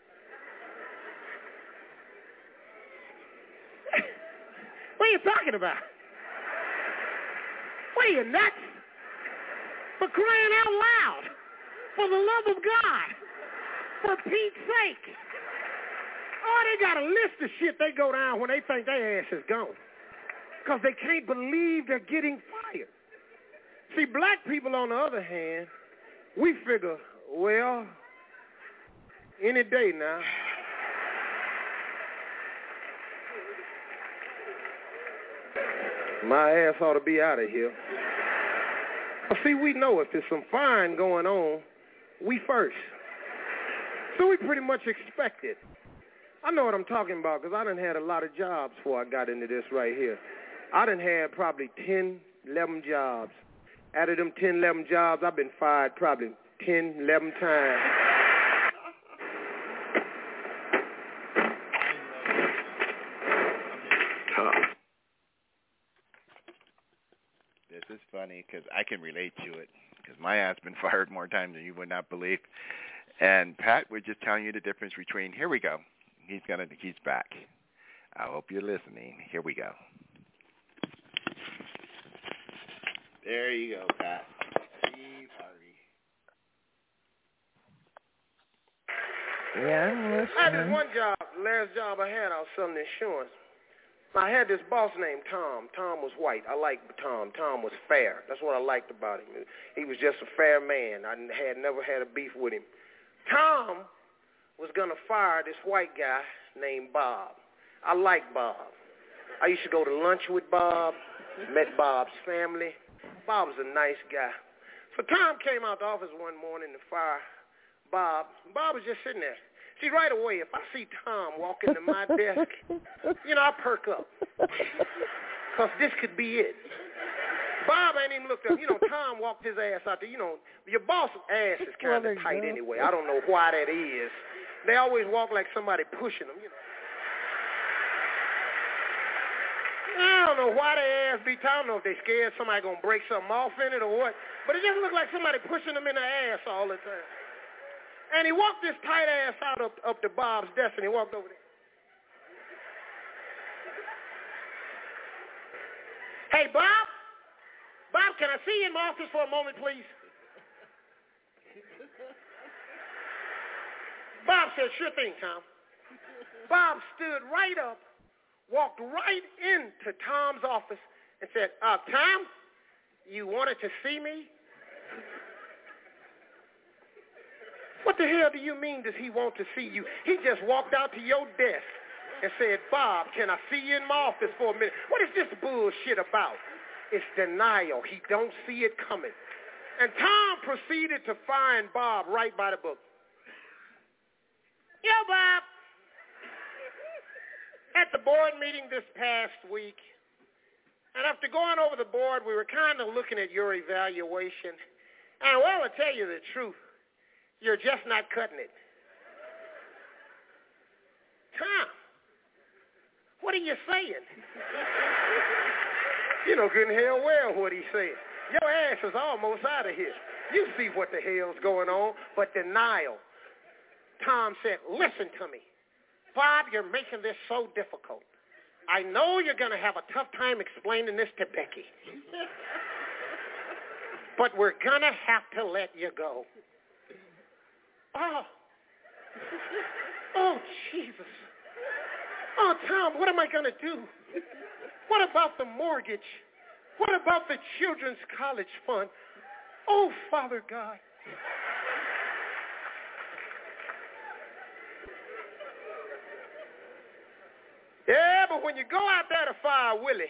What are you talking about? What are you, nuts? For crying out loud. For the love of God. For Pete's sake. Oh, they got a list of shit they go down when they think their ass is gone. Because they can't believe they're getting fired. See, black people, on the other hand, we figure, well, any day now. My ass ought to be out of here. See, we know if there's some firing going on, we first. So we pretty much expect it. I know what I'm talking about because I done had a lot of jobs before I got into this right here. I done had probably ten, eleven jobs. Out of them ten, eleven jobs, I've been fired probably ten, eleven times. This is funny because I can relate to it because my ass been fired more times than you would not believe. And Pat, we're just telling you the difference between, here we go. He's gonna. He's back. I hope you're listening. Here we go. There you go, Pat. Steve Harvey. Yeah, I'm listening. I had this one job, the last job I had, I was selling insurance. I had this boss named Tom. Tom was white. I liked Tom. Tom was fair. That's what I liked about him. He was just a fair man. I had never had a beef with him. Tom was going to fire this white guy named Bob. I liked Bob. I used to go to lunch with Bob, met Bob's family. Bob was a nice guy. So Tom came out the office one morning to fire Bob. Bob was just sitting there. See, right away, if I see Tom walk into my desk, you know, I perk up. Because this could be it. Bob ain't even looked up. You know, Tom walked his ass out there. You know, your boss' ass is kind of tight anyway. I don't know why that is. They always walk like somebody pushing them, you know. I don't know why their ass be tight. I don't know if they scared somebody going to break something off in it or what. But it just looked like somebody pushing them in the ass all the time. And he walked this tight ass out up, up to Bob's desk, and he walked over there. Hey, Bob? Bob, can I see you in my office for a moment, please? Bob said, sure thing, Tom. Bob stood right up, walked right into Tom's office, and said, uh, Tom, you wanted to see me? What the hell do you mean does he want to see you? He just walked out to your desk and said, Bob, can I see you in my office for a minute? What is this bullshit about? It's denial. He don't see it coming. And Tom proceeded to find Bob right by the book. Yo, Bob. At the board meeting this past week, and after going over the board, we were kind of looking at your evaluation. And, well, to tell you the truth, you're just not cutting it. Tom, what are you saying? You know good and hell well what he's saying. Your ass is almost out of here. You see what the hell's going on, but denial. Tom said, listen to me. Bob, you're making this so difficult. I know you're going to have a tough time explaining this to Becky. But we're going to have to let you go. Oh. Oh, Jesus. Oh, Tom, what am I going to do? What about the mortgage? What about the children's college fund? Oh, Father God. Yeah, but when you go out there to fire Willie,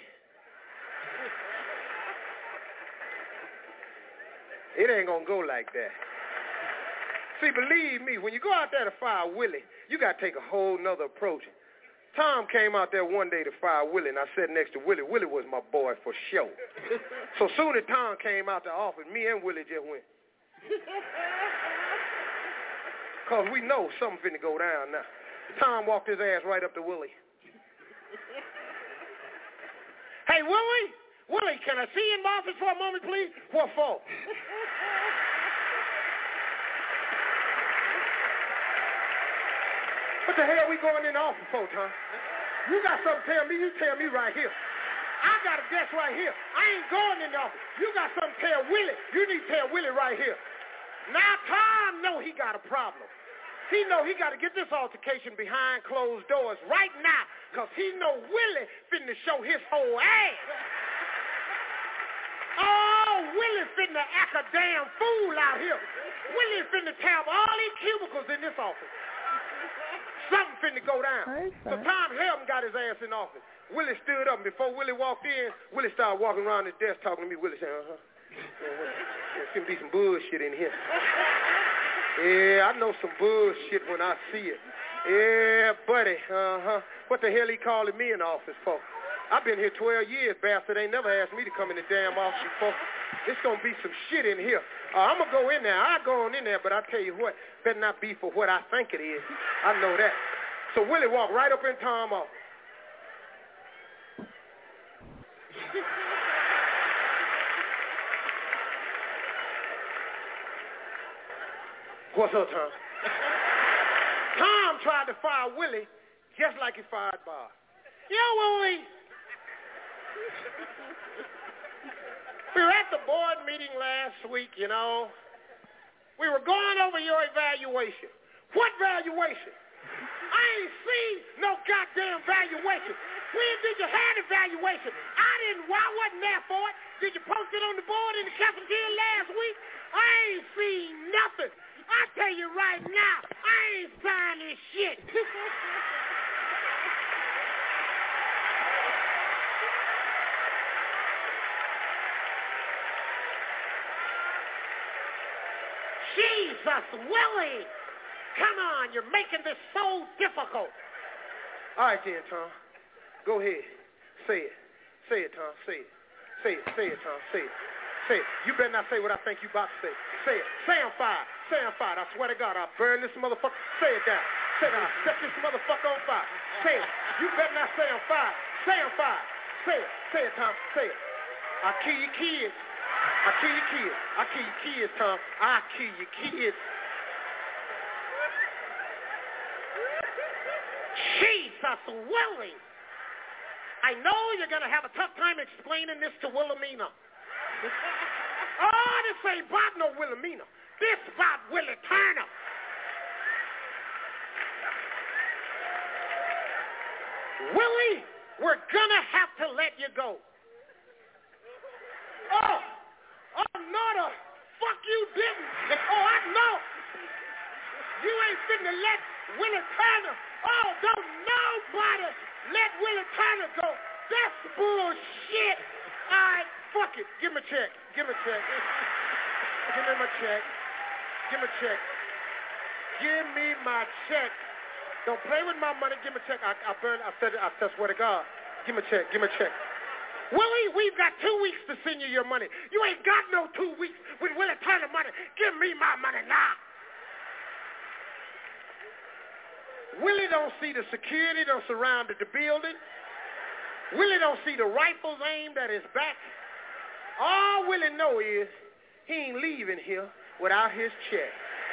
it ain't going to go like that. See, believe me, when you go out there to fire Willie, you got to take a whole nother approach. Tom came out there one day to fire Willie, and I sat next to Willie. Willie was my boy for sure. So soon as Tom came out the office, me and Willie just went. Because we know something finna go down now. Tom walked his ass right up to Willie. Hey, Willie, Willie, can I see you in my office for a moment, please? What for? What the hell we going in the office for, Tom? You got something to tell me, you tell me right here. I got a desk right here. I ain't going in the office. You got something to tell Willie. You need to tell Willie right here. Now Tom know he got a problem. He know he got to get this altercation behind closed doors right now because he know Willie finna show his whole ass. Oh, Willie finna act a damn fool out here. Willie finna tear up all these cubicles in this office. Something finna go down. So Tom Helton got his ass in office. Willie stood up, and before Willie walked in, Willie started walking around his desk talking to me. Willie said, uh-huh. There's going to be some bullshit in here. Yeah, I know some bullshit when I see it. Yeah, buddy, uh-huh. What the hell he calling me in the office for? I've been here twelve years, bastard. Ain't never asked me to come in the damn office before. There's going to be some shit in here. Uh, I'm going to go in there. I'll go on in there, but I tell you what, better not be for what I think it is. I know that. So Willie walked right up in Tom's office. What's up, Tom? Tom tried to fire Willie just like he fired Bob. Yo, Willie. We were at the board meeting last week, you know. We were going over your evaluation. What valuation? I ain't seen no goddamn valuation. When did you have evaluation? I didn't. I wasn't there for it. Did you post it on the board in the cafeteria last week? I ain't seen nothing. I tell you right now, I ain't signed this shit. Jesus, Willie! Come on, you're making this so difficult. All right, then, Tom. Go ahead. Say it. Say it, Tom. Say it. Say it. Say it, Tom. Say it. Say it. You better not say what I think you about to say. Say it. Say I'm fired. Say I'm fired. I swear to God, I'll burn this motherfucker. Say it down. Say it. I'll set this motherfucker on fire. Say it. You better not say I'm fired. Say I'm fired. Say it. Say it, Tom. Say it. I'll kill your kids. I'll kill your kids. I'll kill your kids, Tom. I'll kill your kids. Jesus, Willie. I know you're going to have a tough time explaining this to Wilhelmina. Oh, this ain't about no Wilhelmina. This about Willie Turner. Willie, we're going to have to let you go. Oh, oh, no, the fuck you didn't. Oh, I know. You ain't fitting to let Willie Turner. Oh, don't nobody let Willie Turner go. That's bullshit. All right, fuck it. Give me a check. Give me a check. Give me my check. Give me a check. Give me my check. Don't play with my money. Give me a check. I, I burn. I said it. I swear to God. Give me a check. Give me a check. Willie, we've got two weeks to send you your money. You ain't got no two weeks with Willie Turner money. Give me my money now. Willie don't see the security that surrounded the building. Willie don't see the rifles aimed at his back. All Willie know is he ain't leaving here without his check.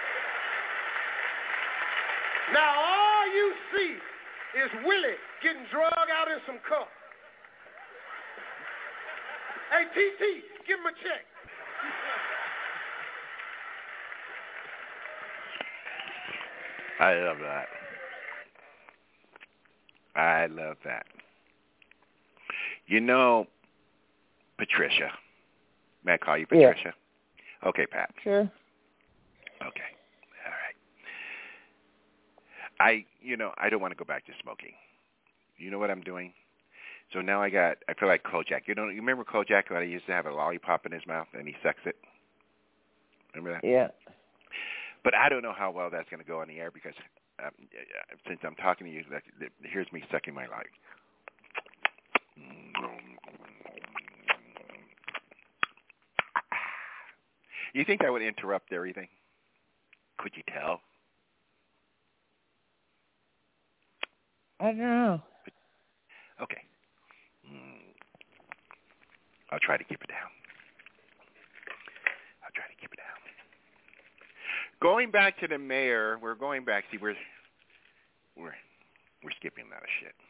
Now all you see is Willie getting drug out in some cups. Hey, T T, give him a check. I love that. I love that. You know, Patricia. May I call you Patricia? Yeah. Okay, Pat. Sure. Okay. All right. I, you know, I don't want to go back to smoking. You know what I'm doing? So now I got, I feel like Kojak. You know, you remember Kojak when he used to have a lollipop in his mouth and he sucks it? Remember that? Yeah. But I don't know how well that's going to go on the air because um, since I'm talking to you, that, that, here's me sucking my life. You think that would interrupt everything? Could you tell? I don't know. Okay. I'll try to keep it down. I'll try to keep it down. Going back to the mayor, we're going back. See, we're we're we're skipping a lot of shit.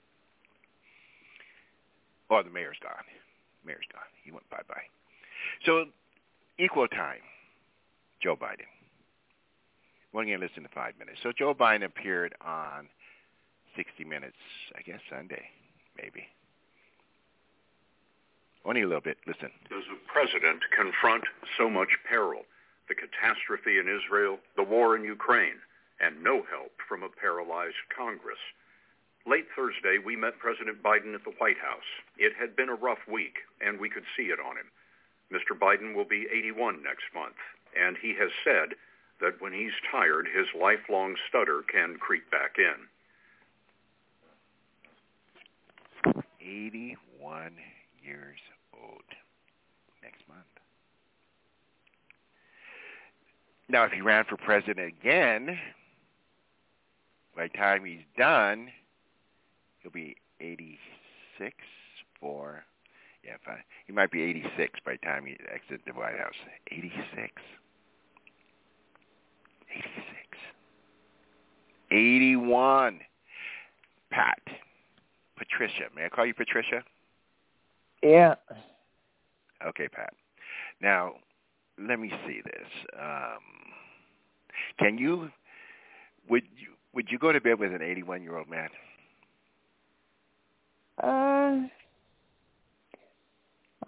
Oh, the mayor's gone. Mayor's gone. He went bye-bye. So, equal time. Joe Biden. We're going to listen to five minutes. So Joe Biden appeared on sixty minutes, I guess Sunday, maybe. Only a little bit. Listen. Does a president confront so much peril? The catastrophe in Israel, the war in Ukraine, and no help from a paralyzed Congress. Late Thursday, we met President Biden at the White House. It had been a rough week, and we could see it on him. Mister Biden will be eighty-one next month, and he has said that when he's tired, his lifelong stutter can creep back in. eighty-one years old next month. Now, if he ran for president again, by the time he's done, he'll be eighty-six for, yeah, fine. He might be eighty-six by the time he exits the White House. eighty-six. eighty-six. eighty-one. Pat. Patricia. May I call you Patricia? Yeah. Okay, Pat. Now, let me see this. Um, can you, would you, would you go to bed with an eighty-one-year-old man?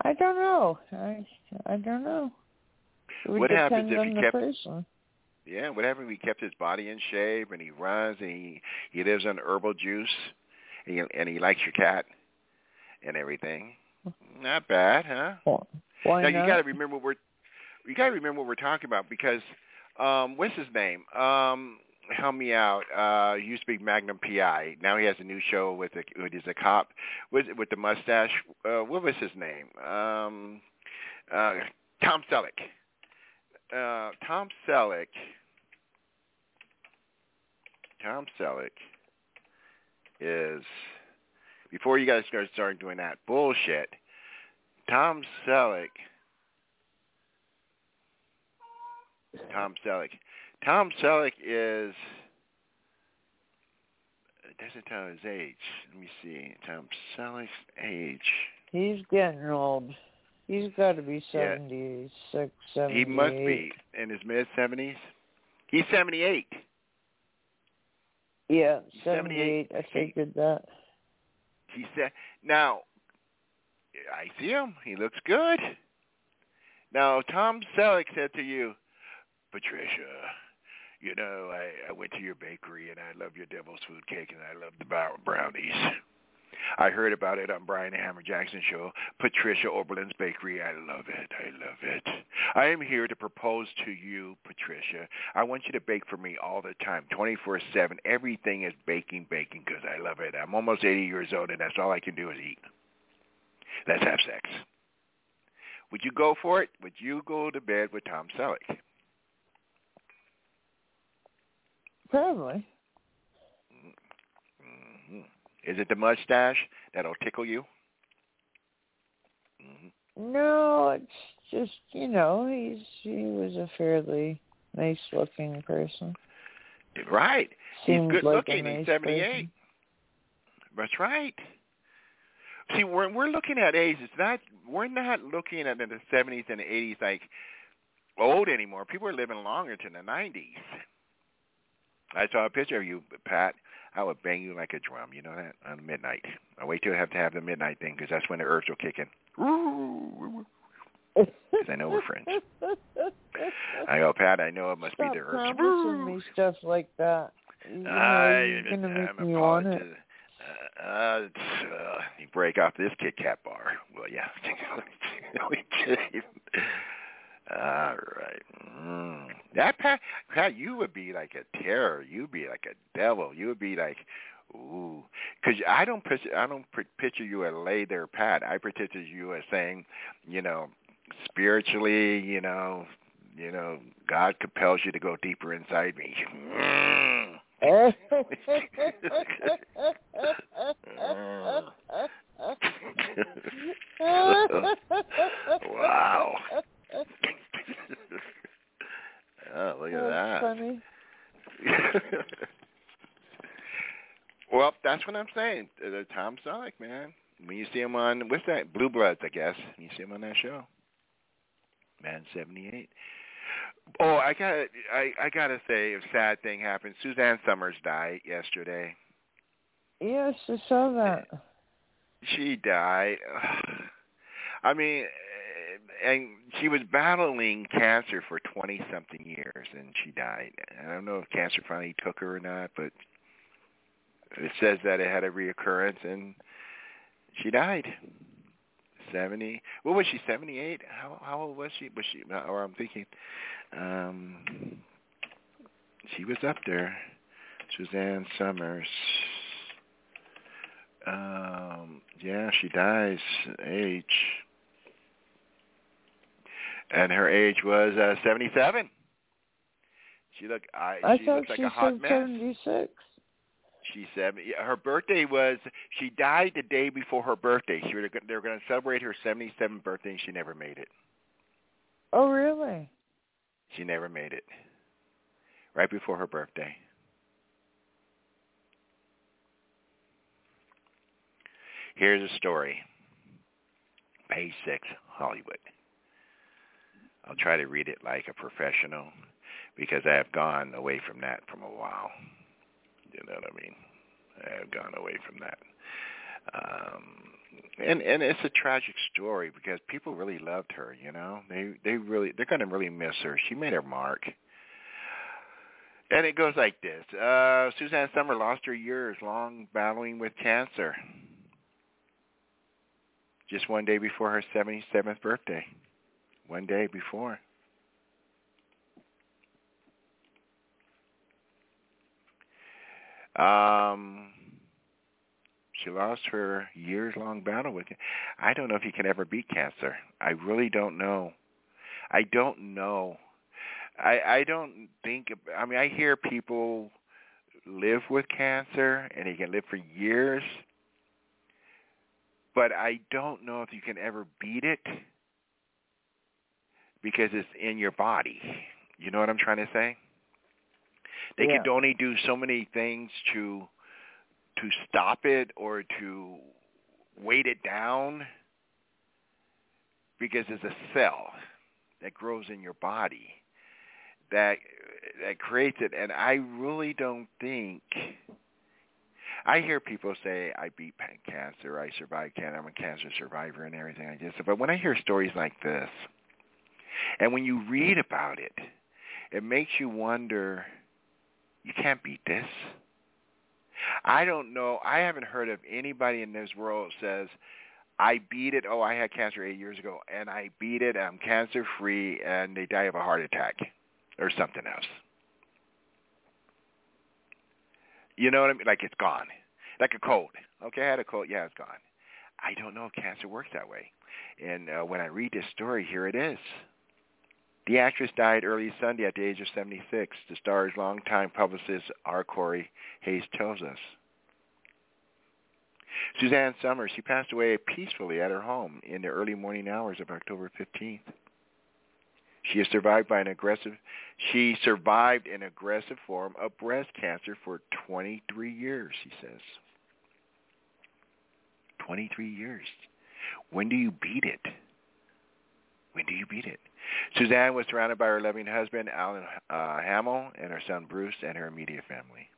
I don't know. I I don't know. It would what happens depend if on he the kept? person. Yeah, what happens if he kept his body in shape and he runs and he he lives on herbal juice and he, and he likes your cat and everything? Not bad, huh? Well, why now not? you got to remember what we're you got to remember what we're talking about because um, what's his name? Um, help me out. Uh, he used to be Magnum P I. Now he has a new show with a with he's a cop with with the mustache. Uh, what was his name? Um, uh, Tom Selleck. Uh, Tom Selleck. Tom Selleck is before you guys start start doing that bullshit. Tom Selleck. Tom Selleck. Tom Selleck is. It doesn't tell his age. Let me see. Tom Selleck's age. He's getting old. He's got to be Yeah. seventy-six, seventy-eight. He must be in his mid seventies. He's seventy-eight. Yeah, seventy-eight. seventy-eight. I figured that. He said, "Now, I see him. He looks good." Now, Tom Selleck said to you, Patricia, you know, I, I went to your bakery and I love your devil's food cake and I love the brownies. I heard about it on Brian Hammer Jackson show, Patricia Oberlin's Bakery. I love it. I love it. I am here to propose to you, Patricia. I want you to bake for me all the time, twenty-four seven. Everything is baking, baking, because I love it. I'm almost eighty years old, and that's all I can do is eat. Let's have sex. Would you go for it? Would you go to bed with Tom Selleck? Probably. Mm-hmm. Is it the mustache that'll tickle you? Mm-hmm. No, it's just, you know, he's he was a fairly nice-looking person. Right. Seemed He's good like looking. a nice He's seventy-eight. person. That's right. See, when we're looking at age, it's not. We're not looking at in the seventies and the eighties like old anymore. People are living longer to the nineties. I saw a picture of you, Pat. I would bang you like a drum. You know that on midnight. I wait till I have to have the midnight thing because that's when the herbs will kick in. Because I know we're friends. I go, Pat. I know it must Stop be the herbs. promising me stuff like that. You know, I, you're gonna make I'm me want it. Uh, uh, you break off this Kit Kat bar. Well, yeah. All right. Mm. That Pat, Pat, you would be like a terror. You'd be like a devil. You would be like, ooh, because I don't picture, I don't picture you as lay there, Pat. I picture you as saying, you know, spiritually, you know, you know, God compels you to go deeper inside me. Mm. Wow. Oh, look at that. That's funny. Well, that's what I'm saying. Uh, Tom Selleck, man. When you see him on, what's that? Blue Bloods, I guess. You see him on that show. Man, seventy-eight. Oh, I got I I gotta say, a sad thing happened. Suzanne Summers died yesterday. Yes, I saw that. She died. I mean, and she was battling cancer for twenty-something years, and she died. I don't know if cancer finally took her or not, but it says that it had a reoccurrence, and she died. seventy. What was she, seventy-eight? How how old was she? Was she? Or I'm thinking, um, she was up there. Suzanne Summers. Um, yeah, she dies age. And her age was uh, seventy-seven. She looked. I, I she thought looked like she a hot said mess. seventy-six. She's seven. Her birthday was. She died the day before her birthday. She were, they were going to celebrate her seventy-seventh birthday, and she never made it. Oh, really? She never made it. Right before her birthday. Here's a story. Page six, Hollywood. I'll try to read it like a professional because I have gone away from that from a while. You know what I mean? I have gone away from that. Um, and and it's a tragic story because people really loved her. You know, they they really they're going to really miss her. She made her mark. And it goes like this. Uh, Suzanne Somers lost her years long battling with cancer. Just one day before her seventy-seventh birthday. One day before. Um, she lost her years-long battle with it. I don't know if you can ever beat cancer. I really don't know. I don't know. I, I don't think, I mean, I hear people live with cancer and they can live for years, but I don't know if you can ever beat it because it's in your body. You know what I'm trying to say? They yeah. can only do so many things to to stop it or to weight it down because it's a cell that grows in your body that that creates it. And I really don't think, I hear people say, I beat cancer, I survived cancer, I'm a cancer survivor and everything like this. But when I hear stories like this, and when you read about it, it makes you wonder, you can't beat this. I don't know, I haven't heard of anybody in this world that says, I beat it, oh, I had cancer eight years ago, and I beat it, I'm cancer-free, and they die of a heart attack or something else. You know what I mean? Like it's gone. Like a cold. Okay, I had a cold. Yeah, it's gone. I don't know if cancer works that way. And uh, when I read this story, here it is. The actress died early Sunday at the age of seventy-six. The star's longtime publicist, R. Corey Hayes, tells us. Suzanne Somers, she passed away peacefully at her home in the early morning hours of October fifteenth. She is survived by an aggressive, she survived an aggressive form of breast cancer for twenty-three years, he says. twenty-three years. When do you beat it? When do you beat it? Suzanne was surrounded by her loving husband, Alan uh, Hamill, and her son, Bruce, and her immediate family.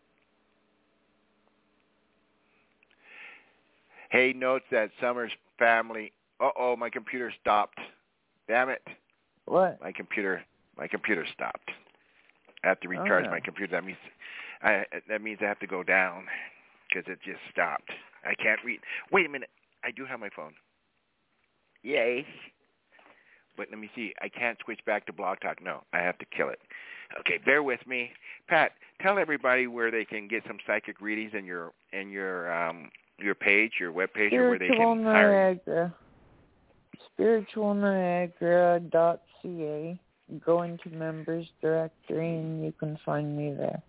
Hay notes that Somers' family, uh-oh, my computer stopped. Damn it. What? My computer, my computer stopped. I have to recharge oh. my computer. That means, I, that means I have to go down because it just stopped. I can't read. Wait a minute. I do have my phone. Yay. But let me see. I can't switch back to Blog Talk. No, I have to kill it. Okay, bear with me. Pat, tell everybody where they can get some psychic readings in your in your um your page, your web page, or where they can hire you. spiritual niagara dot c a. Go into members directory and you can find me there.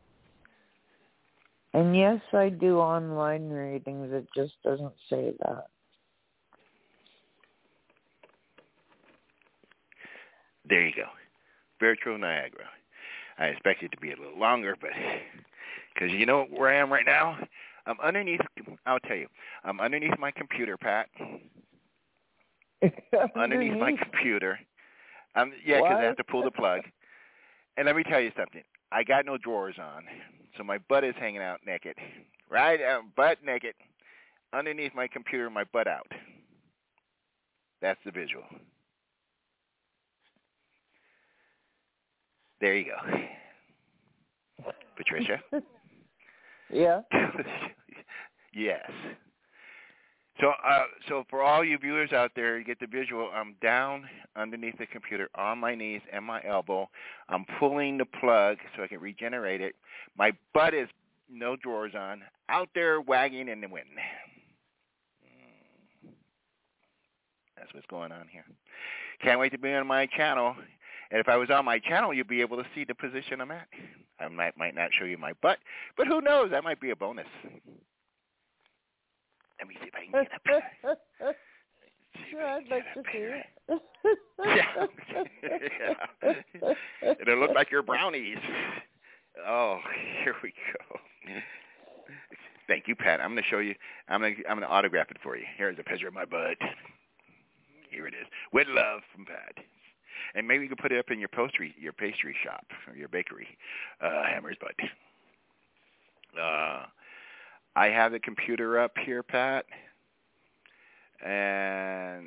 And yes, I do online readings. It just doesn't say that. There you go. Spiritual Niagara. I expect it to be a little longer, but because you know where I am right now? I'm underneath, I'll tell you, I'm underneath my computer, Pat. underneath my computer. Um, yeah, because I have to pull the plug. And let me tell you something. I got no drawers on, so my butt is hanging out naked. Right? Uh, butt naked. Underneath my computer, my butt out. That's the visual. There you go. Patricia? Yeah? Yes. So uh, so for all you viewers out there, you get the visual. I'm down underneath the computer on my knees and my elbow. I'm pulling the plug so I can regenerate it. My butt is no drawers on, out there wagging in the wind. That's what's going on here. Can't wait to be on my channel. And if I was on my channel, you'd be able to see the position I'm at. I might might not show you my butt, but who knows? That might be a bonus. Let me see if I can get up here. Sure, I'd like to see it. yeah. yeah. It'll look like your brownies. Oh, here we go. Thank you, Pat. I'm going to show you. I'm going to I'm going to autograph it for you. Here's a picture of my butt. Here it is. With love from Pat. And maybe you can put it up in your pastry, your pastry shop or your bakery. Uh, Hammer's butt. Uh, I have the computer up here, Pat, and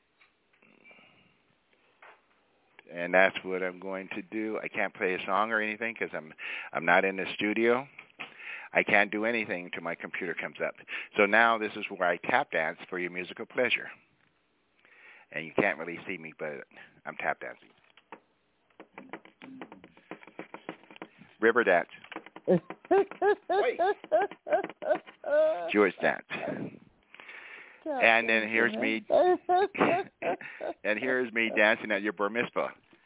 and that's what I'm going to do. I can't play a song or anything because I'm I'm not in the studio. I can't do anything until my computer comes up. So now this is where I tap dance for your musical pleasure. And you can't really see me, but I'm tap dancing. River dance. Jewish dance. And then here's me, and here's me dancing at your bar mitzvah.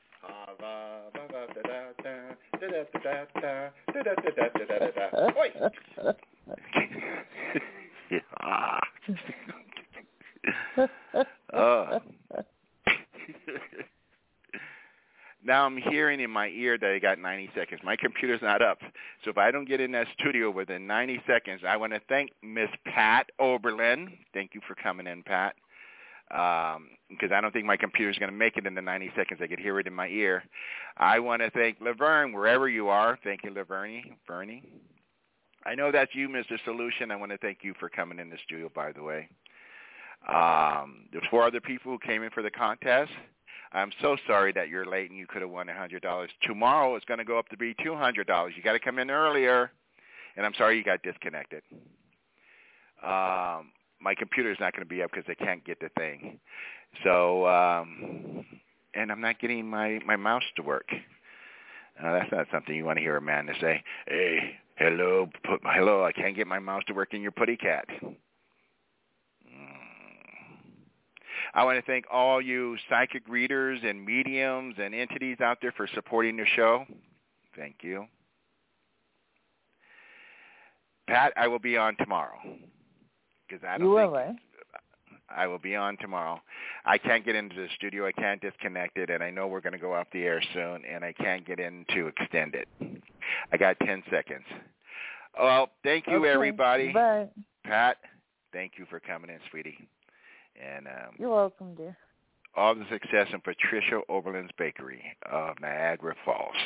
Oh. Now I'm hearing in my ear that I got ninety seconds. My computer's not up. So if I don't get in that studio within ninety seconds, I want to thank Miss Pat Oberlin. Thank you for coming in, Pat. Um, because I don't think my computer's going to make it in the ninety seconds. I could hear it in my ear. I want to thank Laverne, wherever you are. Thank you, Laverne. Bernie. I know that's you, Mister Solution. I want to thank you for coming in the studio, by the way. Um, there's four other people who came in for the contest. I'm so sorry that you're late and you could have won one hundred dollars. Tomorrow it's going to go up to be two hundred dollars. You got to come in earlier, and I'm sorry you got disconnected. Um, my computer's not going to be up because I can't get the thing. So, um, and I'm not getting my, my mouse to work. Uh, that's not something you want to hear a man to say. Hey, hello, put, hello, I can't get my mouse to work in your putty cat. I want to thank all you psychic readers and mediums and entities out there for supporting the show. Thank you. Pat, I will be on tomorrow. Because I don't you think will, eh? I will be on tomorrow. I can't get into the studio. I can't disconnect it, and I know we're going to go off the air soon, and I can't get in to extend it. I got ten seconds. Well, thank you, okay. everybody. Bye. Pat, thank you for coming in, sweetie. And um, you're welcome, dear. All the success in Patricia Oberlin's Bakery of Niagara Falls.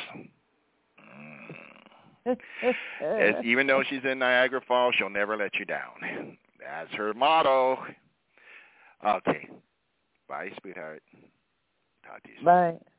Mm. As, even though she's in Niagara Falls, she'll never let you down. That's her motto. Okay. Bye, sweetheart. Talk to you soon. Bye.